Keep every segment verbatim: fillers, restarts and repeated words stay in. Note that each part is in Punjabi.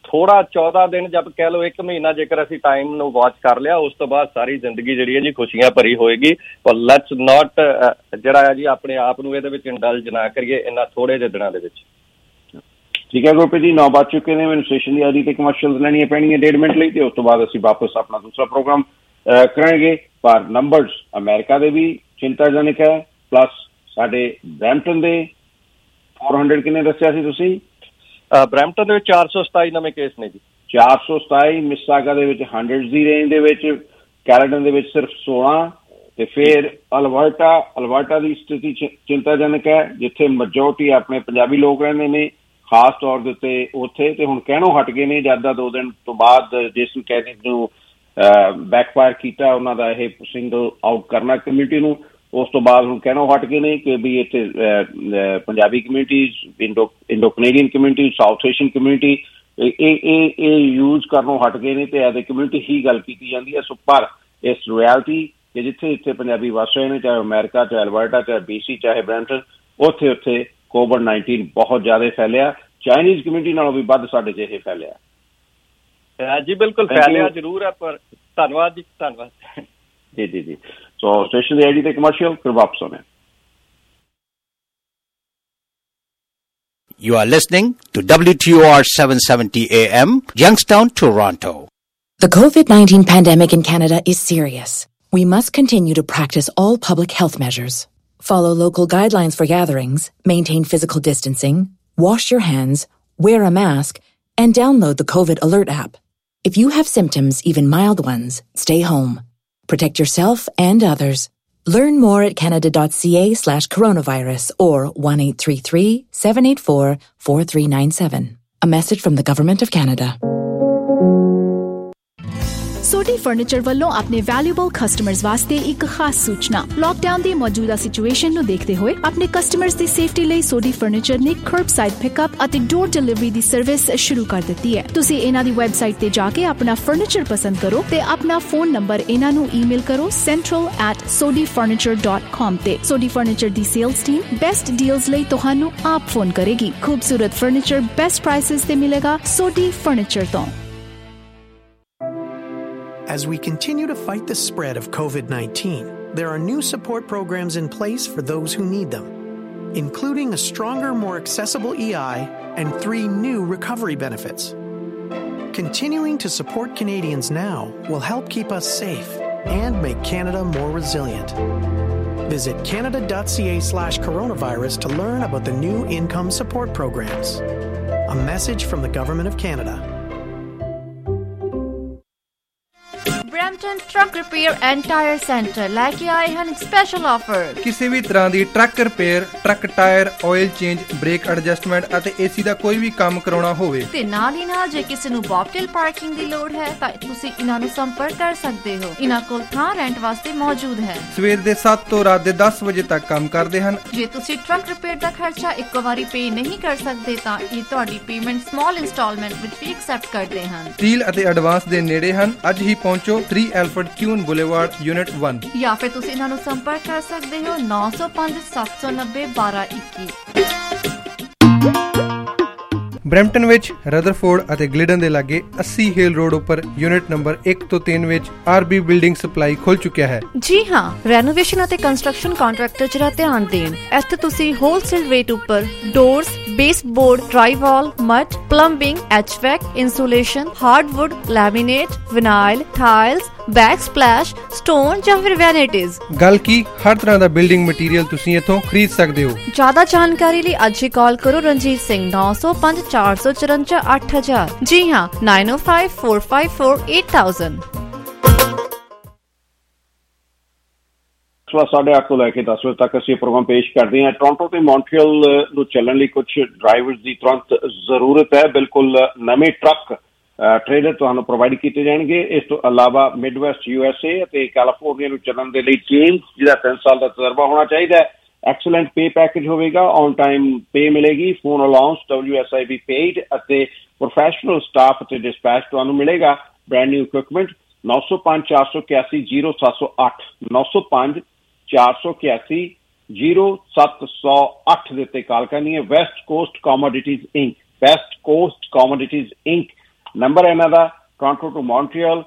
ਥੋੜਾ ਚੌਦਾਂ ਦਿਨ ਜਦ ਕਹਿ ਲਓ ਇੱਕ ਮਹੀਨਾ ਜੇਕਰ ਅਸੀਂ ਟਾਈਮ ਨੂੰ ਵਾਚ ਕਰ ਲਿਆ ਉਸ ਤੋਂ ਬਾਅਦ ਸਾਰੀ ਜ਼ਿੰਦਗੀ ਜਿਹੜੀ ਹੈ ਜੀ ਖੁਸ਼ੀਆਂ ਭਰੀ ਹੋਏਗੀ। ਪਰ ਲੈਟਸ ਨਾਟ ਜਿਹੜਾ ਹੈ ਜੀ ਆਪਣੇ ਆਪ ਨੂੰ ਇਹਦੇ ਵਿੱਚ ਇੰਡਲਜ ਨਾ ਕਰੀਏ ਇਹਨਾਂ ਥੋੜ੍ਹੇ ਜਿਹੇ ਦਿਨਾਂ ਦੇ ਵਿੱਚ। ਠੀਕ ਹੈ ਗੁਰਪ੍ਰੀਤ ਜੀ, ਨੌ ਵੱਜ ਚੁੱਕੇ ਨੇ, ਮੈਨੂੰ ਸਟੇਸ਼ਨ ਦੀ ਆਦਿ ਤੇ ਕਮਰਸ਼ੀਅਲ ਲੈਣੀਆਂ ਪੈਣੀਆਂ ਡੇਢ ਮਿੰਟ ਲਈ, ਤੇ ਉਸ ਤੋਂ ਬਾਅਦ ਅਸੀਂ ਵਾਪਸ ਆਪਣਾ ਦੂਸਰਾ ਪ੍ਰੋਗਰਾਮ ਕਰਾਂਗੇ। ਪਰ ਨੰਬਰਸ ਅਮਰੀਕਾ ਦੇ ਵੀ ਚਿੰਤਾਜਨਕ ਹੈ, ਪਲੱਸ ਸਾਡੇ ਬਰੈਂਪਟਨ ਦੇ ਫੋਰ ਹੰਡਰਡ ਕਿੰਨੇ ਦੱਸਿਆ ਸੀ ਤੁਸੀਂ? ਬਰੈਂਪਟਨ ਦੇ ਵਿੱਚ ਚਾਰ ਸੌ ਸਤਾਈ ਨਵੇਂ ਕੇਸ ਨੇ ਜੀ। ਚਾਰ ਸੌ ਸਤਾਈ ਮਿਸਾਗਾ ਦੇ ਵਿੱਚ ਹੰਡਰਡ ਦੀ ਰੇਂਜ ਦੇ ਵਿੱਚ, ਕੈਲੇਡਨ ਦੇ ਵਿੱਚ ਸਿਰਫ ਸੋਲਾਂ, ਤੇ ਫਿਰ ਅਲਬਰਟਾ ਅਲਬਰਟਾ ਦੀ ਸਥਿਤੀ ਚਿੰਤਾਜਨਕ ਹੈ, ਜਿੱਥੇ ਮੈਜੋਰਟੀ ਆਪਣੇ ਪੰਜਾਬੀ ਲੋਕ ਰਹਿੰਦੇ ਨੇ ਖਾਸ ਤੌਰ ਦੇ ਉੱਤੇ ਉੱਥੇ। ਤੇ ਹੁਣ ਕਹਿਣੋਂ ਹਟ ਗਏ ਨੇ ਜਦ ਦਾ ਦੋ ਦਿਨ ਤੋਂ ਬਾਅਦ ਜਿਸ ਕੈਂਡੀਡੇਟ ਨੂੰ ਬੈਕਫਾਇਰ ਕੀਤਾ ਉਹਨਾਂ ਦਾ ਇਹ ਸਿੰਗਲ ਆਊਟ ਕਰਨਾ ਕਮਿਊਨਿਟੀ ਨੂੰ, ਉਸ ਤੋਂ ਬਾਅਦ ਹੁਣ ਕਹਿਣੋਂ ਹਟ ਗਏ ਨੇ ਕਿ ਵੀ ਇੱਥੇ Punjabi communities, Indo Indo Canadian community, South Asian community ਇਹ ਇਹ ਇਹ ਯੂਜ਼ ਕਰਨੋਂ ਹਟ ਗਏ ਨੇ ਤੇ ਐਜ਼ ਏ ਕਮਿਊਨਿਟੀ ਹੀ ਗੱਲ ਕੀਤੀ ਜਾਂਦੀ ਹੈ। ਸੋ ਪਰ ਇਸ ਰਿਐਲਿਟੀ ਕਿ ਜਿੱਥੇ ਜਿੱਥੇ ਪੰਜਾਬੀ ਵਸ ਰਹੇ ਨੇ, ਚਾਹੇ ਅਮਰੀਕਾ, ਚਾਹੇ ਅਲਬਰਟਾ, ਚਾਹੇ ਬੀ ਸੀ, ਚਾਹੇ ਬਰੈਂਪਟਨ, ਉੱਥੇ ਉੱਥੇ ਕੋਵਿਡ ਨਾਈਨਟੀਨ ਬਹੁਤ ਜ਼ਿਆਦਾ ਫੈਲਿਆ। ਚਾਈਨੀਜ਼ ਕਮਿਊਨਿਟੀ ਨਾਲੋਂ ਵੀ ਵੱਧ ਸਾਡੇ 'ਚ ਇਹ ਫੈਲਿਆ ਜੀ। ਬਿਲਕੁਲ ਫੈਲਿਆ ਜ਼ਰੂਰ ਹੈ, ਪਰ ਧੰਨਵਾਦ ਜੀ, ਧੰਨਵਾਦ ਜੀ ਜੀ ਜੀ। ਸੋ ਸਟੇਸ਼ਨ ਦੀ ਆਈਡੀ ਤੇ ਕਮਰਸ਼ੀਅਲ ਫਿਰ ਵਾਪਸ ਆਉਣੇ। You are listening to W T O R seven seventy A M, Youngstown, Toronto. The COVID nineteen pandemic in Canada is serious. We must continue to practice all public health measures. Follow local guidelines for gatherings, maintain physical distancing, wash your hands, wear a mask, and download the COVID Alert app. If you have symptoms, even mild ones, stay home. Protect yourself and others. Learn more at canada.ca slash coronavirus or one eight three three, seven eight four, four three nine seven. A message from the Government of Canada. Sodhi furniture ਵੱਲੋਂ ਆਪਣੇ ਵੈਲਿਊਬਲ ਕਸਟਮਰਸ ਵਾਸਤੇ ਇੱਕ ਖਾਸ ਸੂਚਨਾ। ਲਾਕਡਾਊਨ ਦੀ ਮੌਜੂਦਾ ਸਿਚੁਏਸ਼ਨ ਨੂੰ ਦੇਖਦੇ ਹੋਏ ਆਪਣੇ ਕਸਟਮਰਸ ਦੀ ਸੇਫਟੀ ਲਈ ਸੋਡੀ ਫਰਨੀਚਰ ਨੇ ਕਰਬਸਾਈਡ ਪਿਕਅਪ ਅਤੇ ਡੋਰ ਡਿਲੀਵਰੀ ਦੀ ਸਰਵਿਸ ਸ਼ੁਰੂ ਕਰ ਦਿੱਤੀ ਹੈ। ਤੁਸੀਂ ਇਹਨਾਂ ਦੀ ਵੈਬਸਾਈਟ ਤੇ ਜਾ ਕੇ ਆਪਣਾ ਫਰਨੀਚਰ ਪਸੰਦ ਕਰੋ ਤੇ ਆਪਣਾ ਫੋਨ ਨੰਬਰ ਇਹਨਾਂ ਨੂੰ ਈਮੇਲ ਕਰੋ central at sodi furniture dot com ਤੇ। ਸੋਡੀ ਫਰਨੀਚਰ ਦੀ ਸੇਲਸ ਟੀਮ ਬੈਸਟ ਡੀਲਸ ਲਈ ਤੁਹਾਨੂੰ ਆਪ ਫੋਨ ਕਰੇਗੀ। ਖੂਬਸੂਰਤ ਫਰਨੀਚਰ ਬੈਸਟ ਪ੍ਰਾਈਸਿਸ ਤੇ ਮਿਲੇਗਾ ਸੋਡੀ ਫਰਨੀਚਰ ਤੋਂ। As we continue to fight the spread of COVID nineteen, there are new support programs in place for those who need them, including a stronger, more accessible E I and three new recovery benefits. Continuing to support Canadians now will help keep us safe and make Canada more resilient. Visit canada.ca slash coronavirus to learn about the new income support programs. A message from the Government of Canada. Brampton truck repair and tyre centre ਲੈ ਕੇ ਆਏ ਹਨ ਸਪੈਸ਼ਲ ਆਫਰ। ਕਿਸੇ ਵੀ ਤਰ੍ਹਾਂ ਦੀ truck repair, truck tyre, oil change, brake adjustment ਅਤੇ ਏਸੀ ਦਾ ਕੋਈ ਵੀ ਕੰਮ ਕਰਾਉਣਾ ਹੋਵੇ ਤੇ ਨਾਲ ਹੀ ਨਾਲ ਜੇ ਕਿਸੇ ਨੂੰ ਬੌਬਟੇਲ ਪਾਰਕਿੰਗ ਦੀ ਲੋੜ ਹੈ ਤਾਂ ਤੁਸੀਂ ਇਹਨਾਂ ਨੂੰ ਸੰਪਰਕ ਕਰ ਸਕਦੇ ਹੋ। ਇਹਨਾਂ ਕੋਲ ਥਾਂ ਰੈਂਟ ਵਾਸਤੇ ਮੌਜੂਦ ਹੈ। ਸਵੇਰ ਦੇ ਸੱਤ ਤੋਂ ਰਾਤ ਦੇ ਦਸ ਵਜੇ ਤੱਕ ਕੰਮ ਕਰਦੇ ਹਨ। ਜੇ ਤੁਸੀਂ ਟਰੱਕ ਰਿਪੇਅਰ ਦਾ ਖਰਚਾ ਇੱਕੋ ਵਾਰੀ ਪੇ ਨਹੀਂ ਕਰ ਸਕਦੇ ਤਾਂ ਇਹ ਤੁਹਾਡੀ ਪੇਮੈਂਟ ਸਮਾਲ ਇੰਸਟਾਲਮੈਂਟ ਵਿੱਚ ਵੀ ਐਕਸੈਪਟ ਕਰਦੇ ਹਨ। ਡੀਲ ਅਤੇ ਐਡਵਾਂਸ ਦੇ ਨੇੜੇ ਹਨ। ਅੱਜ ਹੀ ਪਹੁੰਚੋ three Alfred Queen boulevard unit one ਜਾਂ ਫਿਰ ਤੁਸੀਂ ਇਹਨਾਂ ਨੂੰ ਸੰਪਰਕ ਕਰ ਸਕਦੇ ਹੋ ਨੌ ਸੌ ਪੰਜ, ਸੱਤ ਸੌ ਨੱਬੇ, ਬਾਰਾਂ ਇੱਕੀ। ਬਰੈਂਪਟਨ ਵਿੱਚ ਰਦਰਫੋਰਡ ਅਤੇ ਗਲਿਡਨ ਦੇ ਲਾਗੇ ਅੱਸੀ ਹੇਲ ਰੋਡ ਉੱਪਰ ਯੂਨਿਟ ਨੰਬਰ ਇੱਕ ਤੋਂ ਤਿੰਨ ਵਿੱਚ ਆਰਬੀ ਬਿਲਡਿੰਗ ਸਪਲਾਈ ਖੁੱਲ ਚੁੱਕਿਆ ਹੈ। ਜੀ ਹਾਂ, ਰੈਨੋਵੇਸ਼ਨ ਅਤੇ ਕੰਸਟਰਕਸ਼ਨ ਕੰਟਰੈਕਟਰ ਜਰਾ ਧਿਆਨ ਦੇਣ। ਇੱਥੇ ਤੁਸੀਂ ਹੋਲਸੇਲ ਰੇਟ ਉੱਪਰ doors, baseboard, drywall, mud, plumbing, HVAC, insulation, hardwood, laminate, vinyl, tiles, back splash, stone ਜਾਂ ਫਿਰ ਵੈਨਿਟੀਜ਼। ਗੱਲ ਕੀ ਹਰ ਤਰ੍ਹਾਂ ਦਾ ਬਿਲਡਿੰਗ ਮਟੀਰੀਅਲ ਤੁਸੀਂ ਇੱਥੋਂ ਖਰੀਦ ਸਕਦੇ ਹੋ। ਜ਼ਿਆਦਾ ਜਾਣਕਾਰੀ ਲਈ ਅੱਜ ਹੀ ਕਾਲ ਕਰੋ ਰਣਜੀਤ ਸਿੰਘ ਨੌ ਸੌ ਪੰਜ, ਚਾਰ ਸੌ ਚੁਰੰਜਾ, ਅੱਠ ਹਜ਼ਾਰ। ਜੀ ਹਾਂ, nine oh five, four five four, eight thousand. ਸਾਢੇ ਅੱਠ ਤੋਂ ਲੈ ਕੇ ਦਸ ਵਜੇ ਤੱਕ ਅਸੀਂ ਇਹ ਪ੍ਰੋਗਰਾਮ ਪੇਸ਼ ਕਰਦੇ ਹਾਂ। ਟੋਰਾਂਟੋ ਤੇ ਮੌਂਟਰੀਅਲ ਨੂੰ ਚੱਲਣ ਲਈ ਕੁਝ ਡਰਾਈਵਰਸ ਦੀ ਤੁਰੰਤ ਜ਼ਰੂਰਤ ਹੈ। ਬਿਲਕੁਲ ਨਵੇਂ ਟਰੱਕ ਟ੍ਰੇਲਰ ਤੁਹਾਨੂੰ ਪ੍ਰੋਵਾਈਡ ਕੀਤੇ ਜਾਣਗੇ। ਇਸ ਤੋਂ ਇਲਾਵਾ ਮਿਡਵੈਸਟ ਯੂ ਐਸ ਏ ਅਤੇ ਕੈਲੀਫੋਰਨੀਆ ਨੂੰ ਚੱਲਣ ਦੇ ਲਈ ਚੇਂਜ ਜਿਹਦਾ ਤਿੰਨ ਸਾਲ ਦਾ ਤਜਰਬਾ ਹੋਣਾ ਚਾਹੀਦਾ ਹੈ। ਐਕਸਲੈਂਟ ਪੇ ਪੈਕੇਜ ਹੋਵੇਗਾ। ਔਨ ਟਾਈਮ ਪੇ ਮਿਲੇਗੀ। Phone allowance, W S I B paid ਅਤੇ ਪ੍ਰੋਫੈਸ਼ਨਲ ਸਟਾਫ ਅਤੇ ਡਿਸਪੈਚ ਤੁਹਾਨੂੰ ਮਿਲੇਗਾ। ਬ੍ਰੈਂਡ ਨਿਊ ਇਕੁਇਪਮੈਂਟ ਨੌ ਸੌ ਪੰਜ, ਚਾਰ ਸੌ ਇਕਿਆਸੀ, ਜ਼ੀਰੋ ਸੱਤ ਸੌ ਅੱਠ ਨੌ ਸੌ ਪੰਜ, ਚਾਰ ਸੌ ਇਕਿਆਸੀ, ਜ਼ੀਰੋ ਸੱਤ ਸੌ ਅੱਠ ਦੇ ਉੱਤੇ ਕਾਲ ਕਰਨੀ ਹੈ। West Coast Commodities Inc West Coast Commodities Inc number ਇਹਨਾਂ ਦਾ Toronto to Montreal,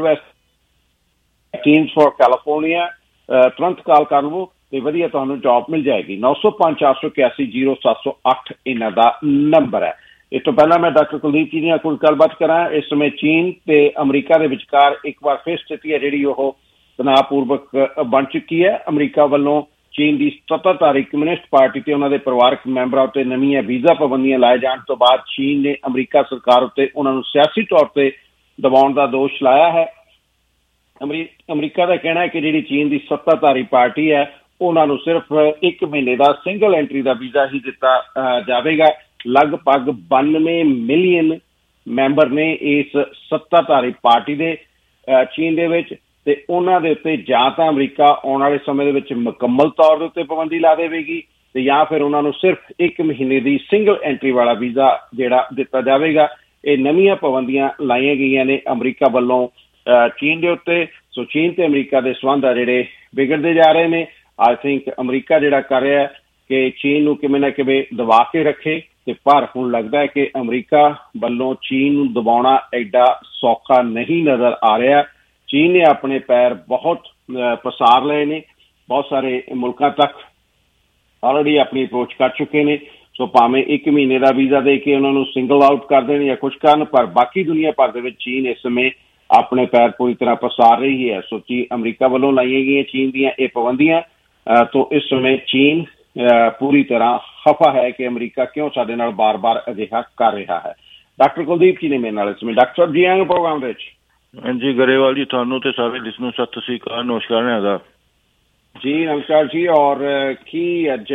midwest teams for California. ਤੁਰੰਤ ਕਾਲ ਕਰ ਲਵੋ ਤੇ ਵਧੀਆ ਤੁਹਾਨੂੰ ਜੌਬ ਮਿਲ ਜਾਏਗੀ। ਨੌ ਸੌ ਪੰਜ ਚਾਰ ਸੌ ਇਕਿਆਸੀ ਜ਼ੀਰੋ ਸੱਤ ਸੌ ਅੱਠ ਇਹਨਾਂ ਦਾ ਨੰਬਰ ਹੈ। ਇਸ ਤੋਂ ਪਹਿਲਾਂ ਮੈਂ ਡਾਕਟਰ ਕੁਲਦੀਪ ਜੀ ਦੀਆਂ ਕੁਝ ਗੱਲਬਾਤ ਕਰਾਂ। ਇਸ ਸਮੇਂ ਚੀਨ ਤੇ ਅਮਰੀਕਾ ਦੇ ਵਿਚਕਾਰ ਇੱਕ ਵਾਰ ਫਿਰ ਸਥਿਤੀ ਹੈ ਜਿਹੜੀ ਉਹ ਤਣਾਅਪੂਰਵਕ ਬਣ ਚੁੱਕੀ ਹੈ। ਅਮਰੀਕਾ ਵੱਲੋਂ ਚੀਨ ਦੀ ਸੱਤਾਧਾਰੀ ਕਮਿਊਨਿਸਟ ਪਾਰਟੀ ਤੇ ਉਹਨਾਂ ਦੇ ਪਰਿਵਾਰਕ ਮੈਂਬਰਾਂ ਉੱਤੇ ਨਵੀਆਂ ਵੀਜ਼ਾ ਪਾਬੰਦੀਆਂ ਲਾਏ ਜਾਣ ਤੋਂ ਬਾਅਦ ਚੀਨ ਨੇ ਅਮਰੀਕਾ ਸਰਕਾਰ ਉੱਤੇ ਉਹਨਾਂ ਨੂੰ ਸਿਆਸੀ ਤੌਰ ਤੇ ਦਬਾਉਣ ਦਾ ਦੋਸ਼ ਲਾਇਆ ਹੈ। ਅਮਰੀ ਅਮਰੀਕਾ ਦਾ ਕਹਿਣਾ ਹੈ ਕਿ ਜਿਹੜੀ ਚੀਨ ਦੀ ਸੱਤਾਧਾਰੀ ਪਾਰਟੀ ਹੈ ਉਹਨਾਂ ਨੂੰ ਸਿਰਫ ਇੱਕ ਮਹੀਨੇ ਦਾ ਸਿੰਗਲ ਐਂਟਰੀ ਦਾ ਵੀਜ਼ਾ ਹੀ ਦਿੱਤਾ ਜਾਵੇਗਾ। ਲਗਭਗ ਬਾਨਵੇਂ ਮਿਲੀਅਨ ਮੈਂਬਰ ਨੇ ਇਸ ਸੱਤਾਧਾਰੀ ਪਾਰਟੀ ਦੇ ਚੀਨ ਦੇ ਵਿੱਚ, ਤੇ ਉਹਨਾਂ ਦੇ ਉੱਤੇ ਜਾਂ ਤਾਂ ਅਮਰੀਕਾ ਆਉਣ ਵਾਲੇ ਸਮੇਂ ਦੇ ਵਿੱਚ ਮੁਕੰਮਲ ਤੌਰ ਦੇ ਉੱਤੇ ਪਾਬੰਦੀ ਲਾ ਦੇਵੇਗੀ ਤੇ ਜਾਂ ਫਿਰ ਉਹਨਾਂ ਨੂੰ ਸਿਰਫ ਇੱਕ ਮਹੀਨੇ ਦੀ ਸਿੰਗਲ ਐਂਟਰੀ ਵਾਲਾ ਵੀਜ਼ਾ ਜਿਹੜਾ ਦਿੱਤਾ ਜਾਵੇਗਾ। ਇਹ ਨਵੀਆਂ ਪਾਬੰਦੀਆਂ ਲਾਈਆਂ ਗਈਆਂ ਨੇ ਅਮਰੀਕਾ ਵੱਲੋਂ ਚੀਨ ਦੇ ਉੱਤੇ। ਸੋ ਚੀਨ ਤੇ ਅਮਰੀਕਾ ਦੇ ਸੰਬੰਧ ਆ ਜਿਹੜੇ ਵਿਗੜਦੇ ਜਾ ਰਹੇ ਨੇ। ਆਈ ਥਿੰਕ ਅਮਰੀਕਾ ਜਿਹੜਾ ਕਰ ਰਿਹਾ ਕਿ ਚੀਨ ਨੂੰ ਕਿਵੇਂ ਨਾ ਕਿਵੇਂ ਦਬਾ ਕੇ ਰੱਖੇ, ਤੇ ਪਰ ਹੁਣ ਲੱਗਦਾ ਹੈ ਕਿ ਅਮਰੀਕਾ ਵੱਲੋਂ ਚੀਨ ਨੂੰ ਦਬਾਉਣਾ ਐਡਾ ਸੌਖਾ ਨਹੀਂ ਨਜ਼ਰ ਆ ਰਿਹਾ। ਚੀਨ ਨੇ ਆਪਣੇ ਪੈਰ ਬਹੁਤ ਪਸਾਰ ਲਏ ਨੇ, ਬਹੁਤ ਸਾਰੇ ਮੁਲਕਾਂ ਤੱਕ ਆਲਰੇਡੀ ਆਪਣੀ ਅਪਰੋਚ ਕਰ ਚੁੱਕੇ ਨੇ। ਸੋ ਭਾਵੇਂ ਇੱਕ ਮਹੀਨੇ ਦਾ ਵੀਜ਼ਾ ਦੇ ਕੇ ਉਹਨਾਂ ਨੂੰ ਸਿੰਗਲ ਆਊਟ ਕਰ ਦੇਣ ਜਾਂ ਕੁਛ ਕਰਨ, ਪਰ ਬਾਕੀ ਦੁਨੀਆ ਭਰ ਦੇ ਵਿੱਚ ਚੀਨ ਇਸ ਸਮੇਂ ਆਪਣੇ ਪੈਰ ਪੂਰੀ ਤਰ੍ਹਾਂ ਪਸਾਰ ਰਹੀ ਹੈ। ਸੋ ਚੀ ਅਮਰੀਕਾ ਵੱਲੋਂ ਲਾਈਆਂ ਗਈਆਂ ਚੀਨ ਦੀਆਂ ਇਹ ਪਾਬੰਦੀਆਂ ਤੋਂ ਇਸ ਸਮੇਂ ਚੀਨ ਪੂਰੀ ਤਰ੍ਹਾਂ ਖਫਾ ਹੈ ਕਿ ਅਮਰੀਕਾ ਕਿਉਂ ਸਾਡੇ ਨਾਲ ਬਾਰ-ਬਾਰ ਅਜਿਹਾ ਕਰ ਰਿਹਾ ਹੈ। ਡਾਕਟਰ ਕੁਲਦੀਪ ਜੀ ਨੇ ਮੇਰੇ ਨਾਲ ਇਸ ਸਮੇਂ। ਡਾਕਟਰ ਸਾਹਿਬ ਜੀ ਆਏ ਪ੍ਰੋਗਰਾਮ ਦੇ ਵਿੱਚ। ਹਾਂਜੀ ਗਰੇਵਾਲ ਜੀ, ਤੁਹਾਨੂੰ ਤੇ ਸਾਰੇ ਲਿਸਨਰ ਸਤਿ ਸ੍ਰੀ ਅਕਾਲ, ਨਮਸਕਾਰ ਹੈਗਾ ਜੀ। ਨਮਸਕਾਰ ਜੀ। ਔਰ ਕੀ ਅੱਜ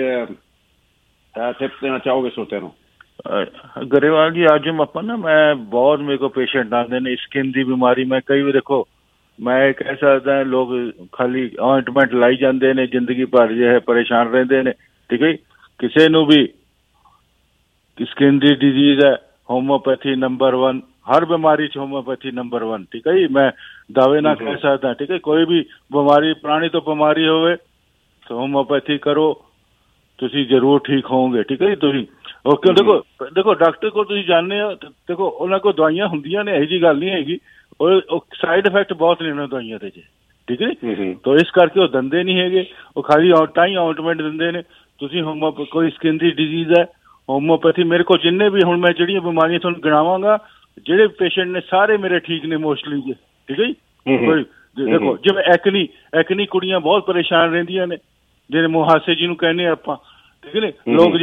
ਟਿਪਸ ਦੇਣਾ ਚਾਹੋਗੇ ਸਰੋਤਿਆਂ ਨੂੰ? ਗਰੇਵਾਲ ਜੀ ਅੱਜ ਆਪਾਂ ਨਾ ਮੈਂ ਬਹੁਤ ਮੇਰੇ ਕੋਲ ਪੇਸ਼ੈਂਟ ਆਉਂਦੇ ਨੇ ਸਕਿਨ ਦੀ ਬਿਮਾਰੀ। ਮੈਂ ਕਈ ਵਾਰ ਦੇਖੋ ਮੈਂ ਕਹਿ ਸਕਦਾ ਲੋਕ ਖਾਲੀ ਆਇੰਟਮੈਂਟ ਲਾਈ ਜਾਂਦੇ ਨੇ, ਜ਼ਿੰਦਗੀ ਭਰ ਜਿਹੇ ਪਰੇਸ਼ਾਨ ਰਹਿੰਦੇ ਨੇ। ਠੀਕ ਹੈ, ਕਿਸੇ ਨੂੰ ਵੀ ਸਕਿਨ ਦੀ ਡਿਜ਼ੀਜ਼ ਹੈ, ਹੋਮੋਪੈਥੀ ਨੰਬਰ ਵਨ, ਹਰ ਬਿਮਾਰੀ 'ਚ ਹੋਮੋਪੈਥੀ ਨੰਬਰ ਵਨ। ਠੀਕ ਹੈ ਜੀ, ਮੈਂ ਦਾਅਵੇ ਨਾਲ ਕਹਿ ਸਕਦਾ। ਠੀਕ ਹੈ, ਕੋਈ ਵੀ ਬਿਮਾਰੀ ਪੁਰਾਣੀ ਤੋਂ ਬਿਮਾਰੀ ਹੋਵੇ ਤਾਂ ਹੋਮੋਪੈਥੀ ਕਰੋ, ਤੁਸੀਂ ਜ਼ਰੂਰ ਠੀਕ ਹੋਵੋਗੇ। ਠੀਕ ਹੈ ਜੀ। ਤੁਸੀਂ ਓਕੇ। ਦੇਖੋ ਦੇਖੋ ਡਾਕਟਰ ਕੋਲ ਤੁਸੀਂ ਜਾਂਦੇ ਹੋ, ਦੇਖੋ ਉਹਨਾਂ ਕੋਲ ਦਵਾਈਆਂ ਹੁੰਦੀਆਂ ਨੇ, ਇਹੋ ਜਿਹੀ ਗੱਲ ਨਹੀਂ ਹੈਗੀ। ਉਹ ਸਾਈਡ ਇਫੈਕਟ ਬਹੁਤ ਨੇ ਉਹਨਾਂ ਦਵਾਈਆਂ ਦੇ। ਠੀਕ ਹੈ ਜੀ। ਤਾਂ ਇਸ ਕਰਕੇ ਉਹ ਦਿੰਦੇ ਨਹੀਂ ਹੈਗੇ, ਉਹ ਖਾਲੀ ਤਾਂ ਹੀ ਆਉਂਟਮੈਂਟ ਦਿੰਦੇ ਨੇ। ਤੁਸੀਂ ਹੋਮੋ ਕੋਈ ਸਕਿਨ ਦੀ ਡਿਜ਼ੀਜ਼ ਹੈ, ਹੋਮੋਪੈਥੀ ਮੇਰੇ ਕੋਲ ਜਿੰਨੇ ਵੀ ਹੁਣ ਮੈਂ ਜਿਹੜੀਆਂ ਬਿਮਾਰੀਆਂ ਤੁਹਾਨੂੰ ਗਿਣਾਵਾਂਗਾ, ਜਿਹੜੇ ਪੇਸ਼ੈਂਟ ਨੇ ਸਾਰੇ ਮੇਰੇ ਠੀਕ ਨੇ ਮੋਸਟਲੀ ਜੀ। ਠੀਕ ਹੈ ਜੀ। ਕੋਈ ਦੇਖੋ ਜਿਵੇਂ ਐਕਨੀ ਐਕਨੀ ਕੁੜੀਆਂ ਬਹੁਤ ਪਰੇਸ਼ਾਨ ਰਹਿੰਦੀਆਂ ਨੇ, ਜਿਹੜੇ ਮੁਹਾਸੇ ਜਿਹਨੂੰ ਕਹਿੰਦੇ ਆਪਾਂ। ਠੀਕ ਹੈ ਨੇ, ਲੋਕ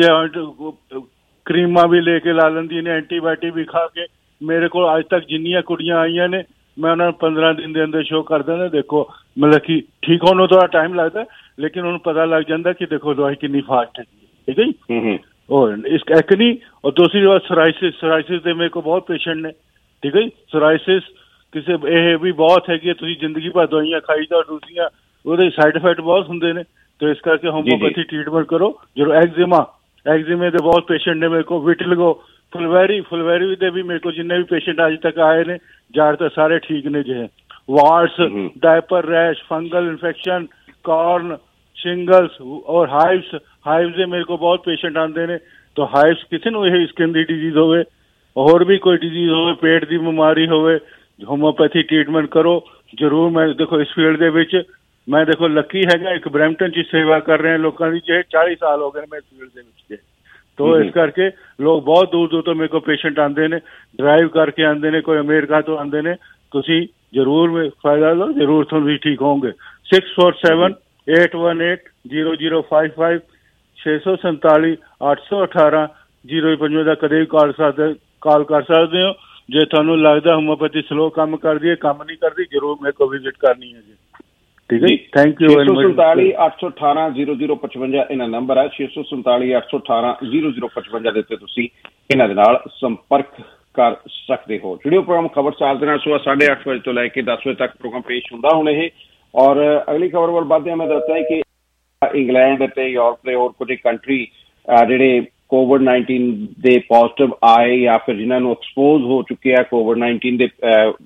ਜੇ ਕਰੀਮਾਂ ਵੀ ਲੈ ਕੇ ਲਾ ਲੈਂਦੀਆਂ ਨੇ, ਐਂਟੀਬਾਇਓਟਿਕ ਵੀ ਖਾ ਕੇ। ਮੇਰੇ ਕੋਲ ਅੱਜ ਤੱਕ ਜਿੰਨੀਆਂ ਕੁੜੀਆਂ ਆਈਆਂ ਨੇ ਮੈਂ ਉਹਨਾਂ ਨੂੰ ਪੰਦਰਾਂ ਦਿਨ ਦੇ ਅੰਦਰ ਸ਼ੋਅ ਕਰ ਦਿੰਦਾ। ਦੇਖੋ ਮਤਲਬ ਕਿ ਠੀਕ ਹੋਣ ਨੂੰ ਥੋੜ੍ਹਾ ਟਾਈਮ ਲੱਗਦਾ, ਲੇਕਿਨ ਉਹਨੂੰ ਪਤਾ ਲੱਗ ਜਾਂਦਾ ਕਿ ਦੇਖੋ ਦਵਾਈ ਕਿੰਨੀ ਫਾਸਟ ਹੈਗੀ। ਠੀਕ ਹੈ ਜੀ। ਔਰ ਇਸ ਐਕਨੀ ਔਰ ਦੂਸਰੀ ਬਾਤ ਸੋਰਾਇਸਿਸ। ਸੋਰਾਇਸਿਸ ਦੇ ਮੇਰੇ ਕੋਲ ਬਹੁਤ ਪੇਸ਼ੈਂਟ ਨੇ। ਠੀਕ ਹੈ ਜੀ। ਸੋਰਾਇਸਿਸ ਕਿਸੇ ਇਹ ਵੀ ਬਹੁਤ ਹੈਗੀ ਹੈ, ਤੁਸੀਂ ਜ਼ਿੰਦਗੀ ਭਰ ਦਵਾਈਆਂ ਖਾਈ ਜਾਓ ਦੂਸਰੀਆਂ, ਉਹਦੇ ਸਾਈਡ ਇਫੈਕਟ ਬਹੁਤ ਹੁੰਦੇ ਨੇ। ਤੇ ਇਸ ਕਰਕੇ ਹੋਮੋਪੈਥੀ ਟ੍ਰੀਟਮੈਂਟ ਕਰੋ। ਜਦੋਂ ਐਗਜ਼ੀਮਾ ਐਗਜ਼ੀਮੇ ਦੇ ਬਹੁਤ ਪੇਸ਼ੈਂਟ ਨੇ ਮੇਰੇ ਕੋਲ, ਵਿਟਿਲਗੋ, ਫੁਲਵੈਰੀ ਫੁਲਵੈਰੀ ਦੇ ਵੀ ਮੇਰੇ ਕੋਲ ਜਿੰਨੇ ਵੀ ਪੇਸ਼ੈਂਟ ਅੱਜ ਤੱਕ ਆਏ ਨੇ ਜ਼ਿਆਦਾਤਰ ਸਾਰੇ ਠੀਕ ਨੇ। ਜਿਹੇ warts, diaper rash, fungal infection, ਕਾਰਨ, ਸ਼ਿੰਗਲਸ ਔਰ ਹਾਈਵਸ ਹਾਈਵਸ ਦੇ ਮੇਰੇ ਕੋਲ ਬਹੁਤ ਪੇਸ਼ੈਂਟ ਆਉਂਦੇ ਨੇ। ਤਾਂ ਹਾਈਵਸ ਕਿਸੇ ਨੂੰ ਇਹ ਸਕਿਨ ਦੀ ਡਿਜ਼ੀਜ਼ ਹੋਵੇ, ਹੋਰ ਵੀ ਕੋਈ ਡਿਜ਼ੀਜ਼ ਹੋਵੇ, ਪੇਟ ਦੀ ਬਿਮਾਰੀ ਹੋਵੇ, ਹੋਮੋਪੈਥੀ ਟ੍ਰੀਟਮੈਂਟ ਕਰੋ ਜ਼ਰੂਰ। ਮੈਂ ਦੇਖੋ ਇਸ ਫੀਲਡ ਦੇ ਵਿੱਚ ਮੈਂ ਦੇਖੋ ਲੱਕੀ ਹੈਗਾ, ਇੱਕ ਬਰੈਂਪਟਨ 'ਚ ਸੇਵਾ ਕਰ ਰਹੇ ਲੋਕਾਂ ਦੀ, ਜੇ ਚਾਲੀ ਸਾਲ ਹੋ ਗਏ ਨੇ ਮੈਂ ਇਸ ਫੀਲਡ ਦੇ ਵਿੱਚ। ਤੋ ਇਸ ਕਰਕੇ ਲੋਕ ਬਹੁਤ ਦੂਰ ਦੂਰ ਤੋਂ ਮੇਰੇ ਕੋਲ ਪੇਸ਼ੈਂਟ ਆਉਂਦੇ ਨੇ, ਡਰਾਈਵ ਕਰਕੇ ਆਉਂਦੇ ਨੇ, ਕੋਈ ਅਮਰੀਕਾ ਤੋਂ ਆਉਂਦੇ ਨੇ। ਤੁਸੀਂ ਜ਼ਰੂਰ ਫਾਇਦਾ ਲਓ, ਜ਼ਰੂਰ ਤੁਹਾਨੂੰ ਵੀ ਠੀਕ ਹੋਵੋਗੇ। Six four seven eight one eight zero zero five five ਛੇ ਸੌ ਸੰਤਾਲੀ ਅੱਠ ਸੌ ਅਠਾਰਾਂ ਜ਼ੀਰੋ ਪੰਜਵੇਂ ਦਾ ਕਦੇ ਵੀ ਕਾਲ ਸਕਦੇ ਕਾਲ ਕਰ ਸਕਦੇ ਹੋ। ਜੇ ਤੁਹਾਨੂੰ ਲੱਗਦਾ ਹੋਮੋਪੈਥੀ ਸਲੋ ਕੰਮ ਕਰਦੀ ਹੈ, ਕੰਮ ਨਹੀਂ ਕਰਦੀ, ਜ਼ਰੂਰ ਮੇਰੇ ਕੋਲ ਵਿਜ਼ਿਟ ਕਰਨੀ ਹੈ ਜੀ। ਠੀਕ ਹੈ ਜੀ। Thank you very much. ਸੰਤਾਲੀ ਅੱਠ ਸੌ ਅਠਾਰਾਂ ਜ਼ੀਰੋ ਜ਼ੀਰੋ ਪਚਵੰਜਾ ਇਹਨਾਂ ਨੰਬਰ ਹੈ। ਛੇ ਸੌ ਸੰਤਾਲੀ ਅੱਠ ਸੌ ਅਠਾਰਾਂ ਜ਼ੀਰੋ ਜ਼ੀਰੋ ਪਚਵੰਜਾ ਦੇ ਉੱਤੇ ਤੁਸੀਂ ਇਹਨਾਂ ਦੇ ਨਾਲ ਸੰਪਰਕ ਕਰ ਸਕਦੇ ਹੋ। ਜੁੜਿਓ ਪ੍ਰੋਗਰਾਮ ਖਬਰਸਾਰ ਦੇ ਨਾਲ ਸੁਬਾਹ ਸਾਢੇ ਅੱਠ ਵਜੇ ਤੋਂ ਲੈ ਕੇ ਦਸ ਵਜੇ ਤੱਕ ਪ੍ਰੋਗਰਾਮ ਪੇਸ਼ ਹੁੰਦਾ ਹੁਣ ਇਹ। ਔਰ ਅਗਲੀ ਖਬਰ ਵੱਲ ਵੱਧਦੇ ਹਾਂ। ਮੈਂ ਦੱਸਦਾ ਕਿ ਇੰਗਲੈਂਡ ਅਤੇ ਯੂਰਪ ਦੇ ਹੋਰ ਕੁਝ ਕੰਟਰੀ ਜਿਹੜੇ ਕੋਵਿਡ ਨਾਈਨਟੀਨ ਦੇ ਪੋਜ਼ਿਟਿਵ ਆਏ ਜਾਂ ਫਿਰ ਜਿਨ੍ਹਾਂ ਨੂੰ ਐਕਸਪੋਜ਼ ਹੋ ਚੁੱਕੇ ਆ ਕੋਵਿਡ ਨਾਈਨਟੀਨ ਦੇ,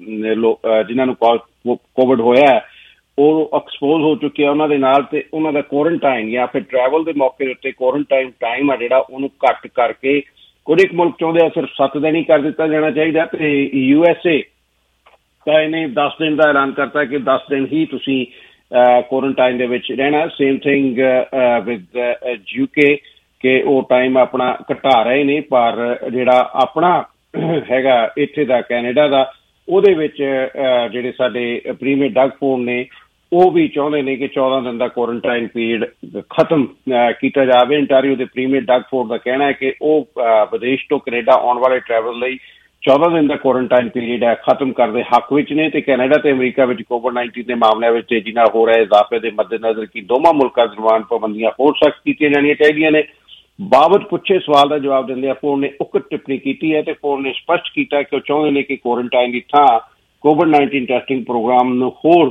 ਜਿਨ੍ਹਾਂ ਨੂੰ ਕੋਵਿਡ ਹੋਇਆ ਉਹ ਐਕਸਪੋਜ਼ ਹੋ ਚੁੱਕੇ ਆ ਉਹਨਾਂ ਦੇ ਨਾਲ, ਤੇ ਉਹਨਾਂ ਦਾ ਕੁਆਰੰਟਾਈਨ ਜਾਂ ਫਿਰ ਟਰੈਵਲ ਦੇ ਮੌਕੇ ਦੇ ਉੱਤੇ ਕੁਆਰੰਟਾਈਨ ਟਾਈਮ ਆ ਜਿਹੜਾ ਉਹਨੂੰ ਘੱਟ ਕਰਕੇ ਕੁਝ ਇੱਕ ਮੁਲਕ ਚਾਹੁੰਦੇ ਆ ਸਿਰਫ ਸੱਤ ਦਿਨ ਹੀ ਕਰ ਦਿੱਤਾ ਜਾਣਾ ਚਾਹੀਦਾ, ਤੇ ਯੂ ਐਸ ਏ ਤਾਂ ਇਹਨੇ ਦਸ ਦਿਨ ਦਾ ਐਲਾਨ ਕਰਤਾ ਕਿ ਦਸ ਦਿਨ ਹੀ ਤੁਸੀਂ ਕੁਆਰੰਟਾਈਨ ਦੇ ਵਿੱਚ ਰਹਿਣਾ। Same thing with U K ਕਿ ਉਹ ਟਾਈਮ ਆਪਣਾ ਘਟਾ ਰਹੇ ਨੇ, ਪਰ ਜਿਹੜਾ ਆਪਣਾ ਹੈਗਾ ਇੱਥੇ ਦਾ ਕੈਨੇਡਾ ਦਾ ਉਹਦੇ ਵਿੱਚ ਜਿਹੜੇ ਸਾਡੇ ਪ੍ਰੀਮੀਅਰ ਡਗ ਫੋਰਡ ਨੇ ਉਹ ਵੀ ਚਾਹੁੰਦੇ ਨੇ ਕਿ ਚੌਦਾਂ ਦਿਨ ਦਾ ਕੁਆਰੰਟਾਈਨ ਪੀਰੀਅਡ ਖਤਮ ਕੀਤਾ ਜਾਵੇ। ਇੰਟਾਰੀਓ ਦੇ ਪ੍ਰੀਮੀਅਰ ਡਗ ਫੋਰਡ ਦਾ ਕਹਿਣਾ ਹੈ ਕਿ ਉਹ ਵਿਦੇਸ਼ ਤੋਂ ਕੈਨੇਡਾ ਆਉਣ ਵਾਲੇ ਟਰੈਵਲ ਲਈ ਚੌਦਾਂ ਦਿਨ ਦਾ ਕੁਆਰੰਟਾਈਨ ਪੀਰੀਅਡ ਹੈ ਖਤਮ ਕਰਨ ਦੇ ਹੱਕ ਵਿੱਚ ਨੇ। ਤੇ ਕੈਨੇਡਾ ਤੇ ਅਮਰੀਕਾ ਵਿੱਚ ਕੋਵਿਡ ਨਾਈਨਟੀਨ ਦੇ ਮਾਮਲਿਆਂ ਵਿੱਚ ਤੇਜ਼ੀ ਨਾਲ ਹੋ ਰਹੇ ਇਜ਼ਾਫੇ ਦੇ ਮੱਦੇਨਜ਼ਰ ਕਿ ਦੋਵਾਂ ਮੁਲਕਾਂ ਦਰਮਿਆਨ ਪਾਬੰਦੀਆਂ ਹੋਰ ਸਖਤ ਕੀਤੀਆਂ ਜਾਣੀਆਂ ਚਾਹੀਦੀਆਂ ਨੇ। ਬਾਬਤ ਪੁੱਛੇ ਸਵਾਲ ਦਾ ਜਵਾਬ ਦਿੰਦਿਆਂ ਫੋਰਡ ਨੇ ਉਕਤ ਟਿੱਪਣੀ ਕੀਤੀ ਹੈ ਤੇ ਫੋਰਡ ਨੇ ਸਪਸ਼ਟ ਕੀਤਾ ਕਿ ਉਹ ਚਾਹੁੰਦੇ ਨੇ ਕਿ ਕੁਆਰੰਟਾਈਨ ਦੀ ਥਾਂ ਕੋਵਿਡ ਨਾਈਨਟੀਨ ਟੈਸਟਿੰਗ ਪ੍ਰੋਗਰਾਮ ਨੂੰ ਹੋਰ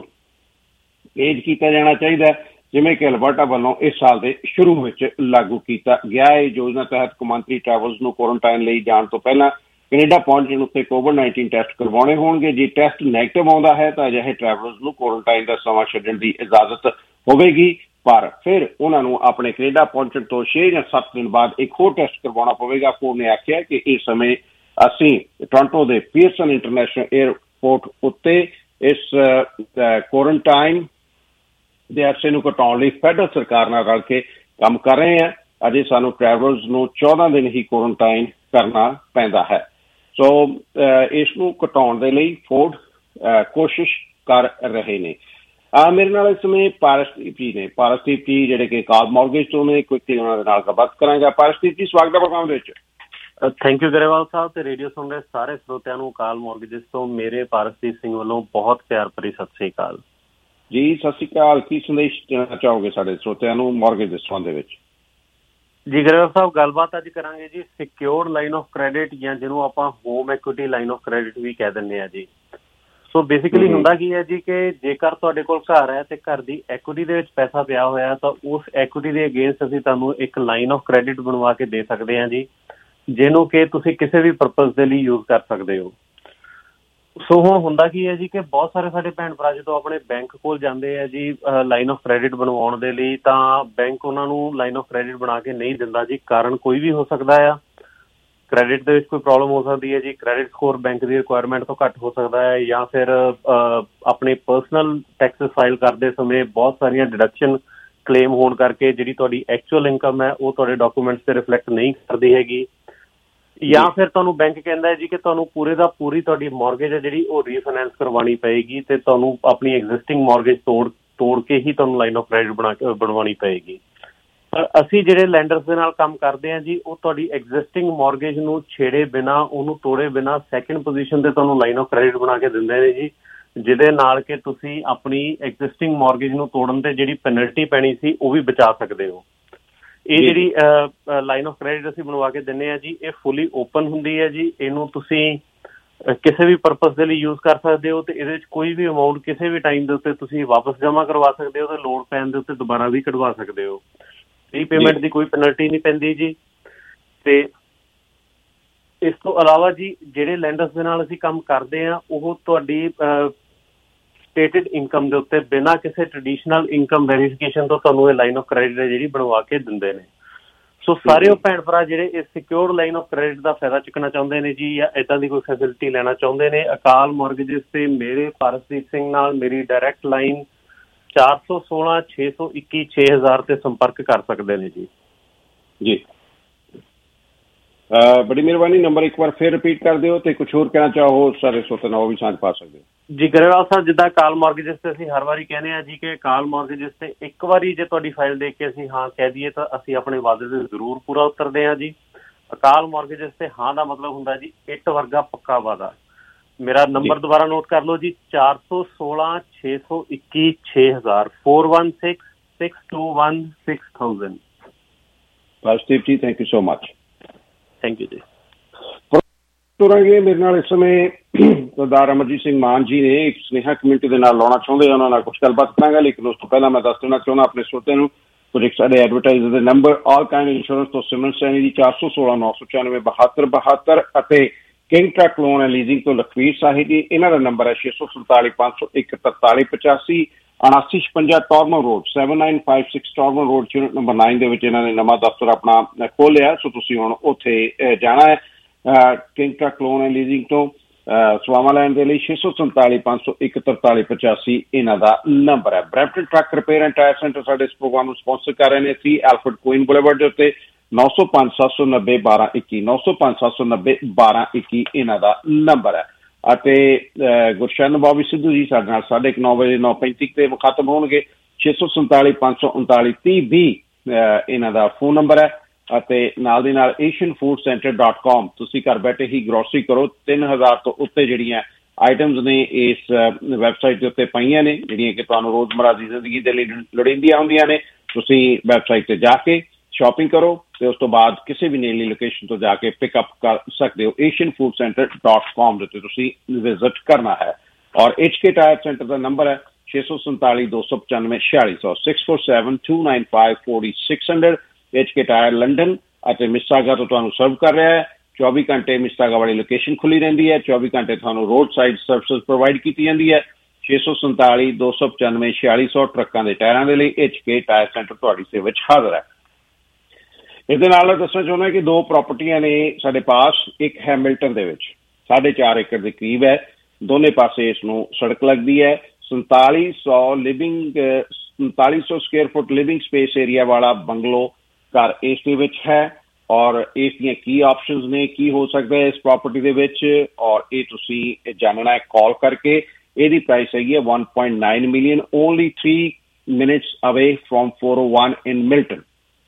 ਤੇਜ਼ ਕੀਤਾ ਜਾਣਾ ਚਾਹੀਦਾ, ਜਿਵੇਂ ਕਿ ਅਲਬਰਟਾ ਵੱਲੋਂ ਇਸ ਸਾਲ ਦੇ ਸ਼ੁਰੂ ਵਿੱਚ ਲਾਗੂ ਕੀਤਾ ਗਿਆ ਹੈ। ਯੋਜਨਾ ਤਹਿਤ ਕੌਮਾਂਤਰੀ ਟਰੈਵਲਸ ਨੂੰ ਕੁਆਰੰਟਾਈਨ ਲਈ ਜਾਣ ਤੋਂ ਪਹਿਲਾਂ ਕੈਨੇਡਾ ਪਹੁੰਚਣ ਉੱਤੇ ਕੋਵਿਡ ਨਾਈਨਟੀਨ ਟੈਸਟ ਕਰਵਾਉਣੇ ਹੋਣਗੇ। ਜੇ ਟੈਸਟ ਨੈਗੇਟਿਵ ਆਉਂਦਾ ਹੈ ਤਾਂ ਅਜਿਹੇ ਟਰੈਵਲਰਸ ਨੂੰ ਕੁਆਰੰਟਾਈਨ ਦਾ ਸਮਾਂ ਛੱਡਣ ਦੀ ਇਜਾਜ਼ਤ ਹੋਵੇਗੀ, ਪਰ ਫਿਰ ਉਹਨਾਂ ਨੂੰ ਆਪਣੇ ਕੈਨੇਡਾ ਪਹੁੰਚਣ ਤੋਂ ਛੇ ਜਾਂ ਸੱਤ ਦਿਨ ਬਾਅਦ ਇੱਕ ਹੋਰ ਟੈਸਟ ਕਰਵਾਉਣਾ ਪਵੇਗਾ। ਫੋਰਡ ਨੇ ਆਖਿਆ ਕਿ ਇਸ ਸਮੇਂ ਅਸੀਂ ਟੋਰਾਂਟੋ ਦੇ ਪੀਅਰਸਨ ਇੰਟਰਨੈਸ਼ਨਲ ਏਅਰਪੋਰਟ ਉੱਤੇ ਇਸ ਕੁਆਰੰਟਾਈਨ ਦੇ ਅਰਸੇ ਨੂੰ ਘਟਾਉਣ ਲਈ ਫੈਡਰਲ ਸਰਕਾਰ ਨਾਲ ਰਲ ਕੇ ਕੰਮ ਕਰ ਰਹੇ ਹਾਂ। ਅਜੇ ਸਾਨੂੰ ਟਰੈਵਲਰਸ ਨੂੰ ਚੌਦਾਂ ਦਿਨ ਹੀ ਕੁਆਰੰਟਾਈਨ ਕਰਨਾ ਪੈਂਦਾ ਹੈ। ਸੋ ਇਸ ਨੂੰ ਘਟਾਉਣ ਦੇ ਲਈ ਫੋਰਡ ਕੋਸ਼ਿਸ਼ ਕਰ ਰਹੇ ਨੇ। ਮੇਰੇ ਨਾਲ ਇਸ ਸਮੇਂ ਪਾਰਸਦੀਪ ਜੀ ਨੇ। ਪਾਰਸਦੀਪ ਜੀ ਜਿਹੜੇ ਕਿ ਕਾਲ ਮੌਰਗੇਜ ਤੋਂ ਨੇ, ਕੁਇਕਲੀ ਉਹਨਾਂ ਦੇ ਨਾਲ ਗੱਲਬਾਤ ਕਰਾਂਗਾ। ਪਾਰਸਦੀਪ ਜੀ, ਸਵਾਗਤ ਹੈ ਪ੍ਰੋਗਰਾਮ ਦੇ ਵਿੱਚ। ਥੈਂਕ ਯੂ ਗਰੇਵਾਲ ਸਾਹਿਬ ਤੇ ਰੇਡੀਓ ਸੁਣ ਰਹੇ ਸਾਰੇ ਸਰੋਤਿਆਂ ਨੂੰ ਕਾਲ ਮੌਰਗੇਜ ਤੋਂ ਮੇਰੇ ਪਾਰਸਦੀਪ ਸਿੰਘ ਵੱਲੋਂ ਬਹੁਤ ਪਿਆਰ ਭਰੀ ਸਤਿ ਸ੍ਰੀ ਅਕਾਲ ਜੀ। ਸਤਿ ਸ੍ਰੀ ਅਕਾਲ। ਕੀ ਸੰਦੇਸ਼ ਦੇਣਾ ਚਾਹੋਗੇ ਸਾਡੇ ਸਰੋਤਿਆਂ ਨੂੰ ਮੌਰਗੇਜ ਦੇ ਸੰਬੰਧ ਦੇ ਵਿੱਚ? ਜੀ ਗਰੇਵਾਲ ਸਾਹਿਬ, ਗੱਲਬਾਤ ਅੱਜ ਕਰਾਂਗੇ ਜੀ ਸਿਕਿਉਰਡ ਲਾਈਨ ਆਫ ਕ੍ਰੈਡਿਟ ਜਾਂ ਜਿਹਨੂੰ ਆਪਾਂ home equity line of credit ਵੀ ਕਹਿ ਦਿੰਦੇ ਹਾਂ ਜੀ। ਸੋ ਬੇਸਿਕਲੀ ਹੁੰਦਾ ਕੀ ਹੈ ਜੀ ਕਿ ਜੇਕਰ ਤੁਹਾਡੇ ਕੋਲ ਘਰ ਹੈ ਤੇ ਘਰ ਦੀ ਐਕੁਇਟੀ ਦੇ ਵਿੱਚ ਪੈਸਾ ਪਿਆ ਹੋਇਆ ਤਾਂ ਉਸ ਐਕੁਇਟੀ ਦੇ ਅਗੇਂਸਟ ਅਸੀਂ ਤੁਹਾਨੂੰ ਇੱਕ ਲਾਈਨ ਆਫ ਕ੍ਰੈਡਿਟ ਬਣਵਾ ਕੇ ਦੇ ਸਕਦੇ ਹਾਂ ਜੀ, ਜਿਹਨੂੰ ਕਿ ਤੁਸੀਂ ਕਿਸੇ ਵੀ ਪਰਪਜ਼ ਦੇ ਲਈ ਯੂਜ਼ ਕਰ ਸਕਦੇ ਹੋ। ਸੋ ਹੁਣ ਹੁੰਦਾ ਕੀ ਹੈ ਜੀ ਕਿ ਬਹੁਤ ਸਾਰੇ ਸਾਡੇ ਭੈਣ ਭਰਾ ਜਦੋਂ ਆਪਣੇ ਬੈਂਕ ਕੋਲ ਜਾਂਦੇ ਆ ਜੀ ਲਾਈਨ ਆਫ ਕ੍ਰੈਡਿਟ ਬਣਵਾਉਣ ਦੇ ਲਈ, ਤਾਂ ਬੈਂਕ ਉਹਨਾਂ ਨੂੰ ਲਾਈਨ ਆਫ ਕ੍ਰੈਡਿਟ ਬਣਾ ਕੇ ਨਹੀਂ ਦਿੰਦਾ ਜੀ। ਕਾਰਨ ਕੋਈ ਵੀ ਹੋ ਸਕਦਾ ਆ, ਕ੍ਰੈਡਿਟ ਦੇ ਵਿੱਚ ਕੋਈ ਪ੍ਰੋਬਲਮ ਹੋ ਸਕਦੀ ਹੈ ਜੀ, ਕ੍ਰੈਡਿਟ ਸਕੋਰ ਬੈਂਕ ਦੀ ਰਿਕੁਆਇਰਮੈਂਟ ਤੋਂ ਘੱਟ ਹੋ ਸਕਦਾ ਹੈ, ਜਾਂ ਫਿਰ ਆਪਣੇ ਪਰਸਨਲ ਟੈਕਸਿਸ ਫਾਈਲ ਕਰਦੇ ਸਮੇਂ ਬਹੁਤ ਸਾਰੀਆਂ ਡਿਡਕਸ਼ਨ ਕਲੇਮ ਹੋਣ ਕਰਕੇ ਜਿਹੜੀ ਤੁਹਾਡੀ ਐਕਚੁਅਲ ਇਨਕਮ ਹੈ ਉਹ ਤੁਹਾਡੇ ਡਾਕੂਮੈਂਟਸ 'ਤੇ ਰਿਫਲੈਕਟ ਨਹੀਂ ਕਰਦੀ ਹੈਗੀ, ਜਾਂ ਫਿਰ ਤੁਹਾਨੂੰ ਬੈਂਕ ਕਹਿੰਦਾ ਹੈ ਜੀ ਕਿ ਤੁਹਾਨੂੰ ਪੂਰੇ ਦਾ ਪੂਰੀ ਤੁਹਾਡੀ ਮੌਰਗੇਜ ਹੈ ਜਿਹੜੀ ਉਹ ਰੀਫਾਈਨੈਂਸ ਕਰਵਾਉਣੀ ਪਏਗੀ ਤੇ ਤੁਹਾਨੂੰ ਆਪਣੀ ਐਗਜ਼ਿਸਟਿੰਗ ਮੌਰਗੇਜ ਤੋੜ ਤੋੜ ਕੇ ਹੀ ਤੁਹਾਨੂੰ ਲਾਈਨ ਆਫ ਕ੍ਰੈਡਿਟ ਬਣਾ ਕੇ ਬਣਵਾਉਣੀ ਪਏਗੀ। ਪਰ ਅਸੀਂ ਜਿਹੜੇ ਲੈਂਡਰਸ ਦੇ ਨਾਲ ਕੰਮ ਕਰਦੇ ਹਾਂ ਜੀ, ਉਹ ਤੁਹਾਡੀ ਐਗਜ਼ਿਸਟਿੰਗ ਮੌਰਗੇਜ ਨੂੰ ਛੇੜੇ ਬਿਨਾਂ, ਉਹਨੂੰ ਤੋੜੇ ਬਿਨਾਂ ਸੈਕਿੰਡ ਪੋਜੀਸ਼ਨ 'ਤੇ ਤੁਹਾਨੂੰ ਲਾਈਨ ਆਫ ਕ੍ਰੈਡਿਟ ਬਣਾ ਕੇ ਦਿੰਦੇ ਨੇ ਜੀ, ਜਿਹਦੇ ਨਾਲ ਕਿ ਤੁਸੀਂ ਆਪਣੀ ਐਗਜ਼ਿਸਟਿੰਗ ਮੌਰਗੇਜ ਨੂੰ ਤੋੜਨ 'ਤੇ ਜਿਹੜੀ ਪੈਨਲਟੀ ਪੈਣੀ ਸੀ ਉਹ ਵੀ ਬਚਾ ਸਕਦੇ ਹੋ। ਇਹ ਜਿਹੜੀ ਲਾਈਨ ਆਫ ਕ੍ਰੈਡਿਟ ਅਸੀਂ ਬਣਵਾ ਕੇ ਦਿੰਦੇ ਹਾਂ ਜੀ, ਇਹ ਫੁੱਲੀ ਓਪਨ ਹੁੰਦੀ ਹੈ ਜੀ। ਇਹਨੂੰ ਤੁਸੀਂ ਕਿਸੇ ਵੀ ਪਰਪਜ਼ ਦੇ ਲਈ ਯੂਜ਼ ਕਰ ਸਕਦੇ ਹੋ ਤੇ ਇਹਦੇ ਵਿੱਚ ਕੋਈ ਵੀ ਅਮਾਊਂਟ ਕਿਸੇ ਵੀ ਟਾਈਮ ਦੇ ਉੱਤੇ ਤੁਸੀਂ ਵਾਪਸ ਜਮ੍ਹਾਂ ਕਰਵਾ ਸਕਦੇ ਹੋ ਤੇ ਲੋੜ ਪੈਣ ਦੇ ਉੱਤੇ ਦੁਬਾਰਾ ਵੀ ਕਢਵਾ ਸਕਦੇ ਹੋ। ਰੀਪੇਮੈਂਟ ਦੀ ਕੋਈ ਪੈਨਲਟੀ ਨਹੀਂ ਪੈਂਦੀ ਜੀ। ਤੇ ਇਸ ਤੋਂ ਇਲਾਵਾ ਜੀ ਜਿਹੜੇ ਲੈਂਡਰਸ ਦੇ ਨਾਲ ਅਸੀਂ ਕੰਮ ਕਰਦੇ ਹਾਂ ਉਹ ਤੁਹਾਡੀ ਸਟੇਟਡ ਇਨਕਮ ਦੇ ਉੱਤੇ ਬਿਨਾਂ ਕਿਸੇ ਟ੍ਰੈਡੀਸ਼ਨਲ ਇਨਕਮ ਵੈਰੀਫਿਕੇਸ਼ਨ ਤੋਂ ਤੁਹਾਨੂੰ ਇਹ ਲਾਈਨ ਆਫ ਕ੍ਰੈਡਿਟ ਹੈ ਜਿਹੜੀ ਬਣਵਾ ਕੇ ਦਿੰਦੇ ਨੇ। ਸੋ ਸਾਰੇ ਉਹ ਭੈਣ ਭਰਾ ਜਿਹੜੇ ਇਸ ਸਿਕਿਉਰਡ ਲਾਈਨ ਆਫ ਕ੍ਰੈਡਿਟ ਦਾ ਫਾਇਦਾ ਚੁੱਕਣਾ ਚਾਹੁੰਦੇ ਨੇ ਜੀ, ਜਾਂ ਇੱਦਾਂ ਦੀ ਕੋਈ ਫੈਸਿਲਿਟੀ ਲੈਣਾ ਚਾਹੁੰਦੇ ਨੇ, ਅਕਾਲ ਮੌਰਗੇਜਿਸ ਤੇ ਮੇਰੇ ਪਾਰਸਦੀਪ ਸਿੰਘ ਨਾਲ ਮੇਰੀ ਡਾਇਰੈਕਟ ਲਾਈਨ ਚਾਰ ਸੌ ਸੋਲਾਂ ਛੇ ਸੌ ਇੱਕੀ ਛੇ ਹਜ਼ਾਰ ਤੇ ਸੰਪਰਕ ਕਰ ਸਕਦੇ ਨੇ ਜੀ। ਜੀ ਬੜੀ ਮਿਹਰਬਾਨੀ। ਨੰਬਰ ਇੱਕ ਵਾਰ ਫਿਰ ਰਿਪੀਟ ਕਰ ਦਿਓ ਤੇ ਕੁਛ ਹੋਰ ਕਹਿਣਾ ਚਾਹੋ ਸਾਰੇ ਸਰੋਤਿਆਂ ਨਾਲ ਉਹ ਵੀ ਸਾਂਝ ਪਾ ਸਕਦੇ ਹੋ। ਜੀ ਗਰੇਵਾਲ ਸਾਹਿਬ, ਜਿੱਦਾਂ ਕਾਲ ਮੌਰਗੇਜਿਸ ਤੇ ਅਸੀਂ ਹਰ ਵਾਰੀ ਕਹਿੰਦੇ ਹਾਂ ਜੀ ਕਿ ਕਾਲ ਮੌਰਗੇਜਿਸ ਤੇ ਇੱਕ ਵਾਰੀ ਜੇ ਤੁਹਾਡੀ ਫਾਈਲ ਦੇਖ ਕੇ ਅਸੀਂ ਹਾਂ ਕਹਿ ਦਈਏ ਤਾਂ ਅਸੀਂ ਆਪਣੇ ਵਾਅਦੇ ਤੇ ਜ਼ਰੂਰ ਪੂਰਾ ਉਤਰਦੇ ਹਾਂ ਜੀ। ਅਕਾਲ ਮੌਰਗੇਜਿਸ ਤੇ ਹਾਂ ਦਾ ਮਤਲਬ ਹੁੰਦਾ ਜੀ ਇੱਟ ਵਰਗਾ ਪੱਕਾ ਵਾਅਦਾ। ਮੇਰਾ ਨੰਬਰ ਦੁਬਾਰਾ ਨੋਟ ਕਰ ਲਓ ਜੀ, ਚਾਰ ਸੌ ਸੋਲਾਂ ਛੇ ਸੌ ਇੱਕੀ ਛੇ ਹਜ਼ਾਰ four one six six two one six thousand. Parasdeep ji, thank you so much. Thank you ਜੀ। ਤੁਰਾਂਗੇ ਮੇਰੇ ਨਾਲ ਇਸ ਸਮੇਂ ਸਰਦਾਰ ਅਮਰਜੀਤ ਸਿੰਘ ਮਾਨ ਜੀ ਨੇ ਇੱਕ ਸੁਨੇਹਾ ਕਮਿਊਨਿਟੀ ਦੇ ਨਾਲ ਲਾਉਣਾ ਚਾਹੁੰਦੇ ਆ, ਉਹਨਾਂ ਨਾਲ ਕੁਛ ਗੱਲਬਾਤ ਕਰਾਂਗਾ। ਲੇਕਿਨ ਉਸ ਤੋਂ ਪਹਿਲਾਂ ਮੈਂ ਦੱਸ ਦੇਣਾ ਚਾਹੁੰਦਾ ਆਪਣੇ ਸਰੋਤਿਆਂ ਨੂੰ ਕੁਝ ਇੱਕ ਸਾਡੇ ਐਡਵਰਟਾਈਜ਼ਰ ਦੇ ਨੰਬਰ ਆਲ ਕਾਇੰਡ ਇੰਸ਼ੋਰੈਂਸ ਤੋਂ ਸਿਮਰਨ ਸੈਣੀ ਜੀ ਚਾਰ ਸੌ ਸੋਲਾਂ ਨੌ ਸੌ ਚੁਰਾਨਵੇਂ ਬਹੱਤਰ ਬਹੱਤਰ ਅਤੇ King truck loan and leasing ਤੋਂ ਲਖਵੀਰ ਸਾਹਿਬ ਜੀ, ਇਹਨਾਂ ਦਾ ਨੰਬਰ ਹੈ ਛੇ ਸੌ ਸੰਤਾਲੀ ਪੰਜ ਸੌ ਇੱਕ ਤਰਤਾਲੀ ਪਚਾਸੀ। ਉਨਾਸੀ ਛਪੰਜਾ Tormo road seven nine five six Tormo road unit number nine ਦੇ ਵਿੱਚ ਇਹਨਾਂ ਨੇ ਨਵਾਂ ਦਫ਼ਤਰ ਆਪਣਾ ਖੋਲ੍ਹਿਆ। ਸੋ ਤੁਸੀਂ ਹੁਣ ਉੱਥੇ ਜਾਣਾ ਹੈ। King truck loan and leasing ਤੋਂ ਸੇਵਾਵਾਂ ਲੈਣ ਦੇ ਲਈ ਛੇ ਸੌ ਸੰਤਾਲੀ ਪੰਜ ਸੌ ਇੱਕ ਤਰਤਾਲੀ ਪਚਾਸੀ ਇਹਨਾਂ ਦਾ ਨੰਬਰ ਹੈ। Brampton truck repair and tyre centre ਸਾਡੇ ਇਸ ਪ੍ਰੋਗਰਾਮ ਨੂੰ ਸਪਾਂਸਰ ਕਰ ਰਹੇ ਨੇ। ਥ੍ਰੀ ਐਲਫਰਡ ਕੁਈਨ ਬੁਲੇਵਰਡ ਦੇ ਉੱਤੇ ਨੌ ਸੌ ਪੰਜ ਸੱਤ ਸੌ ਨੱਬੇ ਬਾਰਾਂ ਇੱਕੀ ਨੌ ਸੌ ਪੰਜ ਸੱਤ ਸੌ ਨੱਬੇ ਬਾਰਾਂ ਇੱਕੀ ਇਹਨਾਂ ਦਾ ਨੰਬਰ ਹੈ। ਅਤੇ ਗੁਰਸ਼ਨ ਬੋਬੀ ਸਿੱਧੂ ਜੀ ਸਾਡੇ ਨਾਲ ਸਾਢੇ ਕੁ ਨੌ ਵਜੇ ਨੌ ਪੈਂਤੀ ਤੇ ਮੁਖਾਤਬ ਹੋਣਗੇ। ਛੇ ਸੌ ਸੰਤਾਲੀ ਪੰਜ ਸੌ ਉਨਤਾਲੀ ਤੀਹ ਵੀਹ ਇਹਨਾਂ ਦਾ ਫੋਨ ਨੰਬਰ ਹੈ। ਅਤੇ ਨਾਲ ਦੀ ਨਾਲ ਏਸ਼ੀਅਨ ਫੂਡ ਸੈਂਟਰ ਡਾਟ ਕਾਮ ਤੁਸੀਂ ਘਰ ਬੈਠੇ ਹੀ ਗਰੋਸਰੀ ਕਰੋ। ਤਿੰਨ ਹਜ਼ਾਰ ਤੋਂ ਉੱਤੇ ਜਿਹੜੀਆਂ ਆਈਟਮਸ ਨੇ ਇਸ ਵੈਬਸਾਈਟ ਦੇ ਉੱਤੇ ਪਈਆਂ ਨੇ, ਜਿਹੜੀਆਂ ਕਿ ਤੁਹਾਨੂੰ ਰੋਜ਼ਮਰਾ ਦੀ ਜ਼ਿੰਦਗੀ ਦੇ ਲਈ ਲੋੜੀਂਦੀਆਂ ਹੁੰਦੀਆਂ ਨੇ। ਤੁਸੀਂ ਵੈਬਸਾਈਟ ਤੇ ਜਾ ਕੇ ਸ਼ਾਪਿੰਗ ਕਰੋ ਤੇ ਉਸ ਤੋਂ ਬਾਅਦ ਕਿਸੇ ਵੀ ਨੇੜਲੀ ਲੋਕੇਸ਼ਨ ਤੋਂ ਜਾ ਕੇ ਪਿਕਅਪ ਕਰ ਸਕਦੇ ਹੋ। ਏਸ਼ੀਅਨ ਫੂਡ ਸੈਂਟਰ ਡਾਟ ਕਾਮ ਦੇ ਉੱਤੇ ਤੁਸੀਂ ਵਿਜ਼ਿਟ ਕਰਨਾ ਹੈ। ਔਰ ਐਚ ਕੇ ਟਾਇਰ ਸੈਂਟਰ ਦਾ ਨੰਬਰ ਹੈ ਛੇ ਸੌ ਸੰਤਾਲੀ ਦੋ ਸੌ ਪਚਾਨਵੇਂ ਛਿਆਲੀ ਸੌ six four seven two nine five forty six hundred. H K tyre London ਅਤੇ ਮਿਸਾਗਾ ਤੋਂ ਤੁਹਾਨੂੰ ਸਰਵ ਕਰ ਰਿਹਾ ਹੈ। ਚੌਵੀ ਘੰਟੇ ਮਿਸਾਗਾ ਵਾਲੀ ਲੋਕੇਸ਼ਨ ਖੁੱਲੀ ਰਹਿੰਦੀ ਹੈ। ਚੌਵੀ ਘੰਟੇ ਤੁਹਾਨੂੰ ਰੋਡ ਸਾਈਡ ਸਰਵਿਸ ਪ੍ਰੋਵਾਈਡ ਕੀਤੀ ਜਾਂਦੀ ਹੈ। ਛੇ ਸੌ ਸੰਤਾਲੀ ਦੋ ਸੌ ਪਚਾਨਵੇਂ ਛਿਆਲੀ ਸੌ ਟਰੱਕਾਂ ਦੇ ਟਾਇਰਾਂ ਦੇ ਲਈ ਐਚ ਕੇ ਟਾਇਰ ਸੈਂਟਰ ਤੁਹਾਡੀ ਸੇਵਾ ਵਿੱਚ ਹਾਜ਼ਰ ਹੈ। ਇਹਦੇ ਨਾਲ ਦੱਸਣਾ ਚਾਹੁੰਦਾ ਕਿ ਦੋ ਪ੍ਰਾਪਰਟੀਆਂ ਨੇ ਸਾਡੇ ਪਾਸ। ਇੱਕ ਹੈ ਮਿਲਟਨ ਦੇ ਵਿੱਚ ਸਾਢੇ ਚਾਰ ਏਕੜ ਦੇ ਕਰੀਬ ਹੈ। ਦੋਨੇ ਪਾਸੇ ਇਸ ਨੂੰ ਸੜਕ ਲੱਗਦੀ ਹੈ। ਸੰਤਾਲੀ ਸੌ ਲਿਵਿੰਗ ਸੰਤਾਲੀ ਸੌ square foot living space area ਵਾਲਾ ਬੰਗਲੋ ਘਰ ਇਸ ਦੇ ਵਿੱਚ ਹੈ। ਔਰ ਇਸ ਦੀਆਂ ਕੀ ਆਪਸ਼ਨਸ ਨੇ, ਕੀ ਹੋ ਸਕਦਾ ਹੈ ਇਸ ਪ੍ਰਾਪਰਟੀ ਦੇ ਵਿੱਚ, ਔਰ ਇਹ ਤੁਸੀਂ ਜਾਣਨਾ ਹੈ ਕਾਲ ਕਰਕੇ। ਇਹਦੀ ਪ੍ਰਾਈਸ ਹੈਗੀ ਹੈ one point nine million, only three minutes away from four oh one in Milton.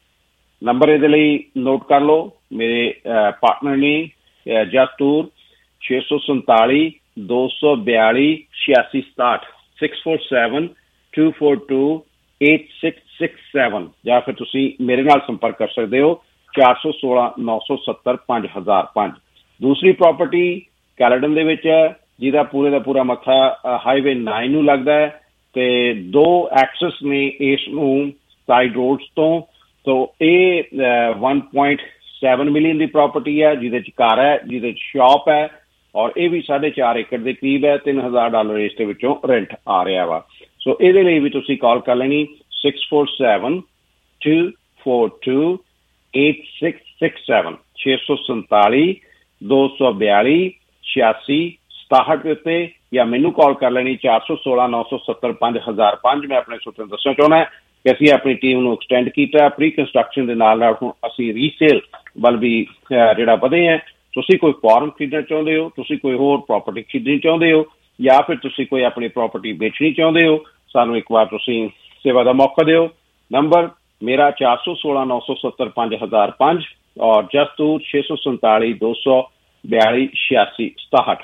Number ਇਹਦੇ ਲਈ ਨੋਟ ਕਰ ਲਓ। ਮੇਰੇ ਪਾਰਟਨਰ ਨੇ ਜਸਟੂਰ ਛੇ ਸੌ ਸੰਤਾਲੀ ਦੋ ਸੌ ਬਿਆਲੀ ਛਿਆਸੀ ਸਤਾਹਠ six four seven two four two eight six six seven ਜਾਂ ਫਿਰ ਤੁਸੀਂ ਮੇਰੇ ਨਾਲ ਸੰਪਰਕ ਕਰ ਸਕਦੇ ਹੋ ਚਾਰ ਸੌ ਸੋਲਾਂ ਨੌ ਸੌ ਸੱਤਰ ਪੰਜ ਹਜ਼ਾਰ ਪੰਜ। ਦੂਸਰੀ ਪ੍ਰਾਪਰਟੀ ਕੈਲਡਨ ਦੇ ਵਿੱਚ ਹੈ, ਜਿਹਦਾ ਪੂਰੇ ਦਾ ਪੂਰਾ ਮੱਥਾ ਹਾਈਵੇ ਨਾइन ਨੂੰ ਲੱਗਦਾ ਹੈ ਤੇ ਦੋ ਐਕਸਸ ਨੇ ਇਸ ਨੂੰ ਸਾਈਡ ਰੋਡਸ ਤੋਂ। ਸੋ ਇਹ one point seven million ਦੀ ਪ੍ਰਾਪਰਟੀ ਹੈ, ਜਿਹਦੇ ਚ ਘਰ ਹੈ, ਜਿਹਦੇ ਚ ਸ਼ਾਪ ਹੈ, ਔਰ ਇਹ ਵੀ ਸਾਢੇ ਚਾਰ ਏਕੜ ਦੇ ਕਰੀਬ ਹੈ। ਤਿੰਨ ਹਜ਼ਾਰ ਡਾਲਰ ਇਸ ਦੇ ਵਿੱਚੋਂ ਰੈਂਟ ਆ ਰਿਹਾ ਵਾ। ਸੋ ਇਹਦੇ ਲਈ ਵੀ ਤੁਸੀਂ ਕਾਲ ਕਰ ਲੈਣੀ six four seven two four two eight six six seven ਛੇ ਸੌ ਸੰਤਾਲੀ ਦੋ ਸੌ ਬਿਆਲੀ ਛਿਆਸੀ ਸਤਾਹਠ ਦੇ ਉੱਤੇ, ਜਾਂ ਮੈਨੂੰ ਕਾਲ ਕਰ ਲੈਣੀ ਚਾਰ ਸੌ ਸੋਲਾਂ ਨੌ ਸੌ ਸੱਤਰ ਪੰਜ ਹਜ਼ਾਰ ਪੰਜ। ਮੈਂ ਆਪਣੇ ਸੋਚਣ ਦੱਸਣਾ ਚਾਹੁੰਦਾ ਕਿ ਅਸੀਂ ਆਪਣੀ ਟੀਮ ਨੂੰ ਐਕਸਟੈਂਡ ਕੀਤਾ ਪ੍ਰੀ ਕੰਸਟਰਕਸ਼ਨ ਦੇ ਨਾਲ ਨਾਲ। ਹੁਣ ਅਸੀਂ ਰੀਸੇਲ ਵੱਲ ਵੀ ਜਿਹੜਾ ਵਧੇ ਹੈ। ਤੁਸੀਂ ਕੋਈ ਫਾਰਮ ਖਰੀਦਣਾ ਚਾਹੁੰਦੇ ਹੋ, ਤੁਸੀਂ ਕੋਈ ਹੋਰ ਪ੍ਰਾਪਰਟੀ ਖਰੀਦਣੀ ਚਾਹੁੰਦੇ ਹੋ, ਜਾਂ ਫਿਰ ਤੁਸੀਂ ਕੋਈ ਆਪਣੀ ਪ੍ਰਾਪਰਟੀ ਵੇਚਣੀ ਚਾਹੁੰਦੇ ਹੋ, ਸਾਨੂੰ ਇੱਕ ਵਾਰ ਤੁਸੀਂ ਸੇਵਾ ਦਾ ਮੌਕਾ ਦਿਓ। ਨੰਬਰ ਮੇਰਾ ਚਾਰ ਸੌ ਸੋਲਾਂ ਨੌ ਸੌ ਸੱਤਰ ਪੰਜ ਹਜ਼ਾਰ ਪੰਜ ਔਰ ਜਸਟੂਰ ਛੇ ਸੌ ਸੰਤਾਲੀ ਦੋ ਸੌ ਬਿਆਲੀ ਛਿਆਸੀ ਸਤਾਹਠ।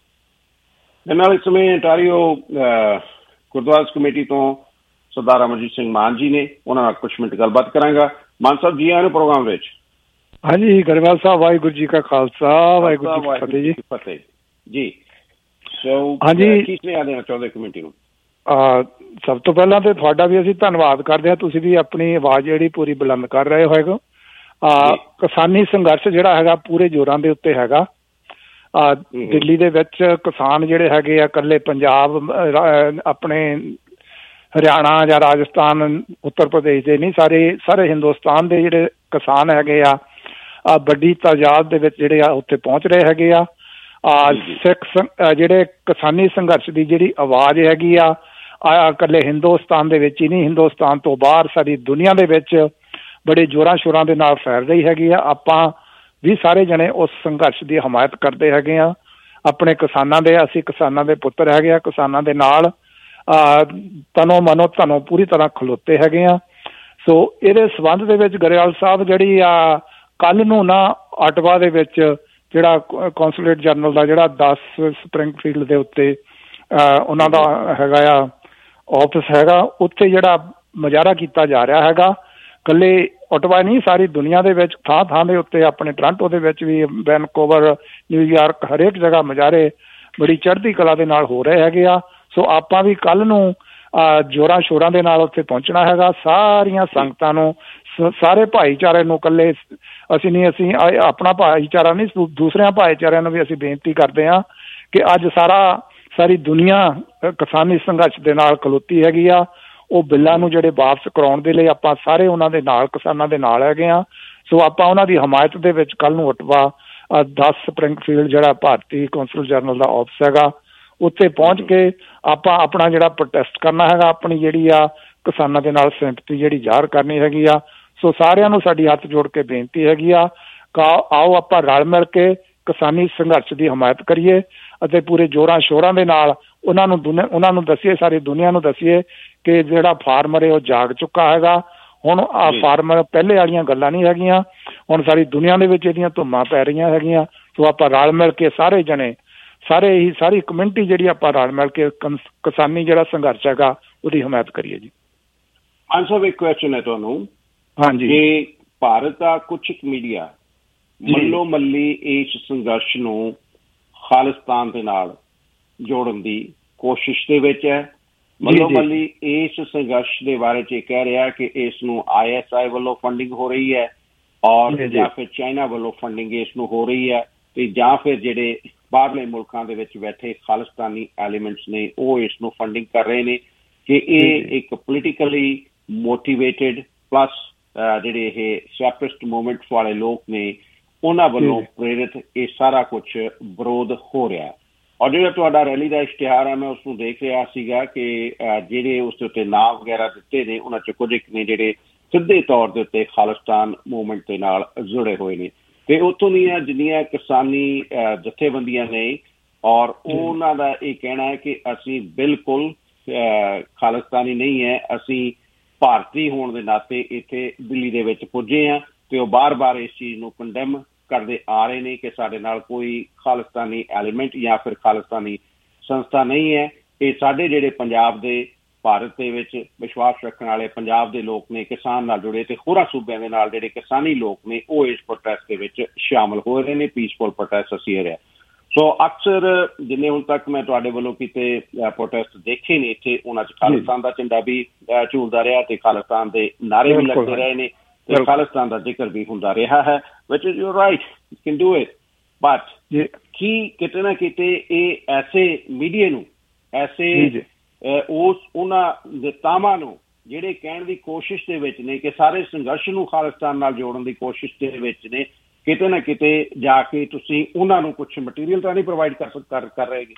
ਦੇ ਨਾਲ ਇਸ ਸਮੇਂ ਅੰਟਾਰੀਓ ਗੁਰਦੁਆਰਾ ਕਮੇਟੀ ਤੋਂ ਸਰਦਾਰ ਅਮਰਜੀਤ ਸਿੰਘ ਮਾਨ ਜੀ ਨੇ, ਉਹਨਾਂ ਨਾਲ ਕੁਛ ਮਿੰਟ ਗੱਲਬਾਤ ਕਰਾਂਗਾ। ਮਾਨ ਸਾਹਿਬ ਜੀ ਆਏ ਨੇ ਪ੍ਰੋਗਰਾਮ ਵਿੱਚ। ਹਾਂਜੀ ਗਰੇਵਾਲ ਸਾਹਿਬ, ਵਾਹਿਗੁਰੂ ਜੀ ਕਾ ਖਾਲਸਾ ਵਾਹਿਗੁਰੂ ਜੀ ਕੀ ਫਤਿਹ ਜੀ। ਫਤਿਹ ਜੀ। ਸੋ ਹਾਂਜੀ, ਕੀ ਸੁਨੇਹਾ ਦੇਣਾ ਚਾਹੁੰਦੇ ਕਮੇਟੀ ਨੂੰ? ਸਭ ਤੋਂ ਪਹਿਲਾਂ ਤੇ ਤੁਹਾਡਾ ਵੀ ਅਸੀਂ ਧੰਨਵਾਦ ਕਰਦੇ ਹਾਂ। ਤੁਸੀਂ ਵੀ ਆਪਣੀ ਆਵਾਜ਼ ਜਿਹੜੀ ਪੂਰੀ ਬੁਲੰਦ ਕਰ ਰਹੇ ਹੋਏਗਾ। ਕਿਸਾਨੀ ਸੰਘਰਸ਼ ਜਿਹੜਾ ਹੈਗਾ ਪੂਰੇ ਜ਼ੋਰਾਂ ਦੇ ਉੱਤੇ ਹੈਗਾ। ਦਿੱਲੀ ਦੇ ਵਿੱਚ ਕਿਸਾਨ ਜਿਹੜੇ ਹੈਗੇ ਆ, ਇਕੱਲੇ ਪੰਜਾਬ ਆਪਣੇ ਹਰਿਆਣਾ ਜਾਂ ਰਾਜਸਥਾਨ ਉੱਤਰ ਪ੍ਰਦੇਸ਼ ਦੇ ਨਹੀਂ, ਸਾਰੇ ਸਾਰੇ ਹਿੰਦੁਸਤਾਨ ਦੇ ਜਿਹੜੇ ਕਿਸਾਨ ਹੈਗੇ ਆ ਵੱਡੀ ਤਾਦਾਦ ਦੇ ਵਿੱਚ ਜਿਹੜੇ ਆ ਉੱਥੇ ਪਹੁੰਚ ਰਹੇ ਹੈਗੇ ਆ। ਸਿੱਖ ਜਿਹੜੇ ਕਿਸਾਨੀ ਸੰਘਰਸ਼ ਦੀ ਜਿਹੜੀ ਆਵਾਜ਼ ਹੈਗੀ ਆ ਇਕੱਲੇ ਹਿੰਦੁਸਤਾਨ ਦੇ ਵਿੱਚ ਹੀ ਨਹੀਂ, ਹਿੰਦੁਸਤਾਨ ਤੋਂ ਬਾਹਰ ਸਾਰੀ ਦੁਨੀਆ ਦੇ ਵਿੱਚ ਬੜੇ ਜ਼ੋਰਾਂ ਸ਼ੋਰਾਂ ਦੇ ਨਾਲ ਫੈਲ ਰਹੀ ਹੈਗੀ ਆ। ਆਪਾਂ ਵੀ ਸਾਰੇ ਜਣੇ ਉਸ ਸੰਘਰਸ਼ ਦੀ ਹਮਾਇਤ ਕਰਦੇ ਹੈਗੇ ਆ। ਆਪਣੇ ਕਿਸਾਨਾਂ ਦੇ, ਅਸੀਂ ਕਿਸਾਨਾਂ ਦੇ ਪੁੱਤਰ ਹੈਗੇ ਆ, ਕਿਸਾਨਾਂ ਦੇ ਨਾਲ ਤਨੋ ਮਨੋ ਧਨੋ ਪੂਰੀ ਤਰ੍ਹਾਂ ਖਲੋਤੇ ਹੈਗੇ ਆ। ਸੋ ਇਹਦੇ ਸੰਬੰਧ ਦੇ ਵਿੱਚ ਗਰੇਵਾਲ ਸਾਹਿਬ ਜਿਹੜੀ ਆ ਕੱਲ੍ਹ ਨੂੰ ਨਾ ਆਟਵਾ ਦੇ ਵਿੱਚ ਜਿਹੜਾ ਕੌਂਸੂਲੇਟ ਜਨਰਲ ਦਾ ਜਿਹੜਾ ਦਸ ਸਪਰਿੰਗਫੀਲਡ ਦੇ ਉੱਤੇ ਉਹਨਾਂ ਦਾ ਹੈਗਾ ਆ ਆਫਿਸ ਹੈਗਾ, ਉੱਥੇ ਜਿਹੜਾ ਮੁਜ਼ਾਹਰਾ ਕੀਤਾ ਜਾ ਰਿਹਾ ਹੈਗਾ। ਇਕੱਲੇ ਆਟਵਾ ਨਹੀਂ, ਸਾਰੀ ਦੁਨੀਆ ਦੇ ਵਿੱਚ ਥਾਂ ਥਾਂ ਦੇ ਉੱਤੇ, ਆਪਣੇ ਟੋਰਾਂਟੋ ਦੇ ਵਿੱਚ ਵੀ, ਵੈਨਕੂਵਰ, ਨਿਊਯਾਰਕ, ਹਰੇਕ ਜਗ੍ਹਾ ਮੁਜ਼ਾਹਰੇ ਬੜੀ ਚੜ੍ਹਦੀ ਕਲਾ ਦੇ ਨਾਲ ਹੋ ਰਹੇ ਹੈਗੇ ਆ। ਸੋ ਆਪਾਂ ਵੀ ਕੱਲ੍ਹ ਨੂੰ ਜ਼ੋਰਾਂ ਸ਼ੋਰਾਂ ਦੇ ਨਾਲ ਉੱਥੇ ਪਹੁੰਚਣਾ ਹੈਗਾ। ਸਾਰੀਆਂ ਸੰਗਤਾਂ ਨੂੰ, ਸਾਰੇ ਭਾਈਚਾਰੇ ਨੂੰ, ਇਕੱਲੇ ਅਸੀਂ ਨਹੀਂ, ਅਸੀਂ ਆਪਣਾ ਭਾਈਚਾਰਾ ਨਹੀਂ, ਦੂਸਰਿਆਂ ਭਾਈਚਾਰਿਆਂ ਨੂੰ ਵੀ ਅਸੀਂ ਬੇਨਤੀ ਕਰਦੇ ਹਾਂ ਕਿ ਅੱਜ ਸਾਰਾ ਸਾਰੀ ਦੁਨੀਆ ਕਿਸਾਨੀ ਸੰਘਰਸ਼ ਦੇ ਨਾਲ ਖਲੋਤੀ ਹੈਗੀ ਆ। ਉਹ ਬਿੱਲਾਂ ਨੂੰ ਜਿਹੜੇ ਵਾਪਸ ਕਰਾਉਣ ਦੇ ਲਈ ਆਪਾਂ ਸਾਰੇ ਉਹਨਾਂ ਦੇ ਨਾਲ, ਕਿਸਾਨਾਂ ਦੇ ਨਾਲ ਹੈਗੇ ਆ। ਸੋ ਆਪਾਂ ਉਹਨਾਂ ਦੀ ਹਮਾਇਤ ਦੇ ਵਿੱਚ ਕੱਲ੍ਹ ਨੂੰ ਅਟਵਾ ਦਸ ਸਪਰਿੰਗਫੀਲਡ ਜਿਹੜਾ ਭਾਰਤੀ ਕੌਂਸਲ ਜਨਰਲ ਦਾ ਆਫਿਸ ਹੈਗਾ, ਉੱਥੇ ਪਹੁੰਚ ਕੇ ਆਪਾਂ ਆਪਣਾ ਜਿਹੜਾ ਪ੍ਰੋਟੈਸਟ ਕਰਨਾ ਹੈਗਾ, ਆਪਣੀ ਜਿਹੜੀ ਆ ਕਿਸਾਨਾਂ ਦੇ ਨਾਲ ਸਿੰਪਥੀ ਜਿਹੜੀ ਜ਼ਾਹਰ ਕਰਨੀ ਹੈਗੀ ਆ। ਸੋ ਸਾਰਿਆਂ ਨੂੰ ਸਾਡੀ ਹੱਥ ਜੋੜ ਕੇ ਬੇਨਤੀ ਹੈਗੀ ਆ ਕਿ ਆਓ ਆਪਾਂ ਰਲ ਮਿਲ ਕੇ ਕਿਸਾਨੀ ਸੰਘਰਸ਼ ਦੀ ਹਮਾਇਤ ਕਰੀਏ ਅਤੇ ਪੂਰੇ ਜ਼ੋਰਾਂ ਸ਼ੋਰਾਂ ਦੇ ਨਾਲ ਉਹਨਾਂ ਨੂੰ ਦੁਨੀਆ ਉਹਨਾਂ ਨੂੰ ਦੱਸੀਏ, ਸਾਰੀ ਦੁਨੀਆ ਨੂੰ ਦੱਸੀਏ ਕਿ ਜਿਹੜਾ ਫਾਰਮਰ ਹੈ ਉਹ ਜਾਗ ਚੁੱਕਾ ਹੈਗਾ। ਹੁਣ ਆ ਫਾਰਮਰ ਪਹਿਲੇ ਵਾਲੀਆਂ ਗੱਲਾਂ ਨਹੀਂ ਹੈਗੀਆਂ, ਹੁਣ ਸਾਰੀ ਦੁਨੀਆ ਦੇ ਵਿੱਚ ਇਹਦੀਆਂ ਧੁੰਮਾਂ ਪੈ ਰਹੀਆਂ ਹੈਗੀਆਂ। ਸੋ ਆਪਾਂ ਰਲ ਮਿਲ ਕੇ ਸਾਰੇ ਜਣੇ, ਸਾਰੇ ਹੀ ਸਾਰੀ ਕਮਿਊਨਿਟੀ ਜਿਹੜੀ ਆਪਾਂ ਰਲ ਮਿਲ ਕੇ ਕਿਸਾਨੀ ਜਿਹੜਾ ਸੰਘਰਸ਼ ਹੈਗਾ ਉਹਦੀ ਹਮਾਇਤ ਕਰੀਏ ਜੀ। ਮਾਨ ਸਾਹਿਬ ਇੱਕ ਕੁਐਸਚਨ ਹੈ ਤੁਹਾਨੂੰ। ਹਾਂਜੀ, ਕਿ ਭਾਰਤ ਦਾ ਕੁਛ ਮੀਡੀਆ ਮੱਲੋ ਮੱਲੀ ਇਸ ਸੰਘਰਸ਼ ਨੂੰ ਖਾਲਿਸਤਾਨ ਦੇ ਨਾਲ ਜੋੜਨ ਦੀ ਕੋਸ਼ਿਸ਼ ਦੇ ਵਿੱਚ ਹੈ। ਮੱਲੋ ਮੱਲੀ ਇਸ ਸੰਘਰਸ਼ ਦੇ ਬਾਰੇ ਚ ਕਹਿ ਰਿਹਾ ਕਿ ਇਸ ਨੂੰ ਆਈ ਐਸ ਆਈ ਵੱਲੋਂ ਫੰਡਿੰਗ ਹੋ ਰਹੀ ਹੈ ਔਰ ਜਾਂ ਫਿਰ ਚਾਈਨਾ ਵੱਲੋਂ ਫੰਡਿੰਗ ਇਸ ਨੂੰ ਹੋ ਰਹੀ ਹੈ, ਤੇ ਜਾਂ ਫਿਰ ਜਿਹੜੇ ਬਾਹਰਲੇ ਮੁਲਕਾਂ ਦੇ ਵਿੱਚ ਬੈਠੇ ਖਾਲਿਸਤਾਨੀ ਐਲੀਮੈਂਟਸ ਨੇ ਉਹ ਇਸ ਨੂੰ ਫੰਡਿੰਗ ਕਰ ਰਹੇ ਨੇ, ਕਿ ਇਹ ਇੱਕ ਪੋਲੀਟੀਕਲੀ ਮੋਟੀਵੇਟਡ ਪਲੱਸ ਜਿਹੜੇ ਇਹ ਸੈਪਰੇਟਿਸਟ ਮੂਵਮੈਂਟ ਵਾਲੇ ਲੋਕ ਨੇ ਉਹਨਾਂ ਵੱਲੋਂ ਪ੍ਰੇਰਿਤ ਇਹ ਸਾਰਾ ਕੁਛ ਵਿਰੋਧ ਹੋ ਰਿਹਾ। ਔਰ ਜਿਹੜਾ ਤੁਹਾਡਾ ਰੈਲੀ ਦਾ ਇਸ਼ਤਿਹਾਰ ਹੈ, ਮੈਂ ਉਸਨੂੰ ਦੇਖ ਰਿਹਾ ਸੀਗਾ ਕਿ ਜਿਹੜੇ ਉਸ ਦੇ ਉੱਤੇ ਨਾਂ ਵਗੈਰਾ ਦਿੱਤੇ ਨੇ ਉਹਨਾਂ 'ਚ ਕੁਝ ਨੇ ਜਿਹੜੇ ਸਿੱਧੇ ਤੌਰ ਦੇ ਉੱਤੇ ਖਾਲਿਸਤਾਨ ਮੂਵਮੈਂਟ ਦੇ ਨਾਲ ਜੁੜੇ ਹੋਏ ਨੇ, ਤੇ ਉੱਥੋਂ ਦੀਆਂ ਜਿੰਨੀਆਂ ਕਿਸਾਨੀ ਜਥੇਬੰਦੀਆਂ ਨੇ ਔਰ ਉਹਨਾਂ ਦਾ ਇਹ ਕਹਿਣਾ ਹੈ ਕਿ ਅਸੀਂ ਬਿਲਕੁਲ ਖਾਲਿਸਤਾਨੀ ਨਹੀਂ ਹੈ, ਅਸੀਂ ਭਾਰਤੀ ਹੋਣ ਦੇ ਨਾਤੇ ਇੱਥੇ ਦਿੱਲੀ ਦੇ ਵਿੱਚ ਪੁੱਜੇ ਹਾਂ, ਤੇ ਉਹ ਬਾਰ ਬਾਰ ਇਸ ਚੀਜ਼ ਨੂੰ ਕੰਡੈਮ ਕਰਦੇ ਆ ਰਹੇ ਨੇ ਕਿ ਸਾਡੇ ਨਾਲ ਕੋਈ ਖਾਲਿਸਤਾਨੀ ਐਲੀਮੈਂਟ ਜਾਂ ਫਿਰ ਖਾਲਿਸਤਾਨੀ ਸੰਸਥਾ ਨਹੀਂ ਹੈ। ਇਹ ਸਾਡੇ ਜਿਹੜੇ ਪੰਜਾਬ ਦੇ, ਭਾਰਤ ਦੇ ਵਿੱਚ ਵਿਸ਼ਵਾਸ ਰੱਖਣ ਵਾਲੇ ਪੰਜਾਬ ਦੇ ਲੋਕ ਨੇ, ਕਿਸਾਨ ਨਾਲ ਜੁੜੇ, ਤੇ ਹੋਰਾਂ ਸੂਬਿਆਂ ਦੇ ਨਾਲ ਜਿਹੜੇ ਕਿਸਾਨੀ ਲੋਕ ਨੇ ਉਹ ਇਸ ਪ੍ਰੋਟੈਸਟ ਦੇ ਵਿੱਚ ਸ਼ਾਮਲ ਹੋ ਰਹੇ ਨੇ। ਪੀਸਫੁਲ ਪ੍ਰੋਟੈਸਟ ਅਸੀਂ ਇਹ ਰਿਹਾ। ਸੋ ਅਕਸਰ ਜਿੰਨੇ ਹੁਣ ਤੱਕ ਮੈਂ ਤੁਹਾਡੇ ਵੱਲੋਂ ਕੀਤੇ ਪ੍ਰੋਟੈਸਟ ਦੇਖੇ ਨੇ ਇੱਥੇ, ਉਹਨਾਂ 'ਚ ਖਾਲਿਸਤਾਨ ਦਾ ਝੰਡਾ ਵੀ ਝੂਲਦਾ ਰਿਹਾ ਤੇ ਖਾਲਿਸਤਾਨ ਦੇ ਨਾਅਰੇ ਵੀ ਲੱਗਦੇ ਰਹੇ ਨੇ ਤੇ ਖਾਲਿਸਤਾਨ ਦਾ ਜ਼ਿਕਰ ਵੀ ਹੁੰਦਾ ਰਿਹਾ ਹੈ। Which is you right, you can do it, but ਕੀ ਕਿਤੇ ਨਾ ਕਿਤੇ ਇਹ ਐਸੇ ਮੀਡੀਆ ਨੂੰ, ਐਸੇ ਉਸ ਉਹਨਾਂ ਨੇਤਾਵਾਂ ਨੂੰ ਜਿਹੜੇ ਕਹਿਣ ਦੀ ਕੋਸ਼ਿਸ਼ ਦੇ ਵਿੱਚ ਨੇ ਕਿ ਸਾਰੇ ਸੰਘਰਸ਼ ਨੂੰ ਖਾਲਿਸਤਾਨ ਨਾਲ ਜੋੜਨ ਦੀ ਕੋਸ਼ਿਸ਼ ਦੇ ਵਿੱਚ ਨੇ, ਕਿਤੇ ਨਾ ਕਿਤੇ ਜਾ ਕੇ ਤੁਸੀਂ ਉਹਨਾਂ ਨੂੰ ਕੁਛ ਮਟੀਰੀਅਲ ਤਾਂ ਨਹੀਂ ਪ੍ਰੋਵਾਈਡ ਕਰ ਕਰ ਰਹੇਗੇ?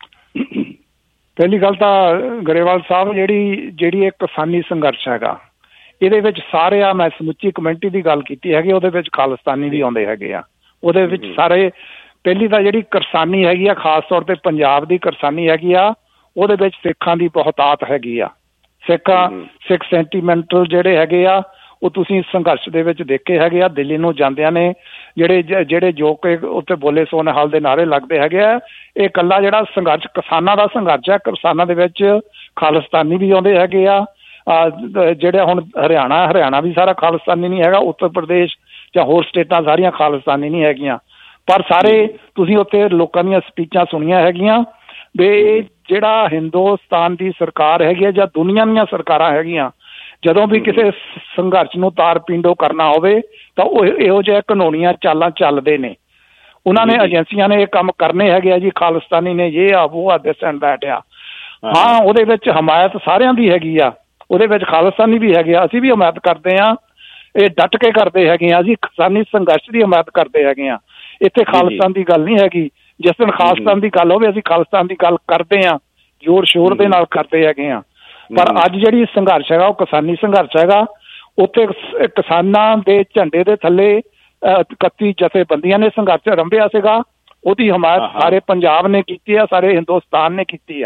ਪਹਿਲੀ ਗੱਲ ਤਾਂ ਗਰੇਵਾਲ ਸਾਹਿਬ, ਜਿਹੜੀ ਜਿਹੜੀ ਇਹ ਕਿਸਾਨੀ ਸੰਘਰਸ਼ ਹੈਗਾ ਇਹਦੇ ਵਿੱਚ ਸਾਰੇ ਆ, ਮੈਂ ਸਮੁੱਚੀ ਕਮਿਊਨਿਟੀ ਦੀ ਗੱਲ ਕੀਤੀ ਹੈਗੀ, ਉਹਦੇ ਵਿੱਚ ਖਾਲਿਸਤਾਨੀ ਵੀ ਆਉਂਦੇ ਹੈਗੇ ਆ। ਉਹਦੇ ਵਿੱਚ ਸਾਰੇ, ਪਹਿਲੀ ਤਾਂ ਜਿਹੜੀ ਕਿਸਾਨੀ ਹੈਗੀ ਆ, ਖਾਸ ਤੌਰ ਤੇ ਪੰਜਾਬ ਦੀ ਕਿਸਾਨੀ ਹੈਗੀ ਆ, ਉਹਦੇ ਵਿੱਚ ਸਿੱਖਾਂ ਦੀ ਬਹੁਤਾਤ ਹੈਗੀ ਆ। ਸਿੱਖਾਂ ਸਿੱਖ ਸੈਂਟੀਮੈਂਟਲ ਜਿਹੜੇ ਹੈਗੇ ਆ ਉਹ ਤੁਸੀਂ ਸੰਘਰਸ਼ ਦੇ ਵਿੱਚ ਦੇਖੇ ਹੈਗੇ ਆ। ਦਿੱਲੀ ਨੂੰ ਜਾਂਦਿਆਂ ਨੇ ਜਿਹੜੇ ਜਿਹੜੇ ਜੋ ਕਿ ਉੱਥੇ ਬੋਲੇ ਸੋ ਨਿਹਾਲ ਦੇ ਨਾਅਰੇ ਲੱਗਦੇ ਹੈਗੇ ਆ, ਇਹ ਇਕੱਲਾ ਜਿਹੜਾ ਸੰਘਰਸ਼ ਕਿਸਾਨਾਂ ਦਾ ਸੰਘਰਸ਼ ਹੈ, ਕਿਸਾਨਾਂ ਦੇ ਵਿੱਚ ਖਾਲਿਸਤਾਨੀ ਵੀ ਆਉਂਦੇ ਹੈਗੇ ਆ। ਜਿਹੜੇ ਹੁਣ ਹਰਿਆਣਾ ਹਰਿਆਣਾ ਵੀ ਸਾਰਾ ਖਾਲਿਸਤਾਨੀ ਨਹੀਂ ਹੈਗਾ, ਉੱਤਰ ਪ੍ਰਦੇਸ਼ ਜਾਂ ਹੋਰ ਸਟੇਟਾਂ ਸਾਰੀਆਂ ਖਾਲਿਸਤਾਨੀ ਨਹੀਂ ਹੈਗੀਆਂ, ਪਰ ਸਾਰੇ ਤੁਸੀਂ ਉੱਥੇ ਲੋਕਾਂ ਦੀਆਂ ਸਪੀਚਾਂ ਸੁਣੀਆਂ ਹੈਗੀਆਂ ਵੀ ਜਿਹੜਾ ਹਿੰਦੁਸਤਾਨ ਦੀ ਸਰਕਾਰ ਹੈਗੀ ਹੈ ਜਾਂ ਦੁਨੀਆ ਦੀਆਂ ਸਰਕਾਰਾਂ ਹੈਗੀਆਂ, ਜਦੋਂ ਵੀ ਕਿਸੇ ਸੰਘਰਸ਼ ਨੂੰ ਤਾਰ ਪਿੰਡੋ ਕਰਨਾ ਹੋਵੇ ਤਾਂ ਉਹ ਇਹੋ ਜਿਹੇ ਕਾਨੂੰਨੀਆਂ ਚਾਲਾਂ ਚੱਲਦੇ ਨੇ। ਉਹਨਾਂ ਨੇ ਏਜੰਸੀਆਂ ਨੇ ਇਹ ਕੰਮ ਕਰਨੇ ਹੈਗੇ ਆ ਜੀ, ਖਾਲਿਸਤਾਨੀ ਨੇ ਇਹ ਆ ਉਹ ਆ ਦਿਸ ਐਂਡ ਦੈਟ ਆ। ਹਾਂ, ਉਹਦੇ ਵਿੱਚ ਹਮਾਇਤ ਸਾਰਿਆਂ ਦੀ ਹੈਗੀ ਆ, ਉਹਦੇ ਵਿੱਚ ਖਾਲਿਸਤਾਨੀ ਵੀ ਹੈਗੇ ਆ, ਅਸੀਂ ਵੀ ਹਮਾਇਤ ਕਰਦੇ ਹਾਂ, ਇਹ ਡਟ ਕੇ ਕਰਦੇ ਹੈਗੇ ਆ, ਅਸੀਂ ਕਿਸਾਨੀ ਸੰਘਰਸ਼ ਦੀ ਹਮਾਇਤ ਕਰਦੇ ਹੈਗੇ ਆ। ਇੱਥੇ ਖਾਲਿਸਤਾਨ ਦੀ ਗੱਲ ਨਹੀਂ ਹੈਗੀ। ਜਿਸ ਦਿਨ ਖਾਲਿਸਤਾਨ ਦੀ ਗੱਲ ਹੋਵੇ ਅਸੀਂ ਖਾਲਿਸਤਾਨ ਦੀ ਗੱਲ ਕਰਦੇ ਹਾਂ, ਜ਼ੋਰ ਸ਼ੋਰ ਦੇ ਨਾਲ ਕਰਦੇ ਹੈਗੇ ਆ। ਪਰ ਅੱਜ ਜਿਹੜੀ ਸੰਘਰਸ਼ ਹੈਗਾ ਉਹ ਕਿਸਾਨੀ ਸੰਘਰਸ਼ ਹੈਗਾ। ਉੱਥੇ ਕਿਸਾਨਾਂ ਦੇ ਝੰਡੇ ਦੇ ਥੱਲੇ ਇਕੱਤੀ ਜਥੇਬੰਦੀਆਂ ਨੇ ਸੰਘਰਸ਼ ਆਰੰਭਿਆ ਸੀਗਾ, ਉਹਦੀ ਹਮਾਇਤ ਸਾਰੇ ਪੰਜਾਬ ਨੇ ਕੀਤੀ ਆ, ਸਾਰੇ ਹਿੰਦੁਸਤਾਨ ਨੇ ਕੀਤੀ ਆ।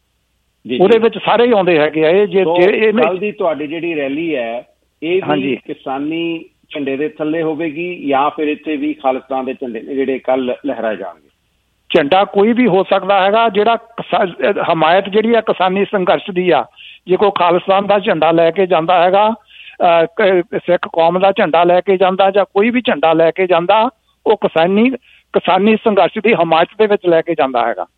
ਉਹਦੇ ਵਿੱਚ ਸਾਰੇ ਹੀ ਆਉਂਦੇ ਹੈਗੇ ਆ। ਇਹ ਜੇ ਕੱਲ ਦੀ ਤੁਹਾਡੀ ਜਿਹੜੀ ਰੈਲੀ ਹੈ ਇਹ ਵੀ ਕਿਸਾਨੀ ਝੰਡੇ ਦੇ ਥੱਲੇ ਹੋਵੇਗੀ ਜਾਂ ਫਿਰ ਇੱਥੇ ਵੀ ਖਾਲਿਸਤਾਨ ਦੇ ਝੰਡੇ ਜਿਹੜੇ ਕੱਲ ਲਹਿਰਾਏ ਜਾਣਗੇ? ਝੰਡਾ ਕੋਈ ਵੀ ਹੋ ਸਕਦਾ ਹੈਗਾ। ਜਿਹੜਾ ਹਮਾਇਤ ਜਿਹੜੀ ਆ ਕਿਸਾਨੀ ਸੰਘਰਸ਼ ਦੀ ਆ, ਜੇ ਕੋਈ ਖਾਲਿਸਤਾਨ ਦਾ ਝੰਡਾ ਲੈ ਕੇ ਜਾਂਦਾ ਹੈਗਾ, ਸਿੱਖ ਕੌਮ ਦਾ ਝੰਡਾ ਲੈ ਕੇ ਜਾਂਦਾ ਜਾਂ ਕੋਈ ਵੀ ਝੰਡਾ ਲੈ ਕੇ ਜਾਂਦਾ, ਉਹ ਕਿਸਾਨੀ ਕਿਸਾਨੀ ਸੰਘਰਸ਼ ਦੀ ਹਮਾਇਤ ਦੇ ਵਿੱਚ ਲੈ ਕੇ ਜਾਂਦਾ ਹੈਗਾ।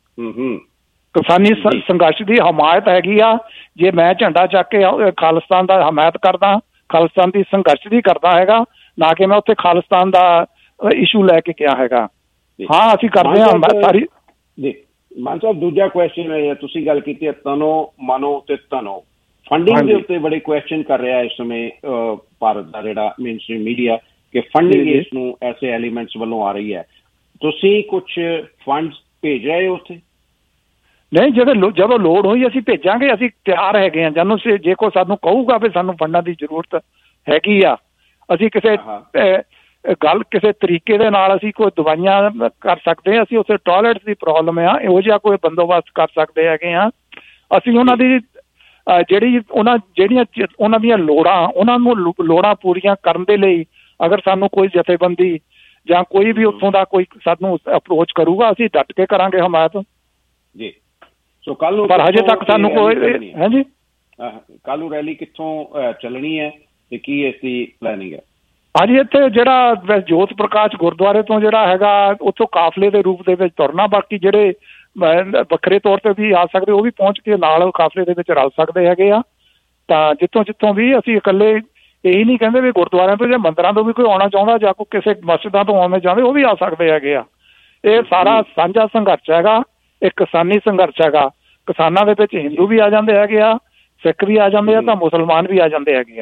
ਕਿਸਾਨੀ ਸੰਘਰਸ਼ ਦੀ ਹਮਾਇਤ ਹੈਗੀ ਆ। ਜੇ ਮੈਂ ਝੰਡਾ ਚੱਕ ਕੇ ਖਾਲਿਸਤਾਨ ਦਾ ਹਮਾਇਤ ਕਰਦਾ, ਖਾਲਿਸਤਾਨ ਦੀ ਸੰਘਰਸ਼ ਦੀ ਕਰਦਾ ਹੈਗਾ, ਨਾ ਕਿ ਮੈਂ ਉੱਥੇ ਖਾਲਿਸਤਾਨ ਦਾ ਇਸ਼ੂ ਲੈ ਕੇ ਗਿਆ ਹੈਗਾ। ਹਾਂ, ਅਸੀਂ ਕਰਦੇ ਹਾਂ ਸਾਰੀ। ਮਾਨ ਸਾਹਿਬ ਦੂਜਾ ਕੁਐਸਚਨ ਹੈ, ਤੁਸੀਂ ਗੱਲ ਕੀਤੀ ਹੈ ਤਨੋ ਮਨੋ ਤੇ ਤਨੋ ਫੰਡਿੰਗ ਦੇ ਉੱਤੇ ਬੜੇ ਕੁਐਸਚਨ ਕਰ ਰਿਹਾ ਇਸ ਸਮੇਂ ਭਾਰਤ ਦਾ ਜਿਹੜਾ ਮੇਨ ਸਟ੍ਰੀਮ ਮੀਡੀਆ ਕਿ ਫੰਡਿੰਗ ਇਸ ਨੂੰ ਐਸੇ ਐਲੀਮੈਂਟਸ ਵੱਲੋਂ ਆ ਰਹੀ ਹੈ। ਤੁਸੀਂ ਕੁਛ ਫੰਡ ਭੇਜ ਰਹੇ ਹੋ ਉੱਥੇ? ਨਹੀਂ, ਜਦੋਂ ਜਦੋਂ ਲੋੜ ਹੋਈ ਅਸੀਂ ਭੇਜਾਂਗੇ, ਅਸੀਂ ਤਿਆਰ ਹੈਗੇ ਹਾਂ। ਜਦੋਂ ਜੇ ਕੋਈ ਸਾਨੂੰ ਕਹੂਗਾ ਵੀ ਸਾਨੂੰ ਫੰਡਾਂ ਦੀ ਜ਼ਰੂਰਤ ਹੈਗੀ ਆ, ਅਸੀਂ ਕਿਸੇ ਗੱਲ ਕਿਸੇ ਤਰੀਕੇ ਦੇ ਨਾਲ ਅਸੀਂ ਕੋਈ ਦਵਾਈਆਂ ਕਰ ਸਕਦੇ ਹਾਂ, ਅਸੀਂ ਉੱਥੇ ਟਾਇਲਟ ਦੀ ਪ੍ਰੋਬਲਮ ਆ, ਇਹੋ ਜਿਹਾ ਕੋਈ ਬੰਦੋਬਸਤ ਕਰ ਸਕਦੇ ਹੈਗੇ ਹਾਂ। ਅਸੀਂ ਉਹਨਾਂ ਦੀ ਜਿਹੜੀ ਉਹਨਾਂ ਜਿਹੜੀਆਂ ਉਹਨਾਂ ਦੀਆਂ ਲੋੜਾਂ ਉਹਨਾਂ ਨੂੰ ਲੋੜਾਂ ਪੂਰੀਆਂ ਕਰਨ ਦੇ ਲਈ ਅਗਰ ਸਾਨੂੰ ਕੋਈ ਜਥੇਬੰਦੀ ਜਾਂ ਕੋਈ ਵੀ ਉੱਥੋਂ ਦਾ ਕੋਈ ਸਾਨੂੰ ਅਪਰੋਚ ਕਰੂਗਾ, ਅਸੀਂ ਡਟ ਕੇ ਕਰਾਂਗੇ ਹਮਾਇਤ ਜੀ। ਸੋ ਕੱਲ ਨੂੰ ਪਰ ਹਜੇ ਤੱਕ ਸਾਨੂੰ ਕੋਈ ਹੈ ਜੀ ਕੱਲ ਨੂੰ ਰੈਲੀ ਕਿੱਥੋਂ ਚੱਲਣੀ ਹੈ ਤੇ ਕੀ ਇਸ ਦੀ ਪਲੈਨਿੰਗ ਹੈ? ਹਾਂਜੀ, ਇੱਥੇ ਜਿਹੜਾ ਜੋਤ ਪ੍ਰਕਾਸ਼ ਗੁਰਦੁਆਰੇ ਤੋਂ ਜਿਹੜਾ ਹੈਗਾ ਉੱਥੋਂ ਕਾਫਲੇ ਦੇ ਰੂਪ ਦੇ ਵਿੱਚ ਤੁਰਨਾ, ਬਾਕੀ ਜਿਹੜੇ ਵੱਖਰੇ ਤੌਰ ਤੇ ਵੀ ਆ ਸਕਦੇ ਉਹ ਵੀ ਪਹੁੰਚ ਕੇ ਨਾਲ ਕਾਫਲੇ ਦੇ ਵਿੱਚ ਰਲ ਸਕਦੇ ਹੈਗੇ ਆ। ਤਾਂ ਜਿੱਥੋਂ ਜਿੱਥੋਂ ਵੀ ਅਸੀਂ ਇਕੱਲੇ ਇਹੀ ਨਹੀਂ ਕਹਿੰਦੇ ਵੀ ਗੁਰਦੁਆਰਿਆਂ ਤੋਂ ਜਾਂ ਮੰਦਿਰਾਂ ਤੋਂ ਵੀ ਕੋਈ ਆਉਣਾ ਚਾਹੁੰਦਾ ਜਾਂ ਕੋਈ ਕਿਸੇ ਮਸਜਿਦਾਂ ਤੋਂ ਆਉਣਾ ਚਾਹੁੰਦੇ ਉਹ ਵੀ ਆ ਸਕਦੇ ਹੈਗੇ ਆ। ਇਹ ਸਾਰਾ ਸਾਂਝਾ ਸੰਘਰਸ਼ ਹੈਗਾ, ਇਹ ਕਿਸਾਨੀ ਸੰਘਰਸ਼ ਹੈਗਾ। ਕਿਸਾਨਾਂ ਦੇ ਵਿੱਚ ਹਿੰਦੂ ਵੀ ਆ ਜਾਂਦੇ ਹੈਗੇ ਆ, ਸਿੱਖ ਵੀ ਆ ਜਾਂਦੇ ਆ, ਤਾਂ ਮੁਸਲਮਾਨ ਵੀ ਆ ਜਾਂਦੇ ਹੈਗੇ ਆ।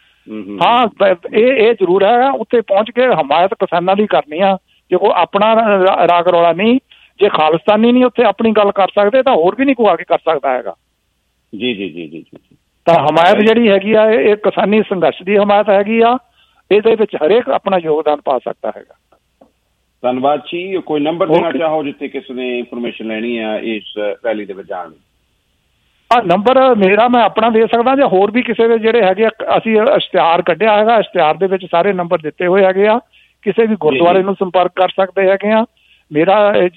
ਹਾਂ, ਇਹ ਇਹ ਜ਼ਰੂਰ ਹੈ ਉੱਥੇ ਪਹੁੰਚ ਕੇ ਹਮਾਇਤ ਕਿਸਾਨਾਂ ਦੀ ਕਰਨੀ ਆ। ਜੇ ਕੋਈ ਆਪਣਾ ਰਾਗ ਰੌਲਾ ਨਹੀਂ, ਜੇ ਖਾਲਿਸਤਾਨੀ ਨਹੀਂ ਉੱਥੇ ਆਪਣੀ ਗੱਲ ਕਰ ਸਕਦੇ ਤਾਂ ਹੋਰ ਵੀ ਨਹੀਂ ਕੋਈ ਆ ਕੇ ਕਰ ਸਕਦਾ ਹੈਗਾ। ਜੀ ਜੀ ਜੀ ਜੀ ਜੀ ਤਾਂ ਹਮਾਇਤ ਜਿਹੜੀ ਹੈਗੀ ਆ ਇਹ ਕਿਸਾਨੀ ਸੰਘਰਸ਼ ਦੀ ਹਮਾਇਤ ਹੈਗੀ ਆ। ਇਹਦੇ ਵਿੱਚ ਹਰੇਕ ਆਪਣਾ ਯੋਗਦਾਨ ਪਾ ਸਕਦਾ ਹੈਗਾ। ਧੰਨਵਾਦ ਜੀ। ਕੋਈ ਨੰਬਰ ਦੇਣਾ ਚਾਹੋ ਜਿੱਥੇ ਕਿਸੇ ਨੇ ਇਨਫੋਰਮੇਸ਼ਨ ਲੈਣੀ ਆ ਇਸ ਰੈਲੀ ਦੇ ਵਿੱਚ ਜਾਣ ਲਈ? ਆ ਨੰਬਰ ਮੇਰਾ ਮੈਂ ਆਪਣਾ ਦੇ ਸਕਦਾ, ਜਾਂ ਹੋਰ ਵੀ ਕਿਸੇ ਦੇ ਜਿਹੜੇ ਹੈਗੇ ਆ। ਅਸੀਂ ਇਸ਼ਤਿਹਾਰ ਕੱਢਿਆ ਹੈਗਾ, ਇਸ਼ਤਿਹਾਰ ਦੇ ਵਿੱਚ ਸਾਰੇ ਨੰਬਰ ਦਿੱਤੇ ਹੋਏ ਹੈਗੇ ਆ। ਕਿਸੇ ਵੀ ਗੁਰਦੁਆਰੇ ਨੂੰ ਸੰਪਰਕ ਕਰ ਸਕਦੇ ਹੈਗੇ ਆ। ਮੇਰਾ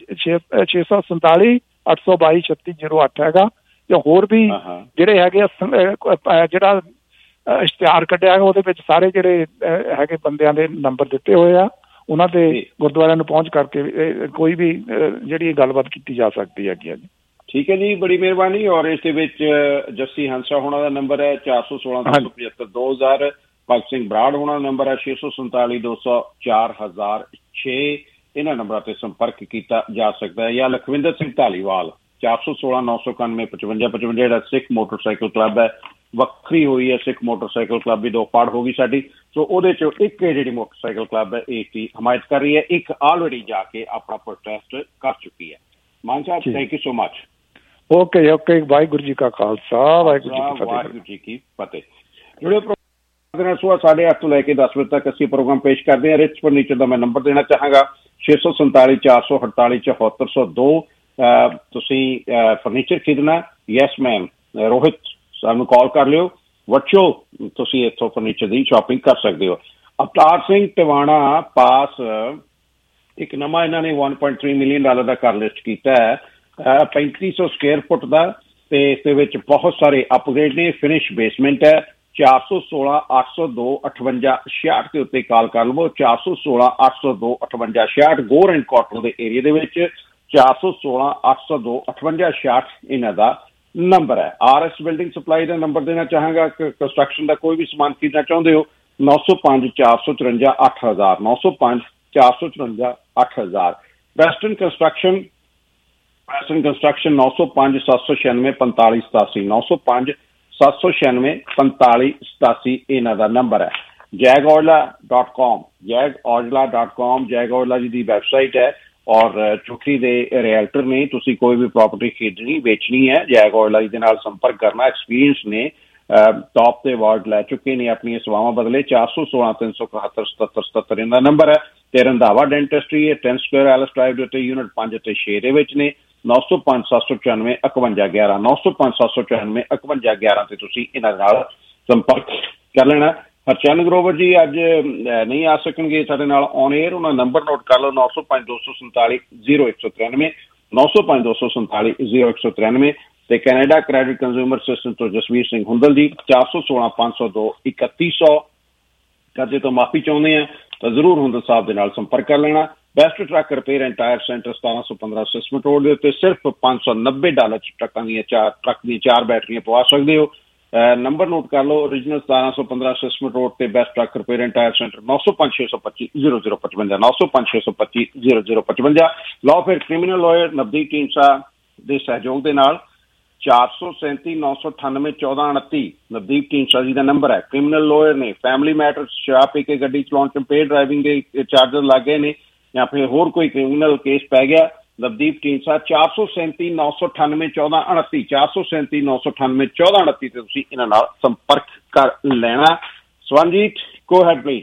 ਛੇ ਸੌ ਸੰਤਾਲੀ ਅੱਠ ਸੌ ਬਾਈ ਛੱਤੀ ਜ਼ੀਰੋ ਅੱਠ ਹੈਗਾ। ਜਾਂ ਹੋਰ ਵੀ ਜਿਹੜੇ ਹੈਗੇ ਆ ਜਿਹੜਾ ਇਸ਼ਤਿਹਾਰ ਕੱਢਿਆ ਹੈਗਾ ਉਹਦੇ ਵਿੱਚ ਸਾਰੇ ਜਿਹੜੇ ਹੈਗੇ ਬੰਦਿਆਂ ਦੇ ਨੰਬਰ ਦਿੱਤੇ ਹੋਏ ਆ। ਉਹਨਾਂ ਦੇ ਗੁਰਦੁਆਰਿਆਂ ਨੂੰ ਪਹੁੰਚ ਕਰਕੇ ਕੋਈ ਵੀ ਜਿਹੜੀ ਗੱਲਬਾਤ ਕੀਤੀ ਜਾ ਸਕਦੀ ਹੈਗੀ ਆ ਜੀ। ਠੀਕ ਹੈ ਜੀ, ਬੜੀ ਮਿਹਰਬਾਨੀ। ਔਰ ਇਸ ਦੇ ਵਿੱਚ ਜੱਸੀ ਹੰਸਾ ਹੋਣਾ ਦਾ ਨੰਬਰ ਹੈ ਚਾਰ ਸੌ ਸੋਲਾਂ ਦੋ ਸੌ ਪਝੱਤਰ ਦੋ ਹਜ਼ਾਰ। ਭਗਤ ਸਿੰਘ ਬਰਾੜ ਹੋਣਾ ਦਾ ਨੰਬਰ ਹੈ ਛੇ ਸੌ ਸੰਤਾਲੀ ਦੋ ਸੌ ਚਾਰ ਹਜ਼ਾਰ ਛੇ। ਇਹਨਾਂ ਨੰਬਰਾਂ ਤੇ ਸੰਪਰਕ ਕੀਤਾ ਜਾ ਸਕਦਾ ਹੈ। ਜਾਂ ਲਖਵਿੰਦਰ ਸਿੰਘ ਧਾਲੀਵਾਲ ਚਾਰ ਸੌ ਸੋਲਾਂ ਨੌ ਸੌ ਇਕਾਨਵੇਂ ਪਚਵੰਜਾ ਪਚਵੰਜਾ ਜਿਹੜਾ ਸਿੱਖ ਮੋਟਰਸਾਈਕਲ ਕਲੱਬ ਹੈ, ਵੱਖਰੀ ਹੋਈ ਹੈ ਸਿੱਖ ਮੋਟਰਸਾਈਕਲ ਕਲੱਬ ਦੀ ਦੋ ਪਾੜ ਹੋ ਗਈ ਸਾਡੀ। ਸੋ ਉਹਦੇ ਚ ਇੱਕ ਜਿਹੜੀ ਮੋਟਰਸਾਈਕਲ ਕਲੱਬ ਹੈ ਇਸ ਦੀ ਹਮਾਇਤ ਕਰ ਰਹੀ ਹੈ, ਇੱਕ ਆਲਰੇਡੀ ਜਾ ਕੇ ਆਪਣਾ ਪ੍ਰੋਟੈਸਟ ਕਰ ਚੁੱਕੀ ਹੈ। Mann Sahib, thank you so much. Okay okay, Waheguru ji ਕਾ ਖਾਲਸਾ, ਵਾਹਿਗੁਰੂ ਜੀ ਕੀ ਫਤਿਹ। ਜਿਹੜੇ ਪ੍ਰੋਗਰਾਮ ਸੁਬਾਹ ਸਾਢੇ ਅੱਠ ਤੋਂ ਲੈ ਕੇ ਦਸ ਵਜੇ ਤੱਕ ਅਸੀਂ ਪ੍ਰੋਗਰਾਮ ਪੇਸ਼ ਕਰਦੇ ਹਾਂ। ਰਿਚ ਫਰਨੀਚਰ ਦਾ ਮੈਂ ਨੰਬਰ ਦੇਣਾ ਚਾਹਾਂਗਾ ਛੇ ਸੌ ਸੰਤਾਲੀ ਚਾਰ ਸੌ ਅੜਤਾਲੀ ਚੌਹੱਤਰ ਸੌ ਦੋ। ਤੁਸੀਂ ਫਰਨੀਚਰ ਖਰੀਦਣਾ? ਯੈਸ ਮੈਮ, ਰੋਹਿਤ ਸਾਨੂੰ ਕਾਲ ਕਰ ਲਿਓ। ਵਟਸੋ ਤੁਸੀਂ ਇੱਥੋਂ ਫਰਨੀਚਰ ਦੀ ਸ਼ਾਪਿੰਗ ਕਰ ਸਕਦੇ ਹੋ। ਅਵਤਾਰ ਸਿੰਘ ਟਿਵਾਣਾ ਪਾਸ ਇੱਕ ਨਵਾਂ ਇਹਨਾਂ ਨੇ ਇੱਕ ਪੁਆਇੰਟ ਤਿੰਨ ਮਿਲੀਅਨ ਡਾਲਰ ਦਾ ਘਰ ਲਿਸਟ ਕੀਤਾ ਹੈ, ਪੈਂਤੀ ਸੌ ਸਕੁਏਅਰ ਫੁੱਟ ਦਾ, ਤੇ ਇਸ ਦੇ ਵਿੱਚ ਬਹੁਤ ਸਾਰੇ ਅਪਗ੍ਰੇਡ ਨੇ। ਫਿਨਿਸ਼ ਬੇਸਮੈਂਟ ਹੈ। ਚਾਰ ਸੌ ਸੋਲਾਂ ਅੱਠ ਸੌ ਦੋ ਅਠਵੰਜਾ ਛਿਆਹਠ ਦੇ ਉੱਤੇ ਕਾਲ ਕਰ ਲਵੋ। ਚਾਰ ਸੌ ਸੋਲਾਂ ਅੱਠ ਸੌ ਦੋ ਅਠਵੰਜਾ ਛਿਆਹਠ ਗੋਰ ਐਂਡ ਕਾਟਨ ਦੇ ਏਰੀਆ ਦੇ ਵਿੱਚ ਚਾਰ ਸੌ ਸੋਲਾਂ ਅੱਠ ਸੌ ਦੋ ਅਠਵੰਜਾ ਛਿਆਹਠ ਇਹਨਾਂ ਦਾ ਨੰਬਰ ਹੈ। ਆਰ ਐਸ ਬਿਲਡਿੰਗ ਸਪਲਾਈ ਦਾ ਨੰਬਰ ਦੇਣਾ ਚਾਹਾਂਗਾ। ਕੰਸਟਰਕਸ਼ਨ ਦਾ ਕੋਈ ਵੀ ਸਮਾਨ ਖਰੀਦਣਾ ਚਾਹੁੰਦੇ ਹੋ ਨੌ ਸੌ ਪੰਜ ਚਾਰ ਸੌ ਚੁਰੰਜਾ ਅੱਠ ਹਜ਼ਾਰ ਨੌ ਸੌ ਪੰਜ ਚਾਰ ਸੌ ਚੁਰੰਜਾ ਅੱਠ ਹਜ਼ਾਰ। ਵੈਸਟਰਨ ਕੰਸਟਰਕਸ਼ਨ ਵੈਸਟਰਨ ਕੰਸਟਰਕਸ਼ਨ ਨੌ ਸੌ ਪੰਜ ਸੱਤ ਸੌ ਛਿਆਨਵੇਂ ਪੰਤਾਲੀ ਸਤਾਸੀ ਨੌ ਸੌ ਪੰਜ ਸੱਤ ਸੌ ਛਿਆਨਵੇਂ ਪੰਤਾਲੀ ਸਤਾਸੀ ਇਹਨਾਂ ਦਾ ਨੰਬਰ ਹੈ। Jag Aujla dot com Jag Aujla dot com Jag Aujla ji ਦੀ ਵੈਬਸਾਈਟ ਹੈ ਔਰ ਚੁੱਕੀ ਦੇ ਰਿਐਲਟਰ ਨੇ। ਤੁਸੀਂ ਕੋਈ ਵੀ ਪ੍ਰਾਪਰਟੀ ਖਰੀਦਣੀ ਵੇਚਣੀ ਹੈ, ਜੈਗ ਔਜਲਾ ਜੀ ਦੇ ਨਾਲ ਸੰਪਰਕ ਕਰਨਾ। ਐਕਸਪੀਰੀਅੰਸ ਨੇ, ਟੌਪ ਤੇ ਅਵਾਰਡ ਲੈ ਚੁੱਕੇ ਨੇ ਆਪਣੀਆਂ ਸੇਵਾਵਾਂ ਬਦਲੇ। ਚਾਰ ਸੌ ਸੋਲਾਂ ਤਿੰਨ ਸੌ ਇਕਹੱਤਰ ਸਤੱਤਰ ਸਤੱਤਰ ਇਹਨਾਂ ਦਾ ਨੰਬਰ ਹੈ। ਤੇ ਰੰਧਾਵਾ ਡੈਂਟਿਸਟਰੀ ਹੈ ਟੈਨ ਸਕੁਏਅਰ ਐਲਸ ਡਰਾਈਵ ਦੇ ਉੱਤੇ ਯੂਨਿਟ ਪੰਜ ਅਤੇ ਛੇ ਦੇ ਵਿੱਚ ਨੇ। ਨੌ ਸੌ ਪੰਜ ਸੱਤ ਸੌ ਚੁਰਾਨਵੇਂ ਇਕਵੰਜਾ ਗਿਆਰਾਂ ਨੌ ਸੌ ਪੰਜ ਸੱਤ ਸੌ ਚੁਰਾਨਵੇਂ ਇਕਵੰਜਾ ਗਿਆਰਾਂ ਤੇ ਤੁਸੀਂ ਇਹਨਾਂ ਨਾਲ ਸੰਪਰਕ ਕਰ ਲੈਣਾ। ਹਰਚੰਦ ਗਰੋਵਰ ਜੀ ਅੱਜ ਨਹੀਂ ਆ ਸਕਣਗੇ ਸਾਡੇ ਨਾਲ ਔਨ ਏਅਰ। ਉਹਨਾਂ ਨੰਬਰ ਨੋਟ ਕਰ ਲਓ ਨੌ ਸੌ ਪੰਜ ਦੋ ਸੌ ਸੰਤਾਲੀ ਜ਼ੀਰੋ ਇੱਕ ਸੌ ਤਰਾਨਵੇਂ ਨੌ ਸੌ ਪੰਜ ਦੋ ਸੌ ਸੰਤਾਲੀ ਜ਼ੀਰੋ ਇੱਕ ਸੌ ਤਰਾਨਵੇਂ। ਤੇ ਕੈਨੇਡਾ ਕ੍ਰੈਡਿਟ ਕੰਜ਼ਿਊਮਰ ਸਿਸਟਮ ਤੋਂ ਜਸਵੀਰ ਸਿੰਘ ਹੁੰਦਲ ਜੀ ਚਾਰ ਸੌ ਸੋਲਾਂ ਪੰਜ ਸੌ ਦੋ ਇਕੱਤੀ ਸੌ। ਕਰਜ਼ੇ ਤੋਂ ਮਾਫੀ ਚਾਹੁੰਦੇ ਆ ਤਾਂ ਜ਼ਰੂਰ ਹੁੰਦਲ ਸਾਹਿਬ ਦੇ ਨਾਲ ਸੰਪਰਕ ਕਰ ਲੈਣਾ। Best truck repair and tyre centre ਸਤਾਰਾਂ ਸੌ ਪੰਦਰਾਂ ਸਿਸਮਟ ਰੋਡ ਦੇ ਉੱਤੇ ਸਿਰਫ ਪੰਜ ਸੌ ਨੱਬੇ ਡਾਲਰ ਚ ਟਰੱਕਾਂ ਦੀਆਂ ਚਾਰ ਟਰੱਕ ਦੀਆਂ ਚਾਰ ਬੈਟਰੀਆਂ ਪਵਾ ਸਕਦੇ ਹੋ। ਨੰਬਰ ਨੋਟ ਕਰ ਲਓ, ਓਰੀਜਨਲ ਸਤਾਰਾਂ ਸੌ ਪੰਦਰਾਂ ਸਿਸਮਟ ਰੋਡ ਤੇ best truck repair and tyre centre, ਨੌ ਸੌ ਪੰਜ ਛੇ ਸੌ ਪੱਚੀ ਜ਼ੀਰੋ ਜ਼ੀਰੋ ਪਚਵੰਜਾ, ਨੌ ਸੌ ਪੰਜ ਛੇ ਸੌ ਪੱਚੀ ਜ਼ੀਰੋ ਜ਼ੀਰੋ ਪਚਵੰਜਾ। ਲਓ ਫਿਰ ਕ੍ਰਿਮੀਨਲ ਲਾਇਰ ਨਵਦੀਪ ਢੀਂਡਸਾ ਦੇ ਸਹਿਯੋਗ ਦੇ ਨਾਲ ਚਾਰ ਸੌ ਸੈਂਤੀ ਨੌ ਸੌ ਅਠਾਨਵੇਂ ਚੌਦਾਂ ਉਨੱਤੀ ਨਵਦੀਪ ਢੀਂਡਸਾ ਜੀ ਦਾ ਨੰਬਰ ਹੈ। ਕ੍ਰਿਮੀਨਲ ਲਾਇਰ ਨੇ, ਫੈਮਿਲੀ ਮੈਟਰ, ਸ਼ਰਾਬ ਪੀ ਕੇ ਗੱਡੀ ਚਲਾਉਣ, ਇੰਪੇਅਰਡ ਡਰਾਈਵਿੰਗ ਦੇ ਚਾਰਜਰ ਲੱਗ ਗਏ ਨੇ ਜਾਂ ਫਿਰ ਹੋਰ ਕੋਈ ਕ੍ਰਿਮੀਨਲ ਕੇਸ ਪੈ ਗਿਆ, ਨਵਦੀਪ ਢੀਂਡਸਾ ਚਾਰ ਸੌ ਸੈਂਤੀ ਨੌ ਸੌ ਅਠਾਨਵੇਂ ਚੌਦਾਂ ਉਨੱਤੀ ਚਾਰ ਸੌ ਸੈਂਤੀ ਨੌ ਸੌ ਅਠਾਨਵੇਂ ਚੌਦਾਂ ਉਨੱਤੀ ਤੇ ਤੁਸੀਂ ਇਹਨਾਂ ਨਾਲ ਸੰਪਰਕ ਕਰ ਲੈਣਾ। Swaranjit, go ahead please.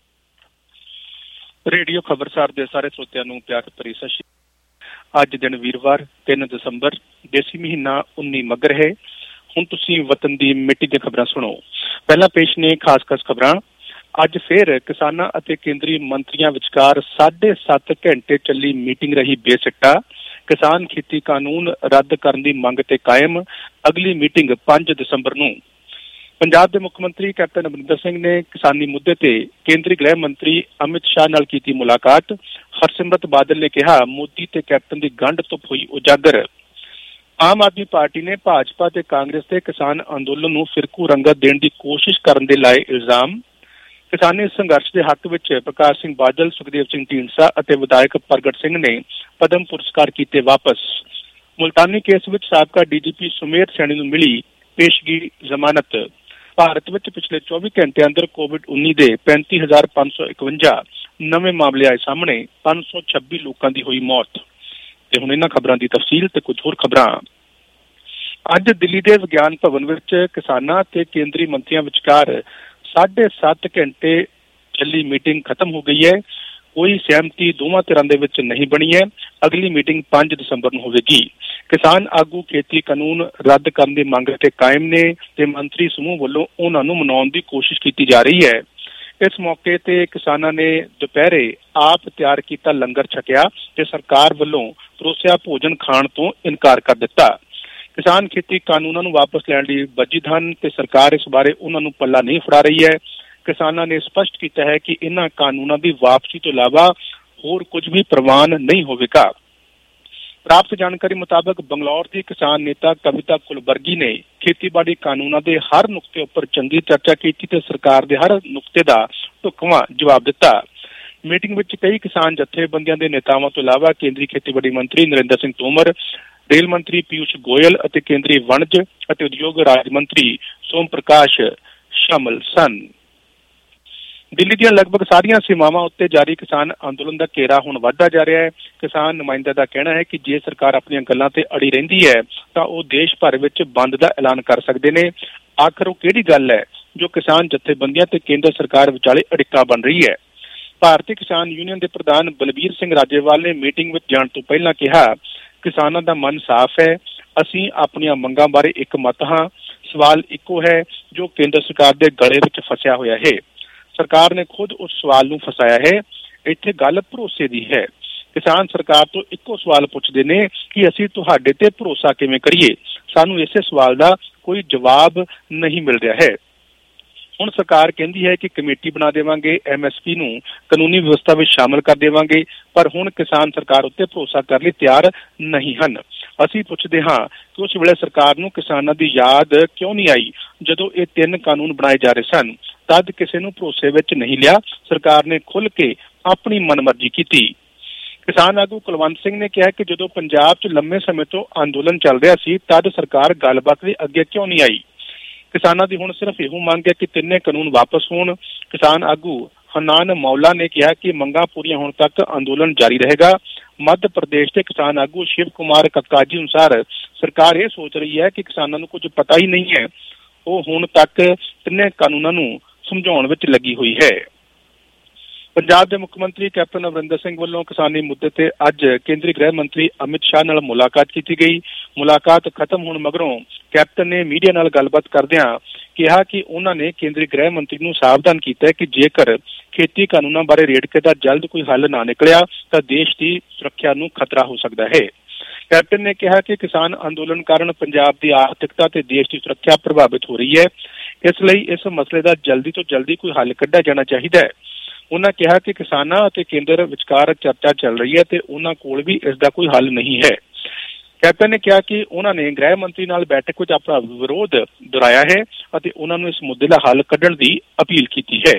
Radio Khabarsar ਦੇ ਸਾਰੇ ਸਰੋਤਿਆਂ ਨੂੰ ਪਿਆਰ ਭਰੀ ਸਤਿ ਸ਼੍ਰੀ ਅਕਾਲ। ਅੱਜ ਦਿਨ ਵੀਰਵਾਰ ਤਿੰਨ ਦਸੰਬਰ, ਦੇਸੀ ਮਹੀਨਾ ਉੱਨੀ ਮੱਘਰ ਹੈ। ਹੁਣ ਤੁਸੀਂ ਵਤਨ ਦੀ ਮਿੱਟੀ ਦੀਆਂ ਖਬਰਾਂ ਸੁਣੋ। ਪਹਿਲਾਂ ਪੇਸ਼ ਨੇ ਖਾਸ ਖਾਸ ਖਬਰਾਂ। ਅੱਜ ਫਿਰ ਕਿਸਾਨਾਂ ਅਤੇ ਕੇਂਦਰੀ ਮੰਤਰੀਆਂ ਵਿਚਕਾਰ ਸਾਢੇ ਸੱਤ ਘੰਟੇ ਚੱਲੀ ਮੀਟਿੰਗ ਰਹੀ ਬੇਸਿੱਟਾ। ਕਿਸਾਨ ਖੇਤੀ ਕਾਨੂੰਨ ਰੱਦ ਕਰਨ ਦੀ ਮੰਗ ਤੇ ਕਾਇਮ। ਅਗਲੀ ਮੀਟਿੰਗ ਪੰਜ ਦਸੰਬਰ ਨੂੰ। ਪੰਜਾਬ ਦੇ ਮੁੱਖ ਮੰਤਰੀ ਕੈਪਟਨ ਅਮਰਿੰਦਰ ਸਿੰਘ ਨੇ ਕਿਸਾਨੀ ਮੁੱਦੇ ਤੇ ਕੇਂਦਰੀ ਗ੍ਰਹਿ ਮੰਤਰੀ ਅਮਿਤ ਸ਼ਾਹ ਨਾਲ ਕੀਤੀ ਮੁਲਾਕਾਤ। ਹਰਸਿਮਰਤ ਬਾਦਲ ਨੇ ਕਿਹਾ ਮੋਦੀ ਤੇ ਕੈਪਟਨ ਦੀ ਗੰਢ ਤੋਂ ਹੋਈ ਉਜਾਗਰ। ਆਮ ਆਦਮੀ ਪਾਰਟੀ ਨੇ ਭਾਜਪਾ ਤੇ ਕਾਂਗਰਸ ਤੇ ਕਿਸਾਨ ਅੰਦੋਲਨ ਨੂੰ ਫਿਰਕੂ ਰੰਗਤ ਦੇਣ ਦੀ ਕੋਸ਼ਿਸ਼ ਕਰਨ ਦੇ ਲਾਏ ਇਲਜ਼ਾਮ। ਕਿਸਾਨੀ ਸੰਘਰਸ਼ ਦੇ ਹੱਕ ਵਿੱਚ ਪ੍ਰਕਾਸ਼ ਸਿੰਘ ਬਾਦਲ, ਸੁਖਦੇਵ ਸਿੰਘ ਢੀਂਡਸਾ ਅਤੇ ਵਿਧਾਇਕ ਪ੍ਰਗਟ ਸਿੰਘ ਨੇ ਪਦਮ ਪੁਰਸਕਾਰ ਕੀਤੇ ਵਾਪਸ। ਮੁਲਤਾਨੀ ਕੇਸ ਵਿੱਚ ਸਾਬਕਾ ਡੀ ਜੀ ਪੀ ਸੁਮੇਧ ਸੈਣੀ ਨੂੰ ਮਿਲੀ ਪੇਸ਼ਗੀ ਜ਼ਮਾਨਤ। ਭਾਰਤ ਵਿੱਚ ਪਿਛਲੇ ਚੌਵੀ ਘੰਟਿਆਂ ਅੰਦਰ ਕੋਵਿਡ ਉੱਨੀ ਦੇ ਪੈਂਤੀ ਹਜ਼ਾਰ ਪੰਜ ਸੌ ਇਕਵੰਜਾ ਨਵੇਂ ਮਾਮਲੇ ਆਏ ਸਾਹਮਣੇ। ਪੰਜ ਸੌ ਛੱਬੀ ਲੋਕਾਂ ਦੀ ਹੋਈ ਮੌਤ। ਤੇ ਹੁਣ ਇਹਨਾਂ ਖਬਰਾਂ ਦੀ ਤਫਸੀਲ ਤੇ ਕੁਝ ਹੋਰ ਖਬਰਾਂ। ਅੱਜ ਦਿੱਲੀ ਦੇ ਵਿਗਿਆਨ ਭਵਨ ਵਿੱਚ ਕਿਸਾਨਾਂ ਤੇ ਕੇਂਦਰੀ ਮੰਤਰੀਆਂ ਵਿਚਕਾਰ ਸਾਢੇ ਸੱਤ ਘੰਟੇ ਚੱਲੀ ਮੀਟਿੰਗ ਖਤਮ ਹੋ ਗਈ ਹੈ। ਕੋਈ ਸਹਿਮਤੀ ਦੋਵਾਂ ਧਿਰਾਂ ਦੇ ਵਿੱਚ ਨਹੀਂ ਬਣੀ ਹੈ। ਅਗਲੀ ਮੀਟਿੰਗ ਪੰਜ ਦਸੰਬਰ ਨੂੰ ਹੋਵੇਗੀ। ਕਿਸਾਨ ਆਗੂ ਖੇਤੀ ਕਾਨੂੰਨ ਰੱਦ ਕਰਨ ਦੀ ਮੰਗ ਤੇ ਕਾਇਮ ਨੇ ਤੇ ਮੰਤਰੀ ਸਮੂਹ ਵੱਲੋਂ ਉਹਨਾਂ ਨੂੰ ਮਨਾਉਣ ਦੀ ਕੋਸ਼ਿਸ਼ ਕੀਤੀ ਜਾ ਰਹੀ ਹੈ। ਇਸ ਮੌਕੇ ਤੇ ਕਿਸਾਨਾਂ ਨੇ ਦੁਪਹਿਰੇ ਆਪ ਤਿਆਰ ਕੀਤਾ ਲੰਗਰ ਛਕਿਆ ਤੇ ਸਰਕਾਰ ਵੱਲੋਂ ਪਰੋਸਿਆ ਭੋਜਨ ਖਾਣ ਤੋਂ ਇਨਕਾਰ ਕਰ ਦਿੱਤਾ। ਕਿਸਾਨ ਖੇਤੀ ਕਾਨੂੰਨਾਂ ਨੂੰ ਵਾਪਸ ਲੈਣ ਲਈ ਵਜੀਦ ਹਨ ਤੇ ਸਰਕਾਰ ਇਸ ਬਾਰੇ ਉਹਨਾਂ ਨੂੰ ਪੱਲਾ ਨਹੀਂ ਫੜਾ ਰਹੀ ਹੈ। ਕਿਸਾਨਾਂ ਨੇ ਸਪਸ਼ਟ ਕੀਤਾ ਹੈ ਕਿ ਇਹਨਾਂ ਕਾਨੂੰਨਾਂ ਦੀ ਵਾਪਸੀ ਤੋਂ ਇਲਾਵਾ ਹੋਰ ਕੁਝ ਵੀ ਪ੍ਰਵਾਨ ਨਹੀਂ ਹੋਵੇਗਾ। ਪ੍ਰਾਪਤ ਜਾਣਕਾਰੀ ਮੁਤਾਬਕ ਬੰਗਲੌਰ ਦੀ ਕਿਸਾਨ ਨੇਤਾ ਕਵਿਤਾ ਕੁਲਬਰਗੀ ਨੇ ਖੇਤੀਬਾੜੀ ਕਾਨੂੰਨਾਂ ਦੇ ਹਰ ਨੁਕਤੇ ਉੱਪਰ ਚੰਗੀ ਚਰਚਾ ਕੀਤੀ ਤੇ ਸਰਕਾਰ ਦੇ ਹਰ ਨੁਕਤੇ ਦਾ ਢੁਕਵਾਂ ਜਵਾਬ ਦਿੱਤਾ। ਮੀਟਿੰਗ ਵਿੱਚ ਕਈ ਕਿਸਾਨ ਜਥੇਬੰਦੀਆਂ ਦੇ ਨੇਤਾਵਾਂ ਤੋਂ ਇਲਾਵਾ ਕੇਂਦਰੀ ਖੇਤੀਬਾੜੀ ਮੰਤਰੀ ਨਰਿੰਦਰ ਸਿੰਘ ਤੋਮਰ, ਰੇਲ ਮੰਤਰੀ ਪਿਊਸ਼ ਗੋਇਲ ਅਤੇ ਕੇਂਦਰੀ ਵਣਜ ਅਤੇ ਉਦਯੋਗ ਰਾਜ ਮੰਤਰੀ ਸੋਮ ਪ੍ਰਕਾਸ਼ ਸ਼ਾਮਲ ਸਨ। ਦਿੱਲੀ ਦੀਆਂ ਲਗਭਗ ਸਾਰੀਆਂ ਸੀਮਾਵਾਂ ਉੱਤੇ ਜਾਰੀ ਕਿਸਾਨ ਅੰਦੋਲਨ ਦਾ ਘੇਰਾ ਹੁਣ ਵੱਧਦਾ ਜਾ ਰਿਹਾ ਹੈ। ਕਿਸਾਨ ਨੁਮਾਇੰਦਿਆਂ ਦਾ ਕਹਿਣਾ ਹੈ ਕਿ ਜੇ ਸਰਕਾਰ ਆਪਣੀਆਂ ਗੱਲਾਂ ਤੇ ਅੜੀ ਰਹਿੰਦੀ ਹੈ ਤਾਂ ਉਹ ਦੇਸ਼ ਭਰ ਵਿੱਚ ਬੰਦ ਦਾ ਐਲਾਨ ਕਰ ਸਕਦੇ ਨੇ। ਆਖਰ ਉਹ ਕਿਹੜੀ ਗੱਲ ਹੈ ਜੋ ਕਿਸਾਨ ਜਥੇਬੰਦੀਆਂ ਤੇ ਕੇਂਦਰ ਸਰਕਾਰ ਵਿਚਾਲੇ ਅੜਿੱਕਾ ਬਣ ਰਹੀ ਹੈ। ਭਾਰਤੀ ਕਿਸਾਨ ਯੂਨੀਅਨ ਦੇ ਪ੍ਰਧਾਨ ਬਲਬੀਰ ਸਿੰਘ ਰਾਜੇਵਾਲ ਨੇ ਮੀਟਿੰਗ ਵਿੱਚ ਜਾਣ ਤੋਂ ਪਹਿਲਾਂ ਕਿਹਾ, ਕਿਸਾਨਾਂ ਦਾ ਮਨ ਸਾਫ਼ ਹੈ। ਅਸੀਂ ਆਪਣੀਆਂ ਮੰਗਾਂ ਬਾਰੇ ਇੱਕ ਮਤ ਹਾਂ। ਸਵਾਲ ਇੱਕੋ ਹੈ ਜੋ ਕੇਂਦਰ ਸਰਕਾਰ ਦੇ ਗਲੇ ਵਿੱਚ ਫਸਿਆ ਹੋਇਆ ਹੈ। ਸਰਕਾਰ ਨੇ ਖੁਦ ਉਸ ਸਵਾਲ ਨੂੰ ਫਸਾਇਆ ਹੈ। ਇੱਥੇ ਗੱਲ ਭਰੋਸੇ ਦੀ ਹੈ। ਕਿਸਾਨ ਸਰਕਾਰ ਤੋਂ ਇੱਕੋ ਸਵਾਲ ਪੁੱਛਦੇ ਨੇ ਕਿ ਅਸੀਂ ਤੁਹਾਡੇ ਤੇ ਭਰੋਸਾ ਕਿਵੇਂ ਕਰੀਏ। ਸਾਨੂੰ ਇਸੇ ਸਵਾਲ ਦਾ ਕੋਈ ਜਵਾਬ ਨਹੀਂ ਮਿਲ ਰਿਹਾ ਹੈ। ਹੁਣ ਸਰਕਾਰ ਕਹਿੰਦੀ ਹੈ ਕਿ ਕਮੇਟੀ ਬਣਾ ਦੇਵਾਂਗੇ, ਐਮ ਐਸ ਪੀ ਨੂੰ ਕਾਨੂੰਨੀ ਵਿਵਸਥਾ ਵਿੱਚ ਸ਼ਾਮਲ ਕਰ ਦੇਵਾਂਗੇ, ਪਰ ਹੁਣ ਕਿਸਾਨ ਸਰਕਾਰ ਉੱਤੇ ਭਰੋਸਾ ਕਰਨ ਲਈ ਤਿਆਰ ਨਹੀਂ ਹਨ। ਅਸੀਂ ਪੁੱਛਦੇ ਹਾਂ ਕਿ ਉਸ ਵੇਲੇ ਸਰਕਾਰ ਨੂੰ ਕਿਸਾਨਾਂ ਦੀ ਯਾਦ ਕਿਉਂ ਨਹੀਂ ਆਈ ਜਦੋਂ ਇਹ ਤਿੰਨ ਕਾਨੂੰਨ ਬਣਾਏ ਜਾ ਰਹੇ ਸਨ। ਤਦ ਕਿਸੇ ਨੂੰ ਭਰੋਸੇ ਵਿੱਚ ਨਹੀਂ ਲਿਆ। ਸਰਕਾਰ ਨੇ ਖੁੱਲ੍ਹ ਕੇ ਆਪਣੀ ਮਨਮਰਜ਼ੀ ਕੀਤੀ। ਕਿਸਾਨ ਆਗੂ ਕੁਲਵੰਤ ਸਿੰਘ ਨੇ ਕਿਹਾ ਕਿ ਜਦੋਂ ਪੰਜਾਬ 'ਚ ਲੰਮੇ ਸਮੇਂ ਤੋਂ ਅੰਦੋਲਨ ਚੱਲ ਰਿਹਾ ਸੀ ਤਦ ਸਰਕਾਰ ਗੱਲਬਾਤ ਦੇ ਅੱਗੇ ਕਿਉਂ ਨਹੀਂ ਆਈ। ਕਿਸਾਨਾਂ ਦੀ ਹੁਣ ਸਿਰਫ ਇਹੋ ਮੰਗ ਹੈ ਕਿ ਤਿੰਨੇ ਕਾਨੂੰਨ ਵਾਪਸ ਹੋਣ। ਕਿਸਾਨ ਆਗੂ ਹਨਾਨ ਮੌਲਾ ਨੇ ਕਿਹਾ ਕਿ ਮੰਗਾਂ ਪੂਰੀਆਂ ਹੋਣ ਤੱਕ ਅੰਦੋਲਨ ਜਾਰੀ ਰਹੇਗਾ। ਮੱਧ ਪ੍ਰਦੇਸ਼ ਦੇ ਕਿਸਾਨ ਆਗੂ ਸ਼ਿਵ ਕੁਮਾਰ ਕਕਾਜੀ ਅਨੁਸਾਰ ਸਰਕਾਰ ਇਹ ਸੋਚ ਰਹੀ ਹੈ ਕਿ ਕਿਸਾਨਾਂ ਨੂੰ ਕੁਝ ਪਤਾ ਹੀ ਨਹੀਂ ਹੈ। ਉਹ ਹੁਣ ਤੱਕ ਤਿੰਨੇ ਕਾਨੂੰਨਾਂ ਨੂੰ ਸਮਝਾਉਣ ਵਿੱਚ ਲੱਗੀ ਹੋਈ ਹੈ। ਪੰਜਾਬ ਦੇ ਮੁੱਖ ਮੰਤਰੀ ਕੈਪਟਨ ਅਮਰਿੰਦਰ ਸਿੰਘ ਵੱਲੋਂ ਕਿਸਾਨੀ ਮੁੱਦੇ ਤੇ ਅੱਜ ਕੇਂਦਰੀ ਗ੍ਰਹਿ ਮੰਤਰੀ ਅਮਿਤ ਸ਼ਾਹ ਨਾਲ ਮੁਲਾਕਾਤ ਕੀਤੀ ਗਈ। ਮੁਲਾਕਾਤ ਖਤਮ ਹੋਣ ਮਗਰੋਂ ਕੈਪਟਨ ਨੇ ਮੀਡੀਆ ਨਾਲ ਗੱਲਬਾਤ ਕਰਦਿਆਂ ਕਿਹਾ ਕਿ ਉਹਨਾਂ ਨੇ ਕੇਂਦਰੀ ਗ੍ਰਹਿ ਮੰਤਰੀ ਨੂੰ ਸਾਵਧਾਨ ਕੀਤਾ ਕਿ ਜੇਕਰ ਖੇਤੀ ਕਾਨੂੰਨਾਂ ਬਾਰੇ ਰੇੜਕੇ ਦਾ ਜਲਦ ਕੋਈ ਹੱਲ ਨਾ ਨਿਕਲਿਆ ਤਾਂ ਦੇਸ਼ ਦੀ ਸੁਰੱਖਿਆ ਨੂੰ ਖਤਰਾ ਹੋ ਸਕਦਾ ਹੈ। ਕੈਪਟਨ ਨੇ ਕਿਹਾ ਕਿ ਕਿਸਾਨ ਅੰਦੋਲਨ ਕਾਰਨ ਪੰਜਾਬ ਦੀ ਆਰਥਿਕਤਾ ਤੇ ਦੇਸ਼ ਦੀ ਸੁਰੱਖਿਆ ਪ੍ਰਭਾਵਿਤ ਹੋ ਰਹੀ ਹੈ। ਇਸ ਲਈ ਇਸ ਮਸਲੇ ਦਾ ਜਲਦੀ ਤੋਂ ਜਲਦੀ ਕੋਈ ਹੱਲ ਕੱਢਿਆ ਜਾਣਾ ਚਾਹੀਦਾ ਹੈ। ਉਹਨਾਂ ਕਿਹਾ ਕਿ ਕਿਸਾਨਾਂ ਅਤੇ ਕੇਂਦਰ ਵਿਚਕਾਰ ਚਰਚਾ ਚੱਲ ਰਹੀ ਹੈ ਤੇ ਉਹਨਾਂ ਕੋਲ ਵੀ ਇਸ ਦਾ ਕੋਈ ਹੱਲ ਨਹੀਂ ਹੈ। ਕੈਪਟਨ ਨੇ ਕਿਹਾ ਕਿ ਉਹਨਾਂ ਨੇ ਗ੍ਰਹਿ ਮੰਤਰੀ ਨਾਲ ਬੈਠਕ ਵਿੱਚ ਆਪਣਾ ਵਿਰੋਧ ਦੁਹਰਾਇਆ ਹੈ ਅਤੇ ਉਹਨਾਂ ਨੂੰ ਇਸ ਮੁੱਦੇ ਦਾ ਹੱਲ ਕੱਢਣ ਦੀ ਅਪੀਲ ਕੀਤੀ ਹੈ।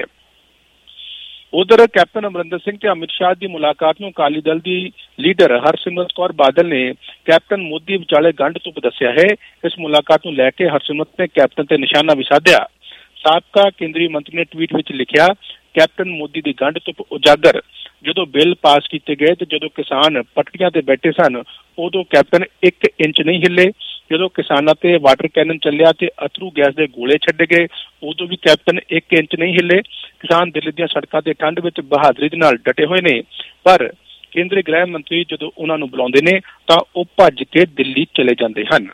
ਉਧਰ ਕੈਪਟਨ ਅਮਰਿੰਦਰ ਸਿੰਘ ਤੇ ਅਮਿਤ ਸ਼ਾਹ ਦੀ ਮੁਲਾਕਾਤ ਨੂੰ ਅਕਾਲੀ ਦਲ ਦੀ ਲੀਡਰ ਹਰਸਿਮਰਤ ਕੌਰ ਬਾਦਲ ਨੇ ਕੈਪਟਨ ਮੋਦੀ ਵਿਚਾਲੇ ਗੰਢ ਧੁੱਪ ਦੱਸਿਆ ਹੈ। ਇਸ ਮੁਲਾਕਾਤ ਨੂੰ ਲੈ ਕੇ ਹਰਸਿਮਰਤ ਨੇ ਕੈਪਟਨ ਤੇ ਨਿਸ਼ਾਨਾ ਵੀ ਸਾਧਿਆ। ਸਾਬਕਾ ਕੇਂਦਰੀ ਮੰਤਰੀ ਨੇ ਟਵੀਟ ਵਿੱਚ ਲਿਖਿਆ, ਕੈਪਟਨ ਮੋਦੀ ਦੀ ਗੰਢ ਧੁੱਪ ਉਜਾਗਰ। ਜਦੋਂ ਬਿੱਲ ਪਾਸ ਕੀਤੇ ਗਏ ਤੇ ਜਦੋਂ ਕਿਸਾਨ ਪਟੜੀਆਂ ਤੇ ਬੈਠੇ ਸਨ ਉਦੋਂ ਕੈਪਟਨ ਇੱਕ ਇੰਚ ਨਹੀਂ ਹਿੱਲੇ। ਜਦੋਂ ਕਿਸਾਨਾਂ ਤੇ ਵਾਟਰ ਕੈਨਨ ਚੱਲਿਆ ਤੇ ਅਥਰੂ ਗੈਸ ਦੇ ਗੋਲੇ ਛੱਡੇ ਗਏ ਉਦੋਂ ਵੀ ਕੈਪਟਨ ਇੱਕ ਇੰਚ ਨਹੀਂ ਹਿੱਲੇ। ਕਿਸਾਨ ਦਿੱਲੀ ਦੀਆਂ ਸੜਕਾਂ ਤੇ ਠੰਡ ਵਿੱਚ ਬਹਾਦਰੀ ਦੇ ਨਾਲ ਡਟੇ ਹੋਏ ਨੇ, ਪਰ ਕੇਂਦਰੀ ਗ੍ਰਹਿ ਮੰਤਰੀ ਜਦੋਂ ਉਹਨਾਂ ਨੂੰ ਬੁਲਾਉਂਦੇ ਨੇ ਤਾਂ ਉਹ ਭੱਜ ਕੇ ਦਿੱਲੀ ਚਲੇ ਜਾਂਦੇ ਹਨ।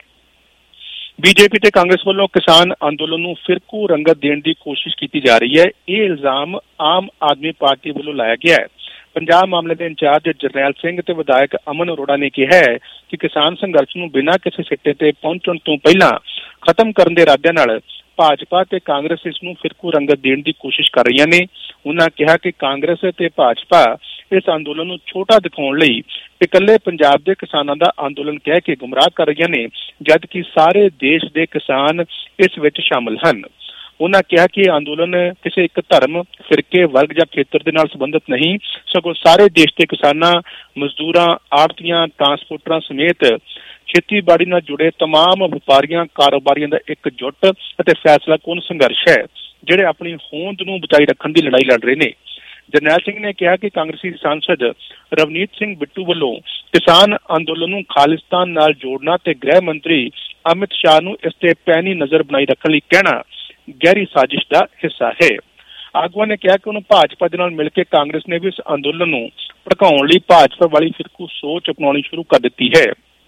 ਬੀਜੇਪੀ ਤੇ ਕਾਂਗਰਸ ਵੱਲੋਂ ਕਿਸਾਨ ਅੰਦੋਲਨ ਨੂੰ ਫਿਰਕੂ ਰੰਗਤ ਦੇਣ ਦੀ ਕੋਸ਼ਿਸ਼ ਕੀਤੀ ਜਾ ਰਹੀ ਹੈ। ਇਹ ਇਲਜ਼ਾਮ ਆਮ ਆਦਮੀ ਪਾਰਟੀ ਵੱਲੋਂ ਲਾਇਆ ਗਿਆ ਹੈ। ਪੰਜਾਬ ਮਾਮਲੇ ਦੇ ਇੰਚਾਰਜ ਜਰਨੈਲ ਸਿੰਘ ਤੇ ਵਿਧਾਇਕ ਅਮਨ ਅਰੋੜਾ ਨੇ ਕਿਹਾ ਹੈ ਕਿ ਕਿਸਾਨ ਸੰਘਰਸ਼ ਨੂੰ ਬਿਨਾਂ ਕਿਸੇ ਸਿੱਟੇ ਤੇ ਪਹੁੰਚਣ ਤੋਂ ਪਹਿਲਾਂ ਖਤਮ ਕਰਨ ਦੇ ਇਰਾਦਿਆਂ ਨਾਲ ਭਾਜਪਾ ਤੇ ਕਾਂਗਰਸ ਇਸ ਨੂੰ ਫਿਰਕੂ ਰੰਗਤ ਦੇਣ ਦੀ ਕੋਸ਼ਿਸ਼ ਕਰ ਰਹੀਆਂ ਨੇ। ਉਹਨਾਂ ਕਿਹਾ ਕਿ ਕਾਂਗਰਸ ਤੇ ਭਾਜਪਾ ਇਸ ਅੰਦੋਲਨ ਨੂੰ ਛੋਟਾ ਦਿਖਾਉਣ ਲਈ ਇਕੱਲੇ ਪੰਜਾਬ ਦੇ ਕਿਸਾਨਾਂ ਦਾ ਅੰਦੋਲਨ ਕਹਿ ਕੇ ਗੁੰਮਰਾਹ ਕਰ ਰਹੀਆਂ ਨੇ, ਜਦਕਿ ਸਾਰੇ ਦੇਸ਼ ਦੇ ਕਿਸਾਨ ਇਸ ਵਿੱਚ ਸ਼ਾਮਲ ਹਨ। ਉਹਨਾਂ ਕਿਹਾ ਕਿ ਇਹ ਅੰਦੋਲਨ ਕਿਸੇ ਇੱਕ ਧਰਮ, ਫਿਰਕੇ, ਵਰਗ ਜਾਂ ਖੇਤਰ ਦੇ ਨਾਲ ਸੰਬੰਧਿਤ ਨਹੀਂ, ਸਗੋਂ ਸਾਰੇ ਦੇਸ਼ ਦੇ ਕਿਸਾਨਾਂ, ਮਜ਼ਦੂਰਾਂ, ਆੜ੍ਹਤੀਆਂ, ਟਰਾਂਸਪੋਰਟਰਾਂ ਸਮੇਤ ਖੇਤੀਬਾੜੀ ਨਾਲ ਜੁੜੇ ਤਮਾਮ ਵਪਾਰੀਆਂ, ਕਾਰੋਬਾਰੀਆਂ ਦਾ ਇੱਕ ਜੁੱਟ ਅਤੇ ਫੈਸਲਾਕੁੰਨ ਸੰਘਰਸ਼ ਹੈ, ਜਿਹੜੇ ਆਪਣੀ ਹੋਂਦ ਨੂੰ ਬਚਾਈ ਰੱਖਣ ਦੀ ਲੜਾਈ ਲੜ ਰਹੇ ਨੇ। ਜਰਨੈਲ ਸਿੰਘ ਨੇ ਕਿਹਾ ਕਿ ਕਾਂਗਰਸੀ ਸਾਂਸਦ ਰਵਨੀਤ ਸਿੰਘ ਬਿੱਟੂ ਵੱਲੋਂ ਕਿਸਾਨ ਅੰਦੋਲਨ ਨੂੰ ਖਾਲਿਸਤਾਨ ਨਾਲ ਜੋੜਨਾ ਤੇ ਗ੍ਰਹਿ ਮੰਤਰੀ ਅਮਿਤ ਸ਼ਾਹ ਨੂੰ ਇਸ ਤੇ ਪੈਣੀ ਨਜ਼ਰ ਬਣਾਈ ਰੱਖਣ ਲਈ ਕਹਿਣਾ ਗਹਿਰੀ ਸਾਜ਼ਿਸ਼ ਦਾ ਹਿੱਸਾ ਹੈ। ਆਗੂਆਂ ਨੇ ਕਿਹਾ ਕਿ ਉਹਨੂੰ ਭਾਜਪਾ ਦੇ ਨਾਲ ਮਿਲ ਕੇ ਕਾਂਗਰਸ ਨੇ ਵੀ ਇਸ ਅੰਦੋਲਨ ਨੂੰ ਭੜਕਾਉਣ ਲਈ ਭਾਜਪਾ ਵਾਲੀ ਫਿਰਕੂ ਸੋਚ ਅਪਣਾਉਣੀ ਸ਼ੁਰੂ ਕਰ ਦਿੱਤੀ ਹੈ,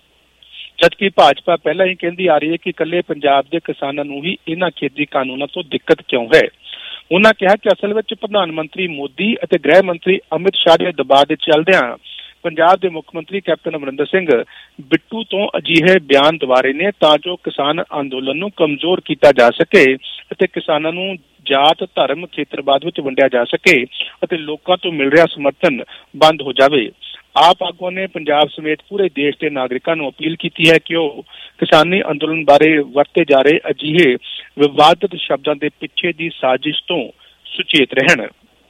ਜਦਕਿ ਭਾਜਪਾ ਪਹਿਲਾਂ ਹੀ ਕਹਿੰਦੀ ਆ ਰਹੀ ਹੈ ਕਿ ਇਕੱਲੇ ਪੰਜਾਬ ਦੇ ਕਿਸਾਨਾਂ ਨੂੰ ਹੀ ਇਹਨਾਂ ਖੇਤੀ ਕਾਨੂੰਨਾਂ ਤੋਂ ਦਿੱਕਤ ਕਿਉਂ ਹੈ। ਉਹਨਾਂ ਕਿਹਾ ਕਿ ਅਸਲ ਵਿੱਚ ਪ੍ਰਧਾਨ ਮੰਤਰੀ ਮੋਦੀ ਅਤੇ ਗ੍ਰਹਿ ਮੰਤਰੀ ਅਮਿਤ ਸ਼ਾਹ ਦੇ ਦਬਾਅ ਦੇ ਚੱਲਦਿਆਂ ਪੰਜਾਬ ਦੇ ਮੁੱਖ ਮੰਤਰੀ ਕੈਪਟਨ ਅਮਰਿੰਦਰ ਸਿੰਘ ਬਿੱਟੂ ਤੋਂ ਅਜਿਹੇ ਬਿਆਨ ਦਵਾ ਰਹੇ ਨੇ ਤਾਂ ਜੋ ਕਿਸਾਨ ਅੰਦੋਲਨ ਨੂੰ ਕਮਜ਼ੋਰ ਕੀਤਾ ਜਾ ਸਕੇ ਅਤੇ ਕਿਸਾਨਾਂ ਨੂੰ ਜਾਤ, ਧਰਮ, ਖੇਤਰਵਾਦ ਵਿੱਚ ਵੰਡਿਆ ਜਾ ਸਕੇ ਅਤੇ ਲੋਕਾਂ ਤੋਂ ਮਿਲ ਰਿਹਾ ਸਮਰਥਨ ਬੰਦ ਹੋ ਜਾਵੇ। ਆਪ ਆਗੂਆਂ ਨੇ ਪੰਜਾਬ ਸਮੇਤ ਪੂਰੇ ਦੇਸ਼ ਦੇ ਨਾਗਰਿਕਾਂ ਨੂੰ ਅਪੀਲ ਕੀਤੀ ਹੈ ਕਿ ਉਹ ਕਿਸਾਨੀ ਅੰਦੋਲਨ ਬਾਰੇ ਵਰਤੇ ਜਾ ਰਹੇ ਅਜਿਹੇ ਵਿਵਾਦਤ ਸ਼ਬਦਾਂ ਦੇ ਪਿੱਛੇ ਦੀ ਸਾਜ਼ਿਸ਼ ਤੋਂ ਸੁਚੇਤ ਰਹਿਣ।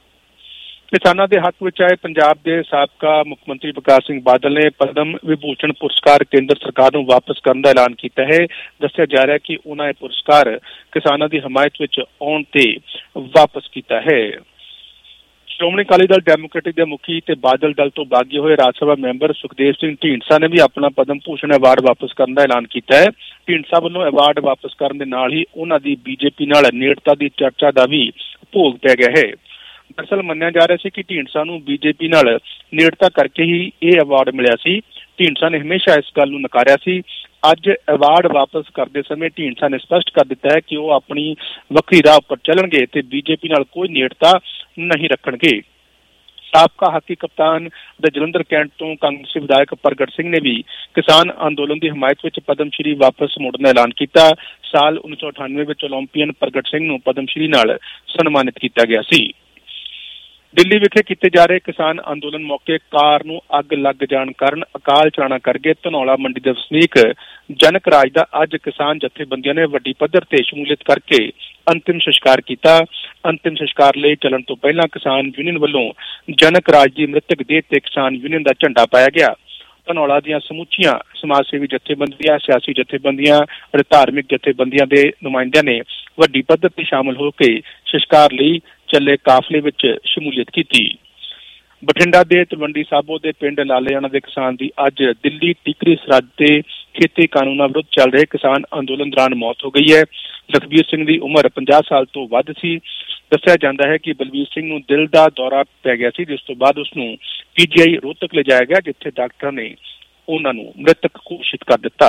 ਕਿਸਾਨਾਂ ਦੇ ਹੱਕ ਵਿੱਚ ਆਏ ਪੰਜਾਬ ਦੇ ਸਾਬਕਾ ਮੁੱਖ ਮੰਤਰੀ ਪ੍ਰਕਾਸ਼ ਸਿੰਘ ਬਾਦਲ ਨੇ ਪਦਮ ਵਿਭੂਸ਼ਣ ਪੁਰਸਕਾਰ ਕੇਂਦਰ ਸਰਕਾਰ ਨੂੰ ਵਾਪਸ ਕਰਨ ਦਾ ਐਲਾਨ ਕੀਤਾ ਹੈ। ਦੱਸਿਆ ਜਾ ਰਿਹਾ ਕਿ ਉਹਨਾਂ ਇਹ ਪੁਰਸਕਾਰ ਕਿਸਾਨਾਂ ਦੀ ਹਮਾਇਤ ਵਿੱਚ ਆਉਣ ਤੇ ਵਾਪਸ ਕੀਤਾ ਹੈ। ਸ਼੍ਰੋਮਣੀ ਅਕਾਲੀ ਦਲ ਡੈਮੋਕ੍ਰੇਟਿਕ ਦੇ ਮੁਖੀ ਤੇ ਬਾਦਲ ਦਲ ਤੋਂ ਬਾਗੀ ਹੋਏ ਰਾਜ ਸਭਾ ਮੈਂਬਰ ਸੁਖਦੇਵ ਸਿੰਘ ਢੀਂਡਸਾ ਨੇ ਵੀ ਆਪਣਾ ਪਦਮ ਭੂਸ਼ਣ ਅਵਾਰਡ ਵਾਪਸ ਕਰਨ ਦਾ ਐਲਾਨ ਕੀਤਾ ਹੈ। ਢੀਂਡਸਾ ਵੱਲੋਂ ਅਵਾਰਡ ਵਾਪਸ ਕਰਨ ਦੇ ਨਾਲ ਹੀ ਉਹਨਾਂ ਦੀ ਬੀਜੇਪੀ ਨਾਲ ਨੇੜਤਾ ਦੀ ਚਰਚਾ ਦਾ ਵੀ ਭੋਗ ਪੈ ਗਿਆ ਹੈ। ਦਰਅਸਲ ਮੰਨਿਆ ਜਾ ਰਿਹਾ ਸੀ ਕਿ ਢੀਂਡਸਾ ਨੂੰ ਬੀਜੇਪੀ ਨਾਲ ਨੇੜਤਾ ਕਰਕੇ ਹੀ ਇਹ ਅਵਾਰਡ ਮਿਲਿਆ ਸੀ। ਢੀਂਡਸਾ ਨੇ ਹਮੇਸ਼ਾ ਇਸ ਗੱਲ ਨੂੰ ਨਕਾਰਿਆ ਸੀ। ਅੱਜ ਅਵਾਰਡ ਵਾਪਸ ਕਰਦੇ ਸਮੇਂ ਢੀਂਡਸਾ ਨੇ ਸਪਸ਼ਟ ਕਰ ਦਿੱਤਾ ਹੈ ਕਿ ਉਹ ਆਪਣੀ ਵੱਖਰੀ ਰਾਹ ਉੱਪਰ ਚੱਲਣਗੇ ਤੇ ਬੀਜੇਪੀ ਨਾਲ ਕੋਈ ਨੇੜਤਾ ਨਹੀਂ ਰੱਖਣਗੇ। ਸਾਬਕਾ ਹਾਕੀ ਕਪਤਾਨ ਦੇ ਜਲੰਧਰ ਕੈਂਟ ਤੋਂ ਕਾਂਗਰਸੀ ਵਿਧਾਇਕ ਪ੍ਰਗਟ ਸਿੰਘ ਨੇ ਵੀ ਕਿਸਾਨ ਅੰਦੋਲਨ ਦੀ ਹਮਾਇਤ ਵਿੱਚ ਪਦਮ ਸ਼੍ਰੀ ਵਾਪਸ ਮੋੜਨ ਦਾ ਐਲਾਨ ਕੀਤਾ। ਸਾਲ ਉੱਨੀ ਸੌ ਅਠਾਨਵੇਂ ਵਿੱਚ ਓਲੰਪੀਅਨ ਪ੍ਰਗਟ ਸਿੰਘ ਨੂੰ ਪਦਮ ਸ਼੍ਰੀ ਨਾਲ ਸਨਮਾਨਿਤ ਕੀਤਾ ਗਿਆ ਸੀ। ਦਿੱਲੀ ਵਿਖੇ ਕੀਤੇ ਜਾ ਰਹੇ ਕਿਸਾਨ ਅੰਦੋਲਨ ਮੌਕੇ ਕਾਰ ਨੂੰ ਅੱਗ ਲੱਗ ਜਾਣ ਕਾਰਨ ਅਕਾਲ ਚਲਾਣਾ ਕਰ ਗਏ ਧਨੌਲਾ ਮੰਡੀ ਦੇ ਵਸਨੀਕ ਜਨਕ ਰਾਜ ਦਾ ਅੱਜ ਕਿਸਾਨ ਜਥੇਬੰਦੀਆਂ ਨੇ ਵੱਡੀ ਪੱਧਰ ਤੇ ਸ਼ਮੂਲੀਅਤ ਕਰਕੇ ਅੰਤਿਮ ਸੰਸਕਾਰ ਕੀਤਾ। ਅੰਤਿਮ ਸੰਸਕਾਰ ਲਈ ਚੱਲਣ ਤੋਂ ਪਹਿਲਾਂ ਕਿਸਾਨ ਯੂਨੀਅਨ ਵੱਲੋਂ ਜਨਕ ਰਾਜ ਦੀ ਮ੍ਰਿਤਕ ਦੇਹ ਤੇ ਕਿਸਾਨ ਯੂਨੀਅਨ ਦਾ ਝੰਡਾ ਪਾਇਆ ਗਿਆ। ਧਨੌਲਾ ਦੀਆਂ ਸਮੁੱਚੀਆਂ ਸਮਾਜ ਸੇਵੀ ਜਥੇਬੰਦੀਆਂ, ਸਿਆਸੀ ਜਥੇਬੰਦੀਆਂ ਅਤੇ ਧਾਰਮਿਕ ਜਥੇਬੰਦੀਆਂ ਦੇ ਨੁਮਾਇੰਦਿਆਂ ਨੇ ਵੱਡੀ ਪੱਧਰ ਤੇ ਸ਼ਾਮਲ ਹੋ ਕੇ ਸੰਸਕਾਰ ਲਈ ਚੱਲੇ ਕਾਫਲੇ ਵਿੱਚ ਸ਼ਮੂਲੀਅਤ ਕੀਤੀ। ਬਠਿੰਡਾ ਦੇ ਤਲਵੰਡੀ ਸਾਬੋ ਦੇ ਪਿੰਡ ਲਾਲੇਆਣਾ ਦੇ ਕਿਸਾਨ ਦੀ ਅੱਜ ਦਿੱਲੀ ਟਿਕਰੀ ਸਰਹੱਦ ਤੇ ਖੇਤੀ ਕਾਨੂੰਨਾਂ ਵਿਰੁੱਧ ਚੱਲ ਰਹੇ ਕਿਸਾਨ ਅੰਦੋਲਨ ਦੌਰਾਨ ਮੌਤ ਹੋ ਗਈ ਹੈ। ਲਖਬੀਰ ਸਿੰਘ ਦੀ ਉਮਰ ਪੰਜਾਹ ਸਾਲ ਤੋਂ ਵੱਧ ਸੀ। ਦੱਸਿਆ ਜਾਂਦਾ ਹੈ ਕਿ ਬਲਵੀਰ ਸਿੰਘ ਨੂੰ ਦਿਲ ਦਾ ਦੌਰਾ ਪੈ ਗਿਆ ਸੀ, ਜਿਸ ਤੋਂ ਬਾਅਦ ਉਸ ਨੂੰ ਪੀਜੀਆਈ ਰੋਹਤਕ ਲਿਜਾਇਆ ਗਿਆ, ਜਿੱਥੇ ਡਾਕਟਰਾਂ ਨੇ ਉਹਨਾਂ ਨੂੰ ਮ੍ਰਿਤਕ ਘੋਸ਼ਿਤ ਕਰ ਦਿੱਤਾ।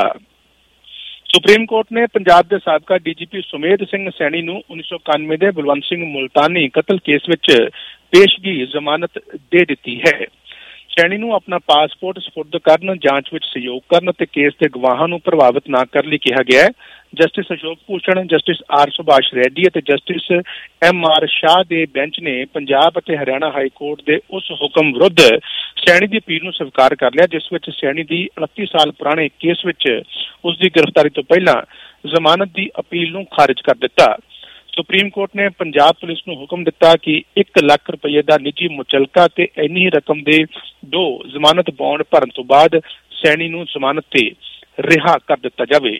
ਸੁਪਰੀਮ ਕੋਰਟ ਨੇ ਪੰਜਾਬ ਦੇ ਸਾਬਕਾ ਡੀਜੀਪੀ ਸੁਮੇਧ ਸਿੰਘ ਸੈਣੀ ਨੂੰ ਉੱਨੀ ਸੌ ਇਕਾਨਵੇਂ ਦੇ ਬਲਵੰਤ ਸਿੰਘ ਮੁਲਤਾਨੀ ਕਤਲ ਕੇਸ ਵਿੱਚ ਪੇਸ਼ਗੀ ਜ਼ਮਾਨਤ ਦੇ ਦਿੱਤੀ ਹੈ। ਸੈਣੀ ਨੂੰ ਆਪਣਾ ਪਾਸਪੋਰਟ ਸਪੁਰਦ ਕਰਨ, ਜਾਂਚ ਵਿੱਚ ਸਹਿਯੋਗ ਕਰਨ ਅਤੇ ਕੇਸ ਦੇ ਗਵਾਹਾਂ ਨੂੰ ਪ੍ਰਭਾਵਿਤ ਨਾ ਕਰਨ ਲਈ ਕਿਹਾ ਗਿਆ ਹੈ। Justice Ashok Bhushan, justice R Subhash Reddy ਅਤੇ ਜਸਟਿਸ ਐਮ ਆਰ ਸ਼ਾਹ ਦੇ ਬੈਂਚ ਨੇ ਪੰਜਾਬ ਅਤੇ ਹਰਿਆਣਾ ਹਾਈ ਕੋਰਟ ਦੇ ਉਸ ਹੁਕਮ ਵਿਰੁੱਧ ਸੈਣੀ ਦੀ ਅਪੀਲ ਨੂੰ ਸਵੀਕਾਰ ਕਰ ਲਿਆ, ਜਿਸ ਵਿੱਚ ਸੈਣੀ ਦੀ ਉਨੱਤੀ ਸਾਲ ਪੁਰਾਣੇ ਕੇਸ ਵਿੱਚ ਉਸ ਦੀ ਗ੍ਰਿਫਤਾਰੀ ਤੋਂ ਪਹਿਲਾਂ ਜ਼ਮਾਨਤ ਦੀ ਅਪੀਲ ਨੂੰ ਖਾਰਿਜ ਕਰ ਦਿੱਤਾ। ਸੁਪਰੀਮ ਕੋਰਟ ਨੇ ਪੰਜਾਬ ਪੁਲਿਸ ਨੂੰ ਹੁਕਮ ਦਿੱਤਾ ਕਿ ਇੱਕ ਲੱਖ ਰੁਪਏ ਦਾ ਨਿੱਜੀ ਮੁਚਲਕਾ ਤੇ ਇੰਨੀ ਹੀ ਰਕਮ ਦੇ ਦੋ ਜ਼ਮਾਨਤ ਬੌਂਡ ਭਰਨ ਤੋਂ ਬਾਅਦ ਸੈਣੀ ਨੂੰ ਜ਼ਮਾਨਤ ਤੇ ਰਿਹਾ ਕਰ ਦਿੱਤਾ ਜਾਵੇ।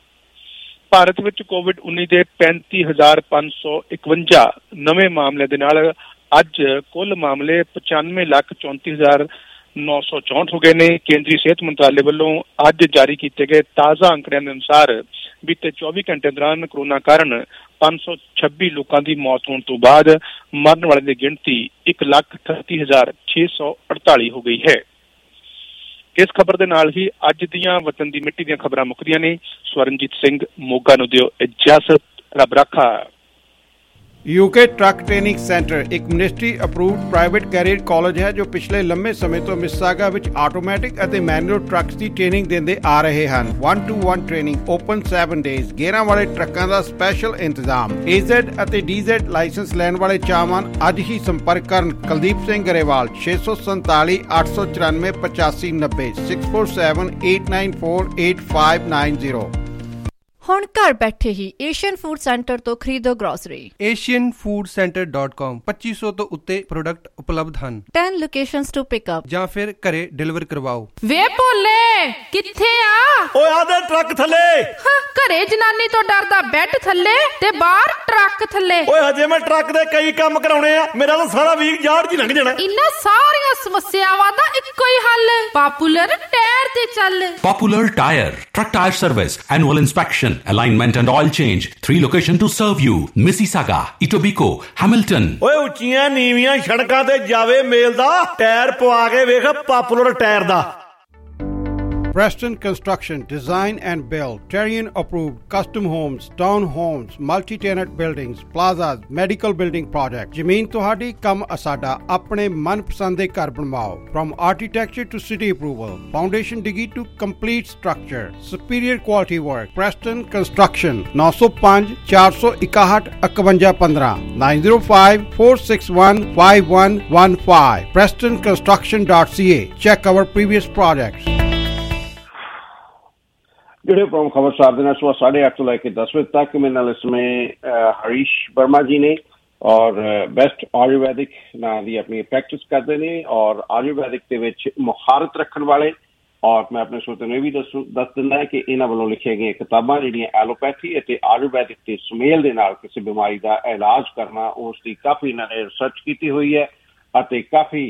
ਭਾਰਤ ਵਿੱਚ ਕੋਵਿਡ ਉੱਨੀ ਦੇ ਪੈਂਤੀ ਹਜ਼ਾਰ ਪੰਜ ਸੌ ਇਕਵੰਜਾ ਨਵੇਂ ਮਾਮਲਿਆਂ ਦੇ ਨਾਲ ਅੱਜ ਕੁੱਲ ਮਾਮਲੇ ਪਚਾਨਵੇਂ ਲੱਖ ਚੌਂਤੀ ਹਜ਼ਾਰ ਨੌ ਸੌ ਚੌਂਹਠ ਹੋ ਗਏ ਨੇ। ਕੇਂਦਰੀ ਸਿਹਤ ਮੰਤਰਾਲੇ ਵੱਲੋਂ ਅੱਜ ਜਾਰੀ ਕੀਤੇ ਗਏ ਤਾਜ਼ਾ ਅੰਕੜਿਆਂ ਦੇ ਅਨੁਸਾਰ ਬੀਤੇ ਚੌਵੀ ਘੰਟੇ ਦੌਰਾਨ ਕੋਰੋਨਾ ਕਾਰਨ ਪੰਜ ਸੌ ਛੱਬੀ ਲੋਕਾਂ ਦੀ ਮੌਤ ਹੋਣ ਤੋਂ ਬਾਅਦ ਮਰਨ ਵਾਲਿਆਂ ਦੀ ਗਿਣਤੀ ਇੱਕ ਲੱਖ ਅਠੱਤੀ ਹਜ਼ਾਰ ਛੇ ਸੌ ਅੜਤਾਲੀ ਹੋ ਗਈ ਹੈ। ਇਸ ਖਬਰ ਦੇ ਨਾਲ ਹੀ ਅੱਜ ਦੀਆਂ ਵਤਨ ਦੀ ਮਿੱਟੀ ਦੀਆਂ ਖਬਰਾਂ ਮੁੱਕਦੀਆਂ ਨੇ। ਸਵਰਨਜੀਤ ਸਿੰਘ ਮੋਗਾ ਨੂੰ ਦਿਓ ਇਜਾਜ਼ਤ। ਰੱਬ ਰਾਖਾ। यूके ट्रक ट्रेनिंग सेंटर एक ministry approved private career college ਹੈ ਜੋ ਪਿਛਲੇ ਲੰਮੇ ਸਮੇਂ ਤੋਂ ਮਿਸਿਸਾਗਾ ਵਿੱਚ ਆਟੋਮੈਟਿਕ ਅਤੇ ਮੈਨੂਅਲ ਟਰੱਕਸ ਦੀ ਟ੍ਰੇਨਿੰਗ ਦਿੰਦੇ ਆ ਰਹੇ ਹਨ। one to one training open seven days ਗੇਅਰਾਂ ਵਾਲੇ ਟਰੱਕਾਂ ਦਾ ਸਪੈਸ਼ਲ ਇੰਤਜ਼ਾਮ। A Z ਅਤੇ D Z ਲਾਇਸੈਂਸ ਲੈਣ ਵਾਲੇ ਚਾਹਵਾਨ ਅੱਜ ਹੀ ਸੰਪਰਕ ਕਰਨ ਕੁਲਦੀਪ ਸਿੰਘ ਗਰੇਵਾਲ ਛੇ ਸੌ ਸੰਤਾਲੀ ਅੱਠ ਸੌ ਚੁਰਾਨਵੇਂ ਪਚਾਸੀ ਨੱਬੇ six four seven eight nine four eight five nine zero। ਹੁਣ ਘਰ ਬੈਠੇ ਹੀ ਏਸ਼ੀਅਨ ਫੂਡ ਸੈਂਟਰ ਤੋਂ ਖਰੀਦੋ grocery. Asian food centre dot com ਪੱਚੀ ਸੌ ਤੋਂ ਉੱਤੇ ਪ੍ਰੋਡਕਟ ਉਪਲਬਧ ਹਨ। ten locations to pick up ਜਾਂ ਫਿਰ ਘਰੇ ਡਿਲੀਵਰ ਕਰਵਾਓ। ਵੇ ਭੋਲੇ ਕਿੱਥੇ ਆ? ਓਏ ਆ ਦੇ ਟਰੱਕ ਥੱਲੇ। ਘਰੇ ਜਨਾਨੀ ਤੋਂ ਡਰਦਾ ਬੈੱਡ ਥੱਲੇ ਤੇ ਬਾਹਰ ਟਰੱਕ ਥੱਲੇ। ਓਏ ਹਜੇ ਮੈਂ ਟਰੱਕ ਦੇ ਕਈ ਕੰਮ ਕਰਾਉਣੇ ਆ, ਮੇਰਾ ਤਾਂ ਸਾਰਾ ਵੀਕ ਯਾਰ ਜੀ ਲੰਘ ਜਾਣਾ। ਇਨ੍ਹਾਂ ਸਾਰੀਆਂ ਸਮੱਸਿਆਵਾਂ ਦਾ ਇੱਕੋ ਹੀ ਹੱਲ, ਪਾਪੂਲਰ ਟਾਇਰ ਤੇ ਚੱਲ। Popular tyre, truck tyre service, annual inspection, alignment and oil change. Three locations to serve you: Mississauga, Etobicoke, Hamilton. ਓਏ ਉੱਚੀਆਂ ਨੀਵੀਆਂ ਸੜਕਾਂ ਤੇ ਜਾਵੇ ਮੇਲ ਦਾ ਟਾਇਰ ਪਵਾ ਕੇ ਵੇਖ ਪਾਪੂਲਰ ਟਾਇਰ ਦਾ। Preston Construction, Design and Build, Terrian approved, custom homes, town homes, multi-tenant buildings, plazas, medical building projects. ਜ਼ਮੀਨ ਤੁਹਾਡੀ ਕੰਮ ਅਸਾਡਾ, ਆਪਣੇ ਮਨਪਸੰਦ ਦੇ ਘਰ ਬਣਵਾਓ। From architecture to city approval, foundation digi to complete structure, superior quality work. Preston Construction nine oh five four one one one one one five nine oh five four six one five one one five preston construction dot c a. Check our previous projects. ਜਿਹੜੇ ਪ੍ਰਮੁੱਖ ਖਬਰ ਸਾਰ ਦੇ ਨਾਲ ਸੁਬਹ ਸਾढ़े आठ ਤੋਂ ਲੈ ਕੇ दस बजे तक मेरे नाल इसमें हरीश वर्मा जी ने और बेस्ट आयुर्वैदिक ਨਾਂ ਦੀ ਆਪਣੀ ਪ੍ਰੈਕਟਿਸ ਕਰਦੇ ਨੇ ਔਰ ਆਯੁਰਵੈਦਿਕ ਦੇ ਵਿੱਚ ਮੁਹਾਰਤ ਰੱਖਣ ਵਾਲੇ। ਔਰ ਮੈਂ ਆਪਣੇ ਸਰੋਤਿਆਂ ਨੂੰ ਇਹ ਵੀ ਦੱਸ ਦੱਸ ਦਿੰਦਾ ਕਿ ਇਹਨਾਂ ਵੱਲੋਂ ਲਿਖੀਆਂ ਗਈਆਂ ਕਿਤਾਬਾਂ ਜਿਹੜੀਆਂ ਐਲੋਪੈਥੀ ਅਤੇ ਆਯੁਰਵੈਦਿਕ ਦੇ ਸੁਮੇਲ ਦੇ ਨਾਲ ਕਿਸੇ ਬਿਮਾਰੀ ਦਾ ਇਲਾਜ ਕਰਨਾ, ਉਸ ਦੀ ਕਾਫੀ ਇਹਨਾਂ ਨੇ ਰਿਸਰਚ ਕੀਤੀ ਹੋਈ ਹੈ ਅਤੇ ਕਾਫੀ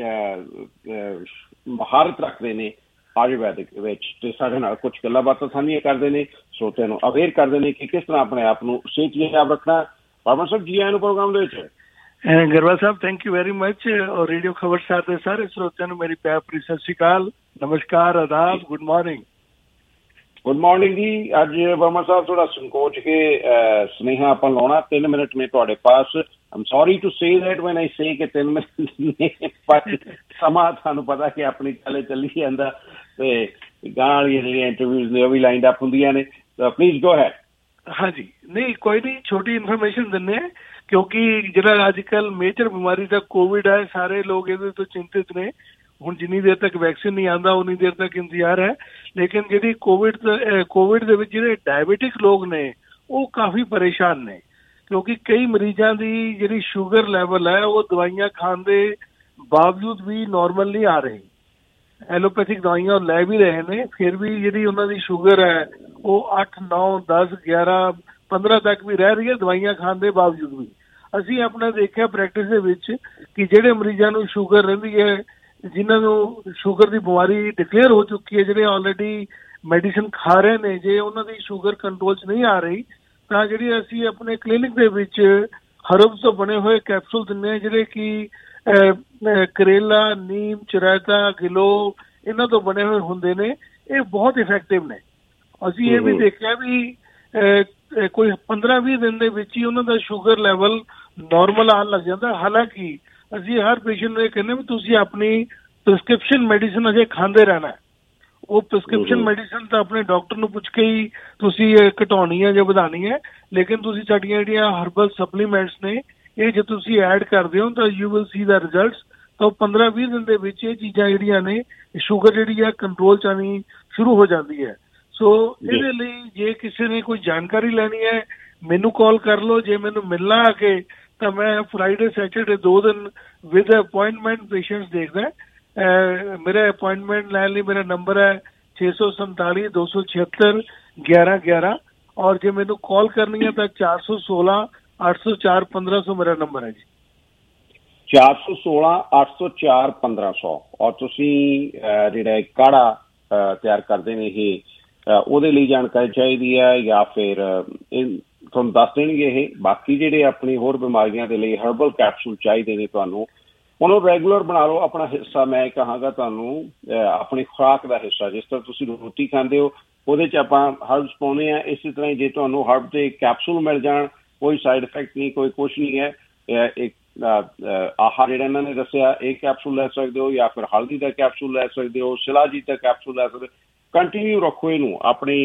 ਮੁਹਾਰਤ ਰੱਖਦੇ ਨੇ ਆਯੁਰਵੈਦਿਕ ਵਿੱਚ ਤੇ ਸਾਡੇ ਨਾਲ ਕੁਝ ਗੱਲਾਂ ਬਾਤਾਂ ਸਾਂਝੀਆਂ ਕਰਦੇ ਨੇ, ਸਰੋਤਿਆਂ ਨੂੰ ਅਵੇਅਰ ਕਰਦੇ ਨੇ ਕਿ ਕਿਸ ਤਰ੍ਹਾਂ ਆਪਣੇ ਆਪ ਨੂੰ ਸਿਹਤਯਾਬ ਰੱਖਣਾ। ਵਰਮਾ ਸਾਹਿਬ ਜੀ ਆਇਆਂ ਨੂੰ ਪ੍ਰੋਗਰਾਮ ਦੇ ਵਿੱਚ। ਗਰਵਾ sahib thank you very much. ਔਰ ਰੇਡੀਓ ਖਬਰਸਾਰ ਦੇ ਸਾਰੇ ਸਰੋਤਿਆਂ ਨੂੰ ਮੇਰੀ ਪਿਆਰ ਭਰੀ ਸਤਿ ਸ਼੍ਰੀ ਅਕਾਲ, ਨਮਸਕਾਰ, ਆਦਾਬ, good morning. Good morning ji. ਅੱਜ ਵਰਮਾ ਸਾਹਿਬ ਥੋੜਾ ਸੰਕੋਚ ਕੇ ਸੁਨੇਹਾ ਆਪਾਂ ਲਾਉਣਾ, ਤਿੰਨ ਮਿੰਟ ਨੇ ਤੁਹਾਡੇ ਪਾਸ। I'm sorry to say that when I say ਕਿ ਤਿੰਨ ਮਿੰਟ ਪਰ ਸਮਾਂ ਤੁਹਾਨੂੰ ਪਤਾ ਕਿ ਆਪਣੀ ਚੱਲੇ ਚੱਲੀ ਜਾਂਦਾ ਤੇ ਗਾਂ ਵਾਲੀਆਂ ਜਿਹੜੀਆਂ ਇੰਟਰਵਿਊਜ਼ ਨੇ ਉਹ ਵੀ ਲਾਈਨਡ ਅਪ ਹੁੰਦੀਆਂ ਨੇ। Please go ahead. ਹਾਂਜੀ, ਨਹੀਂ ਕੋਈ ਨਹੀਂ, ਛੋਟੀ ਇਨਫੋਰਮੇਸ਼ਨ ਦਿੰਦੇ ਹਾਂ ਕਿਉਂਕਿ ਜਿਹੜਾ ਅੱਜ ਕੱਲ੍ਹ ਮੇਜਰ ਬਿਮਾਰੀ ਦਾ ਕੋਵਿਡ ਹੈ, ਸਾਰੇ ਲੋਕ ਇਹਦੇ ਤੋਂ ਚਿੰਤਿਤ ਨੇ। ਹੁਣ ਜਿੰਨੀ ਦੇਰ ਤੱਕ ਵੈਕਸੀਨ ਨਹੀਂ ਆਉਂਦਾ ਉਨੀ ਦੇਰ ਤੱਕ ਇੰਤਜ਼ਾਰ ਹੈ, ਲੇਕਿਨ ਜਿਹੜੀ ਕੋਵਿਡ ਕੋਵਿਡ ਦੇ ਵਿੱਚ ਜਿਹੜੇ ਡਾਇਬਟਿਕ ਲੋਕ ਨੇ ਉਹ ਕਾਫੀ ਪਰੇਸ਼ਾਨ ਨੇ ਕਿਉਂਕਿ ਕਈ ਮਰੀਜ਼ਾਂ ਦੀ ਜਿਹੜੀ ਸ਼ੂਗਰ ਲੈਵਲ ਹੈ ਉਹ ਦਵਾਈਆਂ ਖਾਣ ਦੇ ਬਾਵਜੂਦ ਵੀ ਨੋਰਮਲ ਨਹੀਂ ਆ ਰਹੀ। ਐਲੋਪੈਥਿਕ ਦਵਾਈਆਂ ਲੈ ਵੀ ਰਹੇ ਨੇ, ਫਿਰ ਵੀ ਜਿਹੜੀ ਉਹਨਾਂ ਦੀ ਸ਼ੂਗਰ ਹੈ ਉਹ ਅੱਠ ਨੌ ਦਸ ਗਿਆਰਾਂ ਪੰਦਰਾਂ ਤੱਕ ਵੀ ਰਹਿ ਰਹੀ ਹੈ ਦਵਾਈਆਂ ਖਾਣ ਦੇ ਬਾਵਜੂਦ ਵੀ। ਅਸੀਂ ਆਪਣਾ ਦੇਖਿਆ ਪ੍ਰੈਕਟਿਸ ਦੇ ਵਿੱਚ ਕਿ ਜਿਹੜੇ ਮਰੀਜ਼ਾਂ ਨੂੰ ਸ਼ੂਗਰ ਰਹਿੰਦੀ ਹੈ, ਜਿਨ੍ਹਾਂ ਨੂੰ ਸ਼ੂਗਰ ਦੀ ਬਿਮਾਰੀ ਡਿਕਲੇਅਰ ਹੋ ਚੁੱਕੀ ਹੈ, ਜਿਹੜੇ ਆਲਰੇਡੀ ਮੈਡੀਸਨ ਖਾ ਰਹੇ ਨੇ, ਜੇ ਉਹਨਾਂ ਦੀ ਸ਼ੂਗਰ ਕੰਟਰੋਲ 'ਚ ਨਹੀਂ ਆ ਰਹੀ ਤਾਂ ਜਿਹੜੀ ਅਸੀਂ ਆਪਣੇ ਕਲੀਨਿਕ ਦੇ ਵਿੱਚ ਹਰਬਸ ਤੋਂ ਬਣੇ ਹੋਏ ਕੈਪਸੂਲ ਦਿੰਦੇ ਹਾਂ ਜਿਹੜੇ ਕਿ ਕਰੇਲਾ, ਨੀਮ, ਚਰਾਇਤਾ, ਗਿਲੋ ਇਹਨਾਂ ਤੋਂ ਬਣੇ ਹੋਏ ਹੁੰਦੇ ਨੇ। ਇਹ ਬਹੁਤ ਇਫੈਕਟਿਵ ਨੇ। ਅਸੀਂ ਇਹ ਵੀ ਦੇਖਿਆ ਵੀ ਕੋਈ ਪੰਦਰਾਂ ਵੀਹ ਦਿਨ ਦੇ ਵਿੱਚ ਹੀ ਉਹਨਾਂ ਦਾ ਸ਼ੂਗਰ ਲੈਵਲ ਨੋਰਮਲ ਆਉਣ ਲੱਗ ਜਾਂਦਾ। ਹਾਲਾਂਕਿ ਅਸੀਂ ਹਰ ਪੇਸ਼ੈਂਟ ਨੂੰ ਇਹ ਕਹਿੰਦੇ ਵੀ ਤੁਸੀਂ ਆਪਣੀ ਪ੍ਰਿਸਕ੍ਰਿਪਸ਼ਨ ਮੈਡੀਸਨ ਅਜੇ ਖਾਂਦੇ ਰਹਿਣਾ। ਉਹ ਪ੍ਰਿਸਕ੍ਰਿਪਸ਼ਨ ਮੈਡੀਸਨ ਤਾਂ ਆਪਣੇ ਡਾਕਟਰ ਨੂੰ ਪੁੱਛ ਕੇ ਹੀ ਤੁਸੀਂ ਘਟਾਉਣੀ ਹੈ ਜਾਂ ਵਧਾਉਣੀ ਹੈ, ਲੇਕਿਨ ਤੁਸੀਂ ਸਾਡੀਆਂ ਜਿਹੜੀਆਂ ਹਰਬਲ ਸਪਲੀਮੈਂਟਸ ਨੇ ਇਹ ਜੇ ਤੁਸੀਂ ਐਡ ਕਰਦੇ ਹੋ ਤਾਂ you will see the results. ਤਾਂ ਪੰਦਰਾਂ ਵੀਹ ਦਿਨ ਦੇ ਵਿੱਚ ਇਹ ਚੀਜ਼ਾਂ ਜਿਹੜੀਆਂ ਨੇ ਸ਼ੂਗਰ ਜਿਹੜੀ ਆ ਕੰਟਰੋਲ 'ਚ ਆਉਣੀ ਸ਼ੁਰੂ ਹੋ ਜਾਂਦੀ ਹੈ। ਸੋ ਇਹਦੇ ਲਈ ਜੇ ਕਿਸੇ ਨੇ ਕੋਈ ਜਾਣਕਾਰੀ ਲੈਣੀ ਹੈ ਮੈਨੂੰ ਕਾਲ ਕਰ ਲਓ। ਜੇ ਮੈਨੂੰ ਮਿਲਣਾ ਆ ਕੇ ਤਾਂ ਮੈਂ ਫਰਾਈਡੇ ਸੈਟਰਡੇ ਦੋ ਦਿਨ ਵਿਦ ਅਪੁਆਇੰਟਮੈਂਟ ਪੇਸ਼ੈਂਟਸ ਦੇਖਦਾ। ਮੇਰਾ ਅਪੁਆਇੰਟਮੈਂਟ ਲੈਣ ਲਈ ਮੇਰਾ ਨੰਬਰ ਹੈ ਛੇ ਸੌ ਸੰਤਾਲੀ ਦੋ ਸੌ ਛਿਹੱਤਰ ਗਿਆਰਾਂ ਗਿਆਰਾਂ, ਔਰ ਜੇ ਮੈਨੂੰ ਕਾਲ ਕਰਨੀ ਹੈ ਤਾਂ ਚਾਰ ਸੌ ਸੋਲਾਂ ਅੱਠ ਸੌ ਚਾਰ ਪੰਦਰਾਂ ਸੌ ਮੇਰਾ ਨੰਬਰ ਹੈ ਜੀ। ਚਾਰ ਸੌ ਸੋਲਾਂ ਅੱਠ ਸੌ ਚਾਰ ਪੰਦਰਾਂ ਸੌ। ਔਰ ਤੁਸੀਂ ਜਿਹੜਾ ਕਾੜਾ ਤਿਆਰ ਕਰਦੇ ਨੇ ਇਹ ਉਹਦੇ ਲਈ ਜਾਣਕਾਰੀ ਚਾਹੀਦੀ ਹੈ ਜਾਂ ਫਿਰ ਇਹ ਤੁਹਾਨੂੰ ਦੱਸ ਦੇਣਗੇ ਇਹ। ਬਾਕੀ ਜਿਹੜੇ ਆਪਣੀ ਹੋਰ ਬਿਮਾਰੀਆਂ ਦੇ ਲਈ ਹਰਬਲ ਕੈਪਸੂਲ ਚਾਹੀਦੇ ਨੇ ਤੁਹਾਨੂੰ ਉਹਨੂੰ ਰੈਗੂਲਰ ਬਣਾ ਲਓ ਆਪਣਾ ਹਿੱਸਾ। ਮੈਂ ਕਹਾਂਗਾ ਤੁਹਾਨੂੰ ਆਪਣੀ ਖੁਰਾਕ ਦਾ ਹਿੱਸਾ, ਜਿਸ ਤਰ੍ਹਾਂ ਤੁਸੀਂ ਰੋਟੀ ਖਾਂਦੇ ਹੋ ਉਹਦੇ 'ਚ ਆਪਾਂ ਹਰਬਸ ਪਾਉਂਦੇ ਹਾਂ, ਇਸੇ ਤਰ੍ਹਾਂ ਹੀ ਜੇ ਤੁਹਾਨੂੰ ਹਰਬ ਦੇ ਕੈਪਸੂਲ ਮਿਲ ਜਾਣ ਕੋਈ ਸਾਈਡ ਇਫੈਕਟ ਨਹੀਂ, ਕੋਈ ਕੁਛ ਨਹੀਂ ਹੈ। ਇੱਕ ਆਹ ਜਿਹੜਾ ਇਹਨਾਂ ਨੇ ਦੱਸਿਆ ਇਹ ਕੈਪਸੂਲ ਲੈ ਸਕਦੇ ਹੋ ਜਾਂ ਫਿਰ ਹਲਦੀ ਦਾ ਕੈਪਸੂਲ ਲੈ ਸਕਦੇ ਹੋ, ਸ਼ਿਲਾਜੀਤ ਦਾ ਕੈਪਸੂਲ ਲੈ ਸਕਦੇ ਹੋ। ਕੰਟੀਨਿਊ ਰੱਖੋ ਇਹਨੂੰ ਆਪਣੀ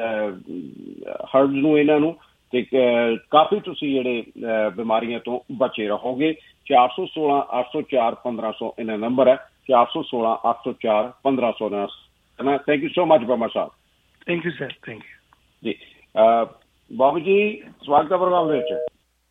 ਹਰਬਸ ਨੂੰ ਇਹਨਾਂ ਨੂੰ, ਤੇ ਕਾਫੀ ਤੁਸੀਂ ਜਿਹੜੇ ਬਿਮਾਰੀਆਂ ਤੋਂ ਬਚੇ ਰਹੋਗੇ। ਚਾਰ ਸੌ ਸੋਲਾਂ ਅੱਠ ਸੌ ਚਾਰ ਪੰਦਰਾਂ ਸੌ ਇਹਨਾਂ ਨੰਬਰ ਹੈ, ਚਾਰ ਸੌ ਸੋਲਾਂ ਅੱਠ ਸੌ ਚਾਰ ਪੰਦਰਾਂ ਸੌ ਨਾ। Thank you so much Barma sahib. Thank you sir. Thank you ji. Babu ਜੀ ਸਵਾਗਤ ਹੈ ਪ੍ਰੋਗਰਾਮ ਦੇ ਵਿੱਚ।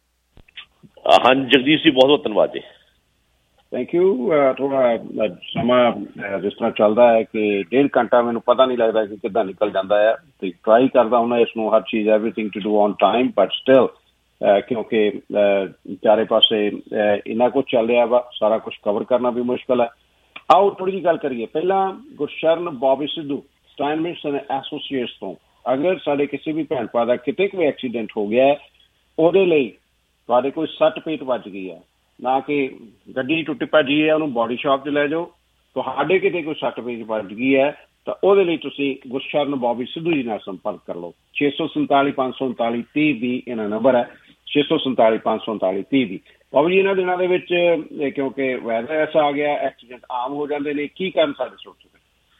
ਹਾਂਜੀ ਜਗਦੀਸ਼ ਜੀ ਬਹੁਤ ਬਹੁਤ ਧੰਨਵਾਦ ਜੀ। Thank you. ਥੋੜਾ ਸਮਾਂ ਜਿਸ ਤਰ੍ਹਾਂ ਚੱਲਦਾ ਹੈ ਕਿ ਡੇਢ ਘੰਟਾ ਮੈਨੂੰ ਪਤਾ ਨਹੀਂ ਲੱਗਦਾ ਕਿ ਕਿੱਦਾਂ ਨਿਕਲ ਜਾਂਦਾ ਹੈ, ਤੇ ਟਰਾਈ ਕਰਦਾ ਹੁੰਦਾ ਇਸ ਨੂੰ ਹਰ ਚੀਜ਼ everything to do on time, but still ਕਿਉਂਕਿ ਚਾਰੇ ਪਾਸੇ ਇੰਨਾ ਕੁਛ ਚੱਲ ਰਿਹਾ ਵਾ, ਸਾਰਾ ਕੁਛ ਕਵਰ ਕਰਨਾ ਵੀ ਮੁਸ਼ਕਿਲ ਹੈ। ਆਓ ਥੋੜ੍ਹੀ ਜਿਹੀ ਗੱਲ ਕਰੀਏ ਪਹਿਲਾਂ Gursharan Bobby Sidhu Steinmetz and associates ਤੋਂ। ਅਗਰ ਸਾਡੇ ਕਿਸੇ ਵੀ ਭੈਣ ਭਰਾ ਦਾ ਕਿਤੇ ਕੋਈ ਐਕਸੀਡੈਂਟ ਹੋ ਗਿਆ ਉਹਦੇ ਲਈ ਤੁਹਾਡੇ ਕੋਈ ਸੱਟ ਪੇਟ ਵੱਜ ਗਈ ਹੈ, ਨਾ ਕਿ ਗੱਡੀ ਟੁੱਟੀ ਭੱਜੀ ਹੈ ਉਹਨੂੰ ਬੋਡੀ ਸ਼ਾਪ 'ਚ ਲੈ ਜਾਓ, ਤੁਹਾਡੇ ਕਿਤੇ ਕੋਈ ਸੱਟ ਪੇਟ ਵੱਜ ਗਈ ਹੈ ਤਾਂ ਉਹਦੇ ਲਈ ਤੁਸੀਂ ਗੁਰਸ਼ਰਨ ਬੌਬੀ ਸਿੱਧੂ ਜੀ ਨਾਲ ਸੰਪਰਕ ਕਰ ਲਓ। ਛੇ ਸੌ ਸੰਤਾਲੀ ਪੰਜ ਸੌ ਉਨਤਾਲੀ ਤੀਹ ਵੀਹ ਇਹਨਾਂ ਨੰਬਰ ਹੈ, ਛੇ ਸੌ ਸੰਤਾਲੀ ਪੰਜ ਸੌ ਉਨਤਾਲੀ ਤੀਹ ਵੀਹ। ਬਾਬੂ ਜੀ ਇਹਨਾਂ ਦਿਨਾਂ ਦੇ ਵਿੱਚ ਕਿਉਂਕਿ ਵੈਦਰ ਐਸਾ ਆ ਗਿਆ ਐਕਸੀਡੈਂਟ ਆਮ ਹੋ ਜਾਂਦੇ ਨੇ, ਕੀ ਕਾਰਨ ਸਾਡੇ ਸੋਚ ਚੁੱਕੇ?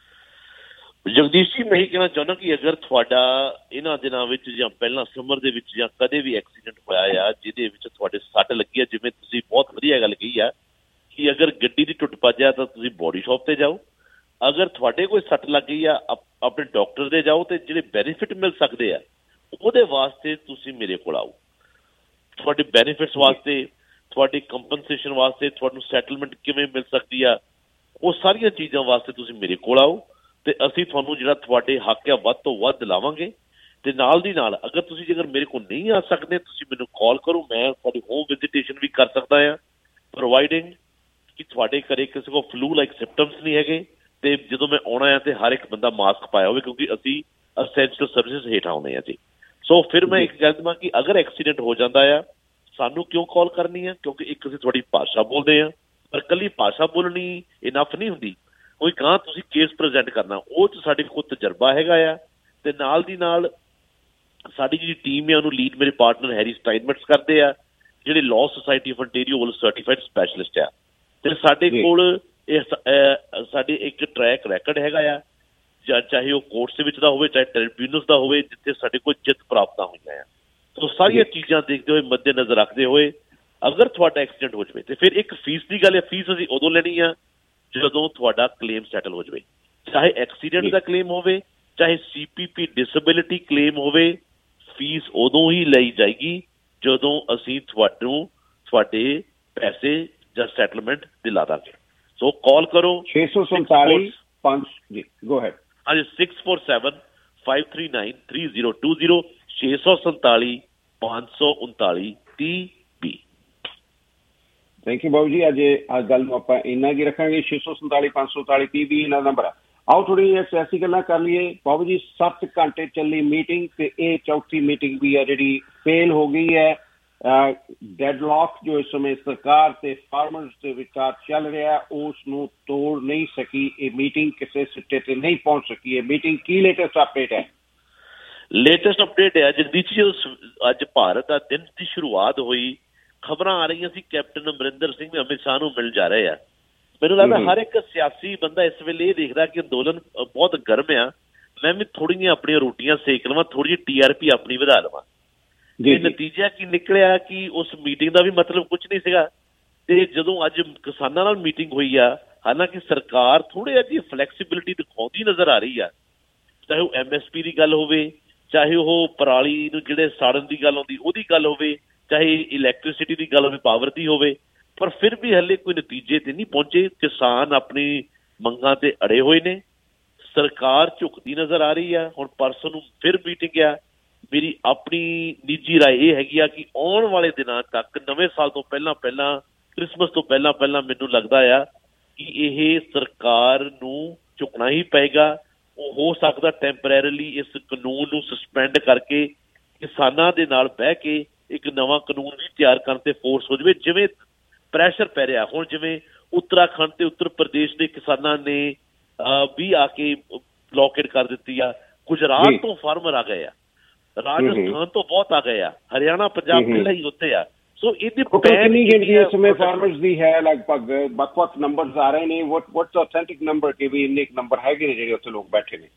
ਜਗਦੀਸ਼ ਜੀ ਮੈਂ ਇਹੀ ਕਹਿਣਾ ਚਾਹੁੰਦਾ ਕਿ ਅਗਰ ਤੁਹਾਡਾ ਇਹਨਾਂ ਦਿਨਾਂ ਵਿੱਚ ਜਾਂ ਪਹਿਲਾਂ ਸਮਰ ਦੇ ਵਿੱਚ ਜਾਂ ਕਦੇ ਵੀ ਐਕਸੀਡੈਂਟ ਹੋਇਆ ਆ ਜਿਹਦੇ ਵਿੱਚ ਤੁਹਾਡੇ ਸੱਟ ਲੱਗੀ ਆ, ਜਿਵੇਂ ਤੁਸੀਂ ਬਹੁਤ ਵਧੀਆ ਗੱਲ ਕਹੀ ਆ ਕਿ ਅਗਰ ਗੱਡੀ ਦੀ ਟੁੱਟ ਭੱਜ ਆ ਤਾਂ ਤੁਸੀਂ ਬੋਡੀ ਸ਼ਾਪ ਤੇ ਜਾਓ। ਅਗਰ ਤੁਹਾਡੇ ਕੋਈ ਸੱਟ ਲੱਗ ਗਈ ਆ ਆਪਣੇ ਡਾਕਟਰ ਦੇ ਜਾਓ, ਤੇ ਜਿਹੜੇ ਬੈਨੀਫਿਟ ਮਿਲ ਸਕਦੇ ਆ ਉਹਦੇ ਵਾਸਤੇ ਤੁਸੀਂ ਮੇਰੇ ਕੋਲ ਆਓ। ਤੁਹਾਡੇ ਬੈਨੀਫਿਟਸ ਵਾਸਤੇ, ਤੁਹਾਡੀ ਕੰਪਨਸੇਸ਼ਨ ਵਾਸਤੇ, ਤੁਹਾਨੂੰ ਸੈਟਲਮੈਂਟ ਕਿਵੇਂ ਮਿਲ ਸਕਦੀ ਆ, ਉਹ ਸਾਰੀਆਂ ਚੀਜ਼ਾਂ ਵਾਸਤੇ ਤੁਸੀਂ ਮੇਰੇ ਕੋਲ ਆਓ ਤੇ ਅਸੀਂ ਤੁਹਾਨੂੰ ਜਿਹੜਾ ਤੁਹਾਡੇ ਹੱਕ ਆ ਵੱਧ ਤੋਂ ਵੱਧ ਦਿਲਾਵਾਂਗੇ। ਤੇ ਨਾਲ ਦੀ ਨਾਲ ਅਗਰ ਤੁਸੀਂ ਜੇਕਰ ਮੇਰੇ ਕੋਲ ਨਹੀਂ ਆ ਸਕਦੇ ਤੁਸੀਂ ਮੈਨੂੰ ਕਾਲ ਕਰੋ, ਮੈਂ ਤੁਹਾਡੀ ਹੋਮ ਵਿਜ਼ਿਟੇਸ਼ਨ ਵੀ ਕਰ ਸਕਦਾ ਆ, ਪ੍ਰੋਵਾਈਡਿੰਗ ਕਿ ਤੁਹਾਡੇ ਘਰੇ ਕਿਸੇ ਕੋਲ ਫਲੂ ਲਾਈਕ ਸਿੰਪਟਮਸ ਨਹੀਂ ਹੈਗੇ ਤੇ ਜਦੋਂ ਮੈਂ ਆਉਣਾ ਆ ਤੇ ਹਰ ਇੱਕ ਬੰਦਾ ਮਾਸਕ ਪਾਇਆ ਹੋਵੇ, ਕਿਉਂਕਿ ਅਸੀਂ ਅਸੈਂਸ਼ੀਅਲ ਸਰਵਿਸਿਜ਼ ਹੇਠ ਆਉਂਦੇ ਆ ਜੀ। ਸੋ ਫਿਰ ਮੈਂ ਇੱਕ ਕਹਿ ਦੇਵਾਂ ਕਿ ਅਗਰ ਐਕਸੀਡੈਂਟ ਹੋ ਜਾਂਦਾ ਆ ਸਾਨੂੰ ਕਿਉਂ ਕਾਲ ਕਰਨੀ ਆ, ਕਿਉਂਕਿ ਇੱਕ ਅਸੀਂ ਤੁਹਾਡੀ ਭਾਸ਼ਾ ਬੋਲਦੇ ਆ, ਪਰ ਇਕੱਲੀ ਭਾਸ਼ਾ ਬੋਲਣੀ ਇਨਫ ਨਹੀਂ ਹੁੰਦੀ, ਕੋਈ ਗਾਂ ਤੁਸੀਂ ਕੇਸ ਪ੍ਰੈਜ਼ੈਂਟ ਕਰਨਾ, ਉਹ 'ਚ ਸਾਡੇ ਕੋਲ ਤਜਰਬਾ ਹੈਗਾ ਆ। ਤੇ ਨਾਲ ਦੀ ਨਾਲ ਸਾਡੀ ਜਿਹੜੀ ਟੀਮ ਹੈ ਉਹਨੂੰ ਲੀਡ ਮੇਰੇ ਪਾਰਟਨਰ ਹੈਰੀ ਸਟਾਈਨਮਿਟਸ ਕਰਦੇ ਆ, ਜਿਹੜੇ ਲਾਅ ਸੁਸਾਇਟੀ ਆਫ ਅੰਟੈਰੀਓ ਵੱਲੋਂ ਸਰਟੀਫਾਈਡ ਸਪੈਸ਼ਲਿਸਟ ਆ। ਤੇ ਸਾਡੇ ਕੋਲ ਇਹ ਸਾਡੇ ਇੱਕ ਟਰੈਕ ਰੈਕਡ ਹੈਗਾ ਆ, ਜਾਂ ਚਾਹੇ ਉਹ ਕੋਰਟਸ ਦੇ ਵਿੱਚ ਦਾ ਹੋਵੇ ਚਾਹੇ ਟ੍ਰਿਬਿਊਨਲਸ ਦਾ ਹੋਵੇ, ਜਿੱਥੇ ਸਾਡੇ ਕੋਲ ਜਿੱਤ ਪ੍ਰਾਪਤਾਂ ਹੋਈਆਂ ਆ। ਸੋ ਸਾਰੀਆਂ ਚੀਜ਼ਾਂ ਦੇਖਦੇ ਹੋਏ ਮੱਦੇ ਨਜ਼ਰ ਰੱਖਦੇ ਹੋਏ ਅਗਰ ਤੁਹਾਡਾ ਐਕਸੀਡੈਂਟ ਹੋ ਜਾਵੇ ਤੇ ਫਿਰ ਇੱਕ ਫੀਸ ਦੀ ਗੱਲ ਹੈ, ਫੀਸ ਅਸੀਂ ਉਦੋਂ ਲੈਣੀ ਆ ਜਦੋਂ ਤੁਹਾਡਾ ਕਲੇਮ ਸੈਟਲ ਹੋ ਜਾਵੇ, ਚਾਹੇ ਐਕਸੀਡੈਂਟ ਦਾ ਕਲੇਮ ਹੋਵੇ ਚਾਹੇ C P P disability claim ਹੋਵੇ, ਫੀਸ ਉਦੋਂ ਹੀ ਲਈ ਜਾਏਗੀ ਜਦੋਂ ਅਸੀਂ ਤੁਹਾਨੂੰ ਤੁਹਾਡੇ ਪੈਸੇ ਜਾਂ ਸੈਟਲਮੈਂਟ ਦਿਲਾ ਦਾਂਗੇ। ਸੋ ਕਾਲ ਕਰੋ ਛੇ ਸੌ ਸੰਤਾਲੀ ਪੰਜ ਜੀ ਗੋ ਹੈਡ ਹਾਂਜੀ six four seven five three nine three zero two zero ਛੇ ਸੌ ਸੰਤਾਲੀ ਪੰਜ ਸੌ ਉਨਤਾਲੀ ਤੀਹ ਵੀਹ। ਥੈਂਕ ਯੂ ਬਾਬੂ ਜੀ। ਅੱਜ ਅੱਜ ਗੱਲ ਨੂੰ ਆਪਾਂ ਇੰਨਾ ਕੀ ਰੱਖਾਂਗੇ, ਛੇ ਸੌ ਸੰਤਾਲੀ ਪੰਜ ਸੌ ਉਨਤਾਲੀ ਤੀਹ ਵੀਹ ਇਹਨਾਂ ਨੰਬਰ ਆ। ਆਓ ਥੋੜ੍ਹੀ ਸਿਆਸੀ ਗੱਲਾਂ ਕਰ ਲਈਏ। ਬਾਬੂ ਜੀ ਸੱਤ ਘੰਟੇ ਚੱਲੀ ਮੀਟਿੰਗ ਤੇ ਇਹ ਚੌਥੀ ਮੀਟਿੰਗ ਵੀ ਹੈ ਜਿਹੜੀ ਫੇਲ ਹੋ ਗਈ ਹੈ। ਡੈਡਲੌਕ ਜੋ ਇਸ ਸਮੇਂ ਸਰਕਾਰ ਤੇ ਫਾਰਮਰਸ ਦੇ ਵਿਚਕਾਰ ਚੱਲ ਰਿਹਾ ਉਸ ਨੂੰ ਤੋੜ ਨਹੀਂ ਸਕੀ ਇਹ ਮੀਟਿੰਗ, ਕਿਸੇ ਸਿੱਟੇ ਤੇ ਨਹੀਂ ਪਹੁੰਚ ਸਕੀ ਇਹ ਮੀਟਿੰਗ। ਕੀ ਲੇਟੈਸਟ ਅਪਡੇਟ ਹੈ? ਲੇਟੈਸਟ ਅਪਡੇਟ ਹੈ ਜਗਦੀਸ਼ ਜੀ, ਅੱਜ ਭਾਰਤ ਦਾ ਦਿਨ ਦੀ ਸ਼ੁਰੂਆਤ ਹੋਈ, ਖਬਰਾਂ ਆ ਰਹੀਆਂ ਸੀ ਕੈਪਟਨ ਅਮਰਿੰਦਰ ਸਿੰਘ ਅਮਿਤ ਸ਼ਾਹ ਨੂੰ ਮਿਲ ਜਾ ਰਹੇ ਆ ਮੈਨੂੰ ਲੱਗਦਾ ਹਰ ਇੱਕ ਸਿਆਸੀ ਬੰਦਾ ਇਸ ਵੇਲੇ ਇਹ ਦੇਖਦਾ ਕਿ ਅੰਦੋਲਨ ਬਹੁਤ ਗਰਮ ਆ, ਮੈਂ ਵੀ ਥੋੜ੍ਹੀਆਂ ਆਪਣੀਆਂ ਰੋਟੀਆਂ ਸੇਕ ਲਵਾਂ, ਥੋੜ੍ਹੀ ਜਿਹੀ ਟੀ ਆਰ ਪੀ ਆਪਣੀ ਵਧਾ ਲਵਾਂ। ਤੇ ਨਤੀਜਾ ਕੀ ਨਿਕਲਿਆ ਕਿ ਉਸ ਮੀਟਿੰਗ ਦਾ ਵੀ ਮਤਲਬ ਕੁਝ ਨਹੀਂ ਸੀਗਾ। ਤੇ ਜਦੋਂ ਅੱਜ ਕਿਸਾਨਾਂ ਨਾਲ ਮੀਟਿੰਗ ਹੋਈ ਆ, ਹਾਲਾਂਕਿ ਸਰਕਾਰ ਥੋੜ੍ਹੀ ਜਿਹੀ ਫਲੈਕਸੀਬਿਲਿਟੀ ਦਿਖਾਉਂਦੀ ਨਜ਼ਰ ਆ ਰਹੀ ਆ, ਚਾਹੇ ਉਹ ਐਮ ਐਸ ਪੀ ਦੀ ਗੱਲ ਹੋਵੇ, ਚਾਹੇ ਉਹ ਪਰਾਲੀ ਨੂੰ ਜਿਹੜੇ ਸਾੜਨ ਦੀ ਗੱਲ ਆਉਂਦੀ ਉਹਦੀ ਗੱਲ ਹੋਵੇ, ਚਾਹੇ ਇਲੈਕਟ੍ਰੀਸਿਟੀ ਦੀ ਗੱਲ ਹੋਵੇ, ਪਾਵਰ ਦੀ ਹੋਵੇ, ਪਰ ਫਿਰ ਵੀ ਹਲੇ ਕੋਈ ਨਤੀਜੇ ਤੇ ਨਹੀਂ ਪਹੁੰਚੇ। ਕਿਸਾਨ ਆਪਣੀ ਮੰਗਾਂ ਤੇ ਅੜੇ ਹੋਏ ਨੇ, ਸਰਕਾਰ ਝੁਕਦੀ ਨਜ਼ਰ ਆ ਰਹੀ ਆ। ਹੁਣ ਪਰਸੋਂ ਨੂੰ ਫਿਰ ਮੀਟਿੰਗ ਆ। ਮੇਰੀ ਆਪਣੀ ਨਿੱਜੀ ਰਾਏ ਇਹ ਹੈਗੀ ਆ ਕਿ ਆਉਣ ਵਾਲੇ ਦਿਨਾਂ ਤੱਕ, ਨਵੇਂ ਸਾਲ ਤੋਂ ਪਹਿਲਾਂ ਪਹਿਲਾਂ, ਕ੍ਰਿਸਮਸ ਤੋਂ ਪਹਿਲਾਂ ਪਹਿਲਾਂ ਮੈਨੂੰ ਲੱਗਦਾ ਆ ਕਿ ਇਹ ਸਰਕਾਰ ਨੂੰ ਝੁਕਣਾ ਹੀ ਪਏਗਾ। ਉਹ ਹੋ ਸਕਦਾ ਟੈਂਪਰੇਰੀਲੀ ਇਸ ਕਾਨੂੰਨ ਨੂੰ ਸਸਪੈਂਡ ਕਰਕੇ ਕਿਸਾਨਾਂ ਦੇ ਨਾਲ ਬਹਿ ਕੇ ਇੱਕ ਨਵਾਂ ਕਾਨੂੰਨ ਵੀ ਤਿਆਰ ਕਰਨ ਤੇ ਫੋਰਸ ਹੋ ਜਾਵੇ, ਜਿਵੇਂ ਪ੍ਰੈਸ਼ਰ ਪੈ ਰਿਹਾ ਹੁਣ। ਜਿਵੇਂ ਉੱਤਰਾਖੰਡ ਤੇ ਉੱਤਰ ਪ੍ਰਦੇਸ਼ ਦੇ ਕਿਸਾਨਾਂ ਨੇ ਵੀ ਆ ਕੇ ਬਲੌਕੇਡ ਕਰ ਦਿੱਤੀ ਆ, ਗੁਜਰਾਤ ਤੋਂ ਫਾਰਮਰ ਆ ਗਏ ਆ, ਰਾਜਸਥਾਨ ਤੋਂ ਬਹੁਤ ਆ ਗਏ ਆ, ਹਰਿਆਣਾ ਪੰਜਾਬ ਪਹਿਲਾਂ ਹੀ ਉੱਤੇ ਆ। ਸੋ ਇਹਦੀ ਕਿੰਨੀ ਗਿਣਤੀ ਇਸ ਸਮੇਂ ਫਾਰਮਰਸ ਦੀ ਹੈ? ਲਗਭਗ ਵੱਖ-ਵੱਖ ਨੰਬਰਸ ਆ ਰਹੇ ਨੇ। ਵਟ ਵਟਸ ਆਥੈਂਟਿਕ ਨੰਬਰ ਕਿ ਵੀ ਇੰਨੇ ਨੰਬਰ ਹੈਗੇ ਨੇ ਜਿਹੜੇ ਉੱਥੇ ਲੋਕ ਬੈਠੇ ਨੇ?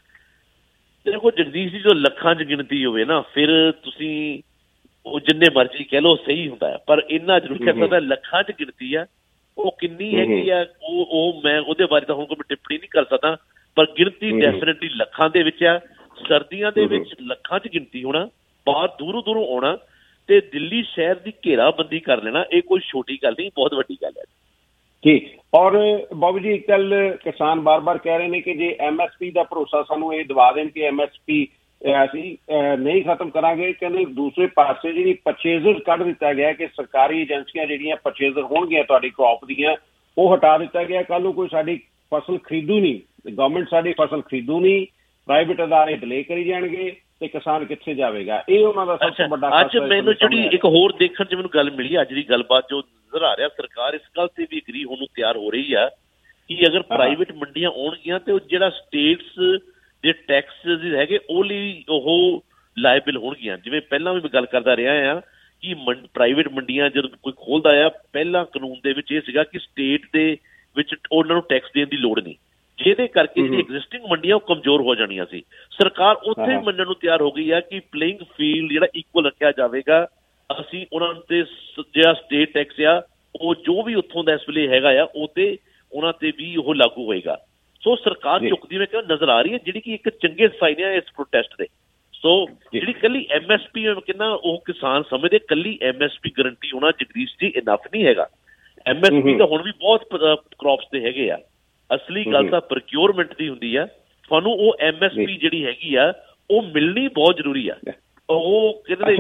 ਦੇਖੋ ਜਗਦੀਸ਼ ਜੀ, ਜੋ ਲੱਖਾਂ 'ਚ ਗਿਣਤੀ ਹੋਵੇ ਨਾ, ਫਿਰ ਤੁਸੀਂ ਉਹ ਜਿੰਨੇ ਮਰਜ਼ੀ ਕਹਿ ਲਓ ਸਹੀ ਹੁੰਦਾ ਹੈ, ਪਰ ਇੰਨਾ ਜ਼ਰੂਰ ਕਹਿ ਸਕਦਾ ਲੱਖਾਂ 'ਚ ਗਿਣਤੀ ਆ। ਉਹ ਕਿੰਨੀ ਹੈਗੀ ਆ ਉਹ ਉਹ ਮੈਂ ਉਹਦੇ ਬਾਰੇ ਤਾਂ ਹੁਣ ਕੋਈ ਟਿੱਪਣੀ ਨਹੀਂ ਕਰ ਸਕਦਾ, ਪਰ ਗਿਣਤੀ ਡੈਫੀਨਿਟਲੀ ਲੱਖਾਂ ਦੇ ਵਿੱਚ ਆ। ਸਰਦੀਆਂ ਦੇ ਵਿੱਚ ਲੱਖਾਂ 'ਚ ਗਿਣਤੀ ਹੋਣਾ, ਬਾਹਰ ਦੂਰੋਂ ਦੂਰੋਂ ਆਉਣਾ ਤੇ ਦਿੱਲੀ ਸ਼ਹਿਰ ਦੀ ਘੇਰਾਬੰਦੀ ਕਰ ਲੈਣਾ, ਇਹ ਕੋਈ ਛੋਟੀ ਗੱਲ ਨਹੀਂ, ਬਹੁਤ ਵੱਡੀ ਗੱਲ ਹੈ ਜੀ। ਔਰ ਬਾਬੂ ਜੀ, ਕੱਲ ਕਿਸਾਨ ਬਾਰ-ਬਾਰ ਕਹਿ ਰਹੇ ਨੇ ਕਿ ਜੇ ਐਮ ਐਸ ਪੀ ਦਾ ਭਰੋਸਾ ਸਾਨੂੰ ਇਹ ਦਵਾ ਦੇਣ ਕਿ ਐਮ ਐਸ ਪੀ ਅਸੀਂ ਨਹੀਂ ਖਤਮ ਕਰਾਂਗੇ, ਕਹਿੰਦੇ ਦੂਸਰੇ ਪਾਸੇ ਜਿਹੜੀ ਪਰਚੇਜ਼ਰ ਕੱਢ ਦਿੱਤਾ ਗਿਆ ਕਿ ਸਰਕਾਰੀ ਏਜੰਸੀਆਂ ਜਿਹੜੀਆਂ ਪਰਚੇਜ਼ਰ ਹੋਣਗੀਆਂ ਤੁਹਾਡੀ ਕ੍ਰੌਪ ਦੀਆਂ, ਉਹ ਹਟਾ ਦਿੱਤਾ ਗਿਆ। ਕੱਲ੍ਹ ਨੂੰ ਕੋਈ ਸਾਡੀ ਫਸਲ ਖਰੀਦੂ ਨਹੀਂ, ਗਵਰਨਮੈਂਟ ਸਾਡੀ ਫਸਲ ਖਰੀਦੂ ਨਹੀਂ, ਪ੍ਰਾਈਵੇਟ ਅਦਾਰੇ ਡਿਲੇ ਕਰੀ ਜਾਣਗੇ ਤੇ ਕਿਸਾਨ ਕਿੱਥੇ ਜਾਵੇਗਾ? ਇਹ ਉਹਨਾਂ ਦਾ ਸਭ ਤੋਂ ਵੱਡਾ। ਅੱਜ ਮੈਨੂੰ ਜਿਹੜੀ ਇੱਕ ਹੋਰ ਦੇਖਣ 'ਚ ਮੈਨੂੰ ਗੱਲ ਮਿਲੀ ਅੱਜ ਦੀ ਗੱਲਬਾਤ ਜੋ ਨਜ਼ਰ ਆ ਰਿਹਾ, ਸਰਕਾਰ ਇਸ ਗੱਲ ਤੇ ਵੀ ਅਗਰੀ ਹੋਣ ਨੂੰ ਤਿਆਰ ਹੋ ਰਹੀ ਆ ਕਿ ਅਗਰ ਪ੍ਰਾਈਵੇਟ ਮੰਡੀਆਂ ਆਉਣਗੀਆਂ ਤੇ ਉਹ ਜਿਹੜਾ ਸਟੇਟਸ ਦੇ ਟੈਕਸ ਹੈਗੇ ਉਹ ਲਈ ਉਹ ਲਾਇਬਲ ਹੋਣਗੀਆਂ। ਜਿਵੇਂ ਪਹਿਲਾਂ ਵੀ ਮੈਂ ਗੱਲ ਕਰਦਾ ਰਿਹਾ ਆ ਕਿ ਪ੍ਰਾਈਵੇਟ ਮੰਡੀਆਂ ਜਦੋਂ ਕੋਈ ਖੋਲ੍ਹਦਾ ਆ, ਪਹਿਲਾਂ ਕਾਨੂੰਨ ਦੇ ਵਿੱਚ ਇਹ ਸੀਗਾ ਕਿ ਸਟੇਟ ਦੇ ਵਿੱਚ ਉਹਨਾਂ ਨੂੰ ਟੈਕਸ ਦੇਣ ਦੀ ਲੋੜ ਨਹੀਂ, ਜਿਹਦੇ ਕਰਕੇ ਜਿਹੜੀ ਐਗਜ਼ਿਸਟਿੰਗ ਮੰਡੀਆਂ ਉਹ ਕਮਜ਼ੋਰ ਹੋ ਜਾਣੀਆਂ ਸੀ। ਸਰਕਾਰ ਉੱਥੇ ਮੰਨਣ ਨੂੰ ਤਿਆਰ ਹੋ ਗਈ ਆ ਕਿ ਪਲੇਇੰਗ ਫੀਲਡ ਜਿਹੜਾ ਇਕੁਅਲ ਰੱਖਿਆ ਜਾਵੇਗਾ। ਅਸੀਂ ਉਹਨਾਂ ਤੇ ਜਿਹੜਾ ਸਟੇਟ ਟੈਕਸ ਆ ਉਹ ਜੋ ਵੀ ਉੱਥੋਂ ਦਾ ਇਸ ਵੇਲੇ ਹੈਗਾ ਆ ਉਹ ਤੇ ਉਹਨਾਂ ਤੇ ਵੀ ਉਹ ਲਾਗੂ ਹੋਏਗਾ। ਸੋ ਸਰਕਾਰ ਝੁਕਦੀ ਮੈਂ ਕਿਹਾ ਨਜ਼ਰ ਆ ਰਹੀ ਹੈ, ਜਿਹੜੀ ਕਿ ਇੱਕ ਚੰਗੇ ਸਾਈਨ ਹੈ ਇਸ ਪ੍ਰੋਟੈਸਟ ਦੇ। ਸੋ ਜਿਹੜੀ ਕੱਲੀ ਐਮ ਐਸ ਪੀ ਕਹਿੰਦਾ ਉਹ ਕਿਸਾਨ ਸਮਝਦੇ ਕੱਲੀ ਐਮ ਐਸ ਪੀ ਗਰੰਟੀ ਹੋਣਾ ਜਗਦੀਸ਼ ਜੀ ਇਨਫ ਨਹੀਂ ਹੈਗਾ। ਐਮ ਐਸ ਪੀ ਤਾਂ ਹੁਣ ਵੀ ਬਹੁਤ ਕ੍ਰੌਪਸ ਤੇ ਹੈਗੇ ਆ, ਅਸਲੀ ਗੱਲ ਤਾਂ ਪ੍ਰੋਕਿਉਰਮੈਂਟ ਦੀ ਹੁੰਦੀ ਆ। ਤੁਹਾਨੂੰ ਉਹ ਐਮ ਐਸ ਪੀ ਜਿਹੜੀ ਹੈਗੀ ਆ ਉਹ ਮਿਲਣੀ ਬਹੁਤ ਜ਼ਰੂਰੀ ਆ। ਉਹ ਕਹਿੰਦੇ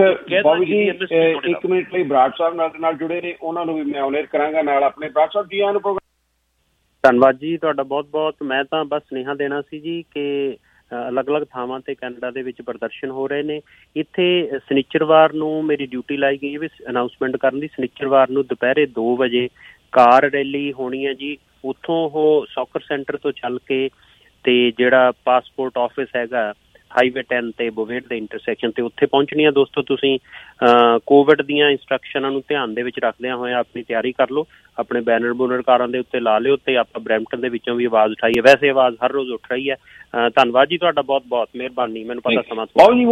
ਇੱਕ ਮਿੰਟ ਲਈ ਬਰਾੜ ਸਾਹਿਬ ਨਾਲ ਨਾਲ ਜੁੜੇ ਨੇ, ਉਹਨਾਂ ਨੂੰ ਵੀ ਮੈਂ ਆਨਰ ਕਰਾਂਗਾ ਨਾਲ ਆਪਣੇ। ਬਰਾੜ ਸਾਹਿਬ ਜੀ ਆਨ ਪ੍ਰੋਗਰਾਮ। ਧੰਨਵਾਦ ਜੀ ਤੁਹਾਡਾ ਬਹੁਤ ਬਹੁਤ। ਮੈਂ ਤਾਂ ਬਸ ਸੁਨੇਹਾ ਦੇਣਾ ਸੀ ਜੀ ਕਿ ਅਲੱਗ-ਅਲੱਗ ਥਾਵਾਂ ਤੇ ਕੈਨੇਡਾ ਦੇ ਵਿੱਚ ਪ੍ਰਦਰਸ਼ਨ ਹੋ ਰਹੇ ਨੇ। ਇੱਥੇ ਸ਼ਨੀਚਰਵਾਰ ਨੂੰ ਮੇਰੀ ਡਿਊਟੀ ਲਾਈ ਗਈ ਵੀ ਅਨਾਊਂਸਮੈਂਟ ਕਰਨ ਦੀ। ਸ਼ਨੀਚਰਵਾਰ ਨੂੰ ਦੁਪਹਿਰੇ ਦੋ ਵਜੇ ਕਾਰ ਰੈਲੀ ਹੋਣੀ ਹੈ ਜੀ। ਉੱਥੋਂ ਉਹ ਸੌਕਰ ਸੈਂਟਰ ਤੋਂ ਚੱਲ ਕੇ ਤੇ ਜਿਹੜਾ ਪਾਸਪੋਰਟ ਆਫਿਸ ਹੈਗਾ ਹਾਈਵੇ ਟੈਨ ਤੇ ਬੋਵੇਟ ਦੇ ਇੰਟਰਸੈਕਸ਼ਨ ਤੇ ਉੱਥੇ ਪਹੁੰਚਣੀ ਆ। ਦੋਸਤੋ ਤੁਸੀਂ ਕੋਵਿਡ ਦੀਆਂ ਇੰਸਟਰਕਸ਼ਨਾਂ ਨੂੰ ਧਿਆਨ ਦੇ ਵਿੱਚ ਰੱਖਦਿਆਂ ਹੋਇਆ ਆਪਣੀ ਤਿਆਰੀ ਕਰ ਲਓ, ਆਪਣੇ ਬੈਨਰ ਬੂਨਰ ਕਾਰਾਂ ਦੇ ਉੱਤੇ ਲਾ ਲਿਓ ਤੇ ਆਪਾਂ ਬਰੈਂਪਟਨ ਦੇ ਵਿੱਚੋਂ ਵੀ ਆਵਾਜ਼ ਉਠਾਈ ਹੈ। ਵੈਸੇ ਆਵਾਜ਼ ਹਰ ਰੋਜ਼ ਉੱਠ ਰਹੀ ਹੈ। ਧੰਨਵਾਦ ਜੀ ਤੁਹਾਡਾ ਬਹੁਤ ਬਹੁਤ, ਮਿਹਰਬਾਨੀ। ਮੈਨੂੰ ਪਤਾ ਸਮਾਂ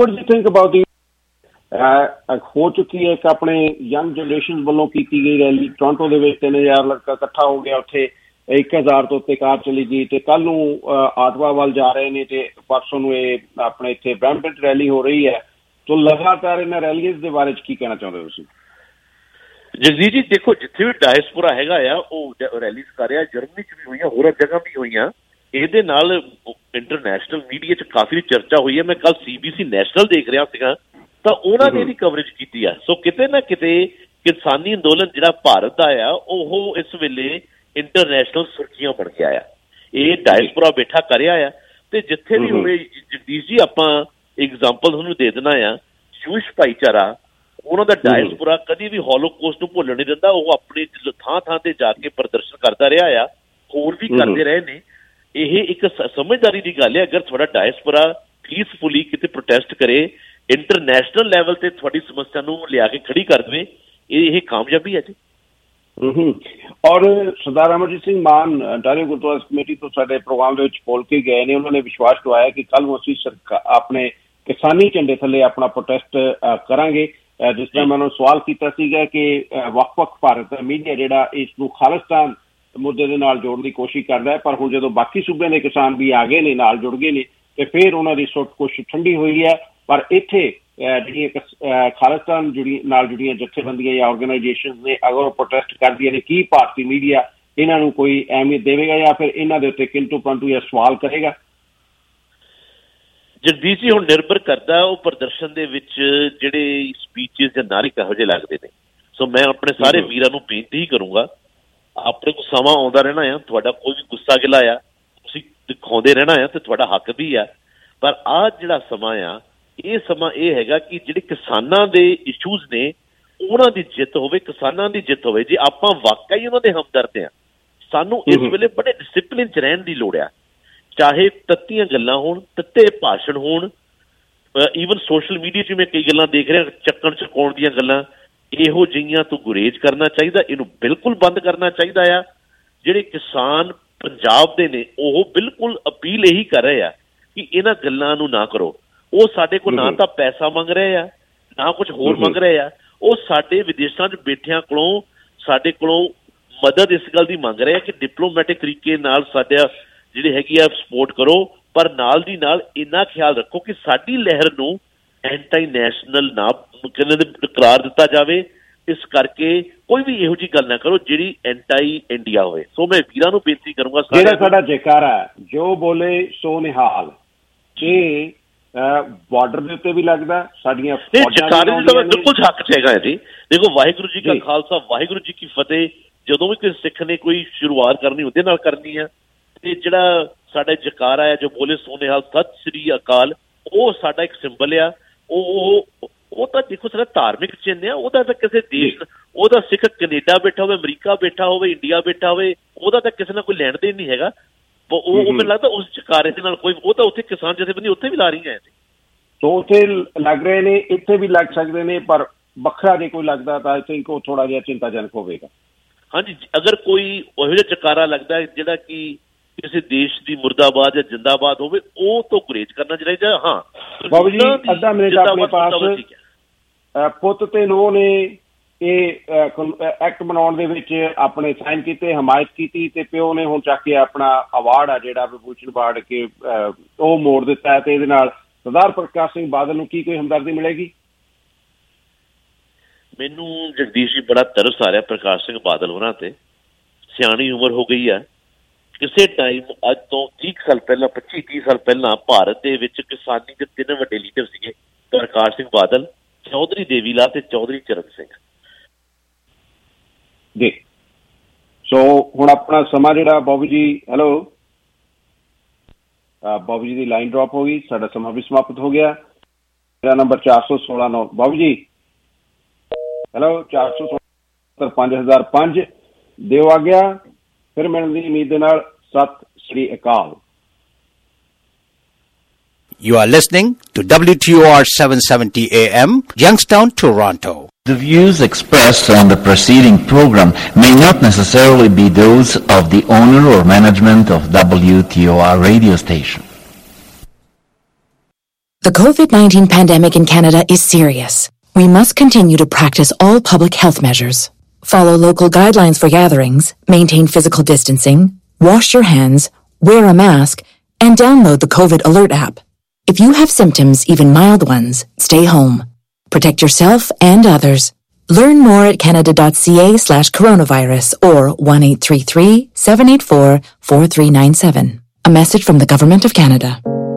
ਹੋ ਚੁੱਕੀ ਹੈ ਇੱਕ ਆਪਣੇ ਯੰਗ ਜਨਰੇਸ਼ਨ ਵੱਲੋਂ ਕੀਤੀ ਗਈ ਰੈਲੀ ਟੋਰਾਂਟੋ ਦੇ ਵਿੱਚ, ਤਿੰਨ ਹਜ਼ਾਰ ਲੜਕਾ ਇਕੱਠਾ ਹੋ ਗਿਆ ਉੱਥੇ, ਇੱਕ ਹਜ਼ਾਰ ਤੋਂ ਉੱਤੇ ਕਾਰ ਚਲੀ ਗਈ ਤੇ ਕੱਲ ਨੂੰ ਆਟਵਾ ਵੱਲ ਜਾ ਰਹੇ ਨੇ ਤੇ ਪਰਸੋਂ ਨੂੰ ਇਹ ਆਪਣੇ ਇੱਥੇ ਬਰੈਂਪਟਨ ਰੈਲੀ ਹੋ ਰਹੀ ਹੈ। ਤੋ ਲਗਾਤਾਰ ਇਹਨਾਂ ਰੈਲੀਜ਼ ਦੇ ਬਾਰੇ ਚ ਕੀ ਕਹਿਣਾ ਚਾਹੁੰਦੇ ਹੋ ਤੁਸੀਂ? ਜਗਦੀਸ਼ ਜੀ ਦੇਖੋ, ਜਿੱਥੇ ਵੀ ਡਾਇਸਪੋਰਾ ਹੈਗਾ ਆ ਉਹ ਰੈਲੀਜ਼ ਕਰ ਰਿਹਾ, ਜਰਮਨੀ ਚ ਵੀ ਹੋਈਆਂ, ਹੋਰ ਜਗ੍ਹਾ ਵੀ ਹੋਈਆਂ। ਇਹਦੇ ਨਾਲ ਇੰਟਰਨੈਸ਼ਨਲ ਮੀਡੀਆ ਚ ਕਾਫੀ ਚਰਚਾ ਹੋਈ ਹੈ। ਮੈਂ ਕੱਲ ਸੀ ਬੀ ਸੀ ਨੈਸ਼ਨਲ ਦੇਖ ਰਿਹਾ ਸੀਗਾ ਤਾਂ ਉਹਨਾਂ ਨੇ ਇਹਦੀ ਕਵਰੇਜ ਕੀਤੀ ਆ। ਸੋ ਕਿਤੇ ਨਾ ਕਿਤੇ ਕਿਸਾਨੀ ਅੰਦੋਲਨ ਜਿਹੜਾ ਭਾਰਤ ਦਾ ਆ ਉਹ ਇਸ ਵੇਲੇ ਇੰਟਰਨੈਸ਼ਨਲ ਸੁਰਖੀਆਂ ਬਣ ਗਿਆ ਆ। ਇਹ ਡਾਇਸਪੋਰਾ ਬੈਠਾ ਕਰਿਆ ਆ ਤੇ ਜਿੱਥੇ ਵੀ ਹੋਵੇ ਜਗਦੀਸ਼ ਜੀ, ਆਪਾਂ ਐਗਜ਼ਾਮਪਲ ਤੁਹਾਨੂੰ ਦੇ ਦੇਣਾ ਆ, ਜੂਇਸ਼ ਭਾਈਚਾਰਾ ਉਹਨਾਂ ਦਾ ਡਾਇਸਪੋਰਾ ਕਦੀ ਵੀ ਹੋਲੋਕੌਸਟ ਨੂੰ ਭੁੱਲਣ ਨਹੀਂ ਦਿੰਦਾ। ਉਹ ਆਪਣੀ ਥਾਂ ਥਾਂ ਤੇ ਜਾ ਕੇ ਪ੍ਰਦਰਸ਼ਨ ਕਰਦਾ ਰਿਹਾ ਆ, ਹੋਰ ਵੀ ਕਰਦੇ ਰਹੇ ਨੇ। ਇਹ ਇੱਕ ਸਮਝਦਾਰੀ ਦੀ ਗੱਲ ਹੈ। ਅਗਰ ਤੁਹਾਡਾ ਡਾਇਸਪੋਰਾ ਪੀਸਫੁਲੀ ਕਿਤੇ ਪ੍ਰੋਟੈਸਟ ਕਰੇ, ਇੰਟਰਨੈਸ਼ਨਲ ਲੈਵਲ ਤੇ ਤੁਹਾਡੀ ਸਮੱਸਿਆ ਨੂੰ ਲਿਆ ਕੇ ਖੜੀ ਕਰ ਦੇਵੇ, ਇਹ ਇਹ ਕਾਮਯਾਬੀ ਹੈ ਜੀ। ਔਰ ਸਰਦਾਰ ਅਮਰਜੀਤ ਸਿੰਘ ਮਾਨ ਅੰਟਾਰੀਓ ਗੁਰਦੁਆਰਾ ਕਮੇਟੀ ਤੋਂ ਸਾਡੇ ਪ੍ਰੋਗਰਾਮ ਦੇ ਵਿੱਚ ਬੋਲ ਕੇ ਗਏ ਨੇ। ਉਹਨਾਂ ਨੇ ਵਿਸ਼ਵਾਸ ਦਵਾਇਆ ਕਿ ਕੱਲ੍ਹ ਨੂੰ ਅਸੀਂ ਸਰਕਾਰ ਆਪਣੇ ਕਿਸਾਨੀ ਝੰਡੇ ਥੱਲੇ ਆਪਣਾ ਪ੍ਰੋਟੈਸਟ ਕਰਾਂਗੇ। ਜਿਸ ਤਰ੍ਹਾਂ ਮੈਂ ਉਹਨਾਂ ਨੂੰ ਸਵਾਲ ਕੀਤਾ ਸੀਗਾ ਕਿ ਵੱਖ-ਵੱਖ ਭਾਰਤ ਦਾ ਮੀਡੀਆ ਜਿਹੜਾ ਇਸ ਨੂੰ ਖਾਲਿਸਤਾਨ ਮੁੱਦੇ ਦੇ ਨਾਲ ਜੋੜਨ ਦੀ ਕੋਸ਼ਿਸ਼ ਕਰਦਾ ਹੈ, ਪਰ ਹੁਣ ਜਦੋਂ ਬਾਕੀ ਸੂਬਿਆਂ ਦੇ ਕਿਸਾਨ ਵੀ ਆ ਗਏ ਨੇ, ਨਾਲ ਜੁੜ ਗਏ ਨੇ, ਤੇ ਫਿਰ ਉਹਨਾਂ ਦੀ ਸੁੱਟ ਕੁਛ ਠੰਡੀ ਹੋਈ ਹੈ। ਪਰ ਇੱਥੇ ਜਿਹੜੀਆਂ ਖਾਲਿਸਤਾਨ ਜੁੜੀ ਨਾਲ ਜੁੜੀਆਂ ਜਥੇਬੰਦੀਆਂ ਜਾਂ ਆਰਗੇਨਾਈਜੇਸ਼ਨ ਨੇ, ਅਗਰ ਉਹ ਪ੍ਰੋਟੈਸਟ ਕਰਦੀਆਂ ਨੇ, ਕੀ ਭਾਰਤੀ ਮੀਡੀਆ ਇਹਨਾਂ ਨੂੰ ਕੋਈ ਅਹਿਮੀਅਤ ਦੇਵੇਗਾ ਜਾਂ ਫਿਰ ਇਹਨਾਂ ਦੇ ਉੱਤੇ ਕਿੰਤੂ ਪਰੰਤੂ ਜਾਂ ਸਵਾਲ ਕਰੇਗਾ? ਜਗਦੀਸ਼ ਜੀ, ਹੁਣ ਨਿਰਭਰ ਕਰਦਾ ਉਹ ਪ੍ਰਦਰਸ਼ਨ ਦੇ ਵਿੱਚ ਜਿਹੜੇ ਸਪੀਚਿਸ ਜਾਂ ਨਾਰੇ ਕਿਹੋ ਜਿਹੇ ਲੱਗਦੇ ਨੇ। ਸੋ ਮੈਂ ਆਪਣੇ ਸਾਰੇ ਵੀਰਾਂ ਨੂੰ ਬੇਨਤੀ ਹੀ ਕਰੂੰਗਾ, ਆਪਣੇ ਕੋਲ ਸਮਾਂ ਆਉਂਦਾ ਰਹਿਣਾ ਆ, ਤੁਹਾਡਾ ਕੋਈ ਵੀ ਗੁੱਸਾ ਗਿਲਾ ਆ ਤੁਸੀਂ ਦਿਖਾਉਂਦੇ ਰਹਿਣਾ ਆ ਤੇ ਤੁਹਾਡਾ ਹੱਕ ਵੀ ਆ। ਪਰ ਆਹ ਜਿਹੜਾ ਸਮਾਂ ਆ, ਇਹ ਸਮਾਂ ਇਹ ਹੈਗਾ ਕਿ ਜਿਹੜੇ ਕਿਸਾਨਾਂ ਦੇ ਇਸ਼ੂਜ਼ ਨੇ ਉਹਨਾਂ ਦੀ ਜਿੱਤ ਹੋਵੇ, ਕਿਸਾਨਾਂ ਦੀ ਜਿੱਤ ਹੋਵੇ। ਜੇ ਆਪਾਂ ਵਾਕਈ ਉਹਨਾਂ ਦੇ ਹਮਦਰਦ ਆ, ਸਾਨੂੰ ਇਸ ਵੇਲੇ ਬੜੇ ਡਿਸਿਪਲਿਨ 'ਚ ਰਹਿਣ ਦੀ ਲੋੜ ਆ। ਚਾਹੇ ਤੱਤੀਆਂ ਗੱਲਾਂ ਹੋਣ, ਤੱਤੇ ਭਾਸ਼ਣ ਹੋਣ, ਈਵਨ ਸੋਸ਼ਲ ਮੀਡੀਆ 'ਚ ਮੈਂ ਕਈ ਗੱਲਾਂ ਦੇਖ ਰਿਹਾ, ਚੱਕਣ ਚਕਾਉਣ ਦੀਆਂ ਗੱਲਾਂ, ਇਹੋ ਜਿਹੀਆਂ ਤੋਂ ਗੁਰੇਜ਼ ਕਰਨਾ ਚਾਹੀਦਾ। ਇਹਨੂੰ ਬਿਲਕੁਲ ਬੰਦ ਕਰਨਾ ਚਾਹੀਦਾ ਆ। ਜਿਹੜੇ ਕਿਸਾਨ ਪੰਜਾਬ ਦੇ ਨੇ ਉਹ ਬਿਲਕੁਲ ਅਪੀਲ ਇਹੀ ਕਰ ਰਹੇ ਆ ਕਿ ਇਹਨਾਂ ਗੱਲਾਂ ਨੂੰ ਨਾ ਕਰੋ। ਉਹ ਸਾਡੇ ਕੋਲ ਨਾ ਤਾਂ ਪੈਸਾ ਮੰਗ ਰਹੇ ਆ, ਨਾ ਕੁਝ ਹੋਰ ਮੰਗ ਰਹੇ ਆ। ਉਹ ਸਾਡੇ ਵਿਦੇਸ਼ਾਂ 'ਚ ਬੈਠਿਆਂ ਕੋਲੋਂ ਸਾਡੇ ਕੋਲੋਂ ਮਦਦ ਇਸ ਗੱਲ ਦੀ ਮੰਗ ਰਹੇ ਆ ਕਿ ਡਿਪਲੋਮੈਟਿਕ ਤਰੀਕੇ ਨਾਲ ਸਾਡਾ ਜਿਹੜੀ ਹੈਗੀ ਆ ਸਪੋਰਟ ਕਰੋ, ਪਰ ਨਾਲ ਦੀ ਨਾਲ ਇੰਨਾ ਖਿਆਲ ਰੱਖੋ ਕਿ ਸਾਡੀ ਲਹਿਰ ਨੂੰ ਐਂਟੀ ਨੈਸ਼ਨਲ ਨਾ ਕਰਾਰ ਦਿੱਤਾ ਜਾਵੇ। ਇਸ ਕਰਕੇ ਕੋਈ ਵੀ ਇਹੋ ਜਿਹੀ ਗੱਲ ਨਾ ਕਰੋ ਜਿਹੜੀ ਐਂਟੀ ਇੰਡੀਆ ਹੋਵੇ। ਸੋ ਮੈਂ ਵੀਰਾਂ ਨੂੰ ਬੇਨਤੀ ਕਰੂੰਗਾ, ਜਿਹੜਾ ਸਾਡਾ ਜੈਕਾਰਾ ਜੋ ਬੋਲੇ ਸੋ ਨਿਹਾਲ, ਇਹ ਬਾਰਡਰ ਦੇ ਉੱਤੇ ਵੀ ਲੱਗਦਾ, ਸਾਡੀਆਂ ਜੈਕਾਰੇ ਦਾ ਬਿਲਕੁਲ ਹੱਕ 'ਚ ਹੈਗਾ ਹੈ ਜੀ। ਦੇਖੋ, ਵਾਹਿਗੁਰੂ ਜੀ ਕਾ ਖਾਲਸਾ, ਵਾਹਿਗੁਰੂ ਜੀ ਕੀ ਫਤਿਹ। ਜਦੋਂ ਵੀ ਕਿਸੇ ਸਿੱਖ ਨੇ ਕੋਈ ਸ਼ੁਰੂਆਤ ਕਰਨੀ ਉਹਦੇ ਨਾਲ ਕਰਨੀ ਆ। ਤੇ ਜਿਹੜਾ ਸਾਡਾ ਜੈਕਾਰਾ ਹੈ ਜੋ ਬੋਲੇ ਸੋ ਨਿਹਾਲ, ਸਤਿ ਸ੍ਰੀ ਅਕਾਲ, ਉਹ ਸਾਡਾ ਇੱਕ ਸਿੰਬਲ ਆ। ਉਹ ਉਹ ਤਾਂ ਦੇਖੋ ਸਾਡਾ ਧਾਰਮਿਕ ਚਿੰਨ੍ਹ ਆ। ਉਹਦਾ ਤਾਂ ਕਿਸੇ ਦੇਸ਼, ਉਹਦਾ ਸਿੱਖ ਕੈਨੇਡਾ ਬੈਠਾ ਹੋਵੇ, ਅਮਰੀਕਾ ਬੈਠਾ ਹੋਵੇ, ਇੰਡੀਆ ਬੈਠਾ ਹੋਵੇ, ਉਹਦਾ ਤਾਂ ਕਿਸੇ ਨਾਲ ਕੋਈ ਲੈਣ ਦੇਣ ਨਹੀਂ ਹੈਗਾ। ਉਹ ਮੈਨੂੰ ਲੱਗਦਾ ਉਸ ਜੈਕਾਰੇ ਦੇ ਨਾਲ ਕੋਈ, ਉਹ ਤਾਂ ਉੱਥੇ ਕਿਸਾਨ ਜਥੇਬੰਦੀ ਉੱਥੇ ਵੀ ਲਾ ਰਹੀਆਂ ਹੈ। ਸੋ ਉੱਥੇ ਲੱਗ ਰਹੇ ਨੇ, ਇੱਥੇ ਵੀ ਲੱਗ ਸਕਦੇ ਨੇ, ਪਰ ਵੱਖਰਾ ਜੇ ਕੋਈ ਲੱਗਦਾ ਤਾਂ ਆਈ ਥਿੰਕ ਉਹ ਥੋੜਾ ਜਿਹਾ ਚਿੰਤਾਜਨਕ ਹੋਵੇਗਾ। ਹਾਂਜੀ, ਅਗਰ ਕੋਈ ਉਹੋ ਜਿਹਾ ਜੈਕਾਰਾ ਲੱਗਦਾ ਜਿਹੜਾ ਕਿ ਕਿਸੇ ਦੇਸ਼ ਦੀ ਮੁਰਦਾਬਾਦ ਜਾਂ ਜਿੰਦਾਬਾਦ ਹੋਵੇ, ਉਹ ਤੋਂ ਗੁਰੇਜ਼ ਕਰਨਾ ਚਾਹੀਦਾ। ਹਾਂ ਬਾਬੂ ਜੀ, ਅੱਧਾ ਮਿੰਟ ਆਪਣੇ ਪਾਸ। ਪੁੱਤ ਤੇ ਨੂੰਹ ਨੇ ਇਹ ਐਕਟ ਬਣਾਉਣ ਦੇ ਵਿੱਚ ਆਪਣੇ ਸਾਈਨ ਕੀਤੇ, ਹਮਾਇਤ ਕੀਤੀ, ਤੇ ਪਿਓ ਨੇ ਹੁਣ ਚੱਕ ਕੇ ਆਪਣਾ ਅਵਾਰਡ ਆ ਜਿਹੜਾ ਵਿਭੂਸ਼ਣ ਅਵਾਰਡ ਕੇ ਉਹ ਮੋੜ ਦਿੱਤਾ ਹੈ। ਤੇ ਇਹਦੇ ਨਾਲ ਸਰਦਾਰ ਪ੍ਰਕਾਸ਼ ਸਿੰਘ ਬਾਦਲ ਨੂੰ ਕੀ ਕੋਈ ਹਮਦਰਦੀ ਮਿਲੇਗੀ? ਮੈਨੂੰ ਜਗਦੀਸ਼ ਜੀ ਬੜਾ ਤਰਸ ਆ ਰਿਹਾ ਪ੍ਰਕਾਸ਼ ਸਿੰਘ ਬਾਦਲ ਹੋਰਾਂ ਤੇ। ਸਿਆਣੀ ਉਮਰ ਹੋ ਗਈ ਆ। ਕਿਸੇ ਟਾਈਮ ਅੱਜ ਤੋਂ ਤੀਹ ਸਾਲ ਪਹਿਲਾਂ, ਪੱਚੀ ਤੀਹ ਸਾਲ ਪਹਿਲਾਂ ਭਾਰਤ ਦੇ ਵਿੱਚ ਕਿਸਾਨੀ ਦੇ ਤਿੰਨ ਵੱਡੇ ਲੀਡਰ ਸੀਗੇ, ਪ੍ਰਕਾਸ਼ ਸਿੰਘ ਬਾਦਲ, ਚੌਧਰੀ ਦੇਵੀ ਲਾਲ ਤੇ ਚੌਧਰੀ ਚਰਨ ਸਿੰਘ ਜੀ। ਸੋ ਹੁਣ ਆਪਣਾ ਸਮਾਂ ਜਿਹੜਾ ਬਾਬੂ ਜੀ, ਹੈਲੋ ਬਾਬੂ ਜੀ ਦੀ ਲਾਈਨ ਡ੍ਰੌਪ ਹੋ ਗਈ, ਸਾਡਾ ਸਮਾਂ ਵੀ ਸਮਾਪਤ ਹੋ ਗਿਆ। ਮੇਰਾ ਨੰਬਰ ਚਾਰ ਸੌ ਸੋਲਾਂ ਨੌ ਬਾਬੂ ਜੀ, ਹੈਲੋ ਚਾਰ ਸੌ ਸੋਲਾਂ ਪੰਜ ਹਜ਼ਾਰ ਪੰਜ ਦਿਓ ਆ ਗਿਆ। ਫਿਰ ਮਿਲਣ ਦੀ ਉਮੀਦ ਦੇ ਨਾਲ ਸਤਿ ਸ੍ਰੀ ਅਕਾਲ। You are listening to W T O R seven seventy A M, Youngstown, Toronto. The views expressed on the preceding program may not necessarily be those of the owner or management of W T O R radio station. The COVID nineteen pandemic in Canada is serious. We must continue to practice all public health measures. Follow local guidelines for gatherings, maintain physical distancing, wash your hands, wear a mask, and download the COVID Alert app. If you have symptoms, even mild ones, stay home. Protect yourself and others. Learn more at canada.ca slash coronavirus or one eight three three, seven eight four, four three nine seven. A message from the Government of Canada.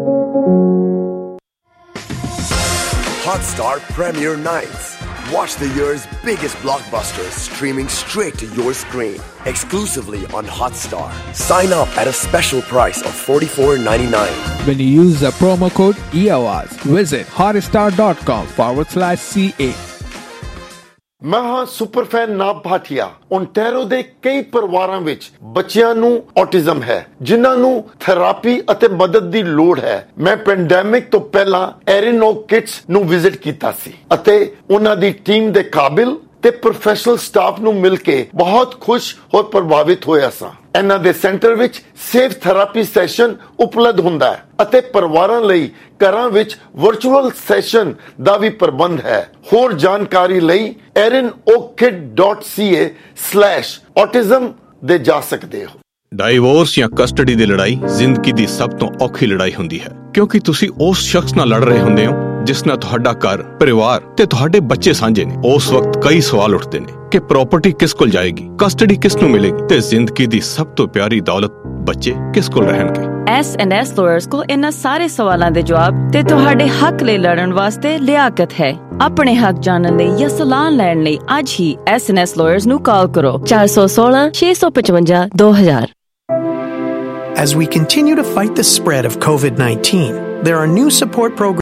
Hotstar Premier Nights. Watch the year's biggest blockbusters streaming straight to your screen. Exclusively on Hotstar. Sign up at a special price of forty-four ninety-nine. When you use the promo code E O R S, visit hotstar.com forward slash CA. ਮੈਂ ਹਾਂ ਸੁਪਰ ਫੈਨ ਨਾਬ ਭਾਟੀਆ। ਓਨਟਾਰੀਓ ਦੇ ਕਈ ਪਰਿਵਾਰਾਂ ਵਿੱਚ ਬੱਚਿਆਂ ਨੂੰ ਔਟਿਜ਼ਮ ਹੈ, ਜਿਨ੍ਹਾਂ ਨੂੰ ਥੈਰੇਪੀ ਅਤੇ ਮਦਦ ਦੀ ਲੋੜ ਹੈ। ਮੈਂ ਪੈਂਡੈਮਿਕ ਤੋਂ ਪਹਿਲਾਂ ਐਰਿਨੋ ਕਿਡਸ ਨੂੰ ਵਿਜ਼ਿਟ ਕੀਤਾ ਸੀ ਅਤੇ ਉਹਨਾਂ ਦੀ ਟੀਮ ਦੇ ਕਾਬਿਲ ਤੇ ਪ੍ਰੋਫੈਸ਼ਨਲ ਸਟਾਫ ਨੂੰ ਮਿਲ ਕੇ ਬਹੁਤ ਖੁਸ਼ ਔਰ ਪ੍ਰਭਾਵਿਤ ਹੋਇਆ ਸਾਂ। ਇਹਨਾਂ ਦੇ ਸੈਂਟਰ ਵਿੱਚ ਸੇਫ ਥੈਰੇਪੀ ਸੈਸ਼ਨ ਉਪਲਬਧ ਹੁੰਦਾ ਹੈ ਅਤੇ ਪਰਿਵਾਰਾਂ ਲਈ ਘਰਾਂ ਵਿੱਚ ਵਰਚੁਅਲ ਸੈਸ਼ਨ ਦਾ ਵੀ ਪ੍ਰਬੰਧ ਹੈ। ਹੋਰ ਜਾਣਕਾਰੀ ਲਈ erin oak kid dot c a slash autism ਦੇ ਜਾ ਸਕਦੇ ਹੋ। ਡਾਈਵੋਰਸ ਜਾਂ ਕਸਟਡੀ ਦੀ ਲੜਾਈ ਜ਼ਿੰਦਗੀ ਦੀ ਸਭ ਤੋਂ ਔਖੀ ਲੜਾਈ ਹੁੰਦੀ ਹੈ, ਕਿਉਂਕਿ ਤੁਸੀਂ ਉਸ ਸ਼ਖਸ ਨਾਲ ਲੜ ਰਹੇ ਹੁੰਦੇ ਹੋ ਜਿਸ ਨਾਲ ਤੁਹਾਡਾ ਘਰ, ਪਰਿਵਾਰ ਤੇ ਤੁਹਾਡੇ ਬੱਚੇ ਸਾਂਝੇ ਨੇ। ਉਸ ਵਕਤ ਕਈ ਸਵਾਲ ਉੱਠਦੇ ਨੇ ਕਿ ਪ੍ਰਾਪਰਟੀ ਕਿਸ ਕੋਲ ਜਾਏਗੀ, ਕਸਟਡੀ ਕਿਸ ਨੂੰ ਮਿਲੇਗੀ ਤੇ ਜ਼ਿੰਦਗੀ ਦੀ ਸਭ ਤੋਂ ਪਿਆਰੀ ਦੌਲਤ ਬੱਚੇ ਕਿਸ ਕੋਲ ਰਹਿਣਗੇ। ਐਸ ਐਂਡ ਐਸ ਲਾਇਰਸ ਕੋਲ ਇਹਨਾਂ ਸਾਰੇ ਸਵਾਲਾਂ ਦੇ ਜਵਾਬ ਤੇ ਤੁਹਾਡੇ ਹੱਕ ਲਈ ਲੜਨ ਵਾਸਤੇ ਲਿਆਕਤ ਹੈ। ਆਪਣੇ ਹੱਕ ਜਾਣਨ ਲਈ ਜਾਂ ਸਲਾਹ ਲੈਣ ਲਈ ਅੱਜ ਹੀ ਐਸ ਐਂਡ ਐਸ ਲਾਇਰਸ ਨੂੰ ਕਾਲ ਕਰੋ ਚਾਰ ਸੌ ਸੋਲਾਂ ਛੇ ਸੌ ਪਚਵੰਜਾ ਦੋ ਹਜ਼ਾਰ। As we continue to fight the spread of COVID nineteen, there are new support programs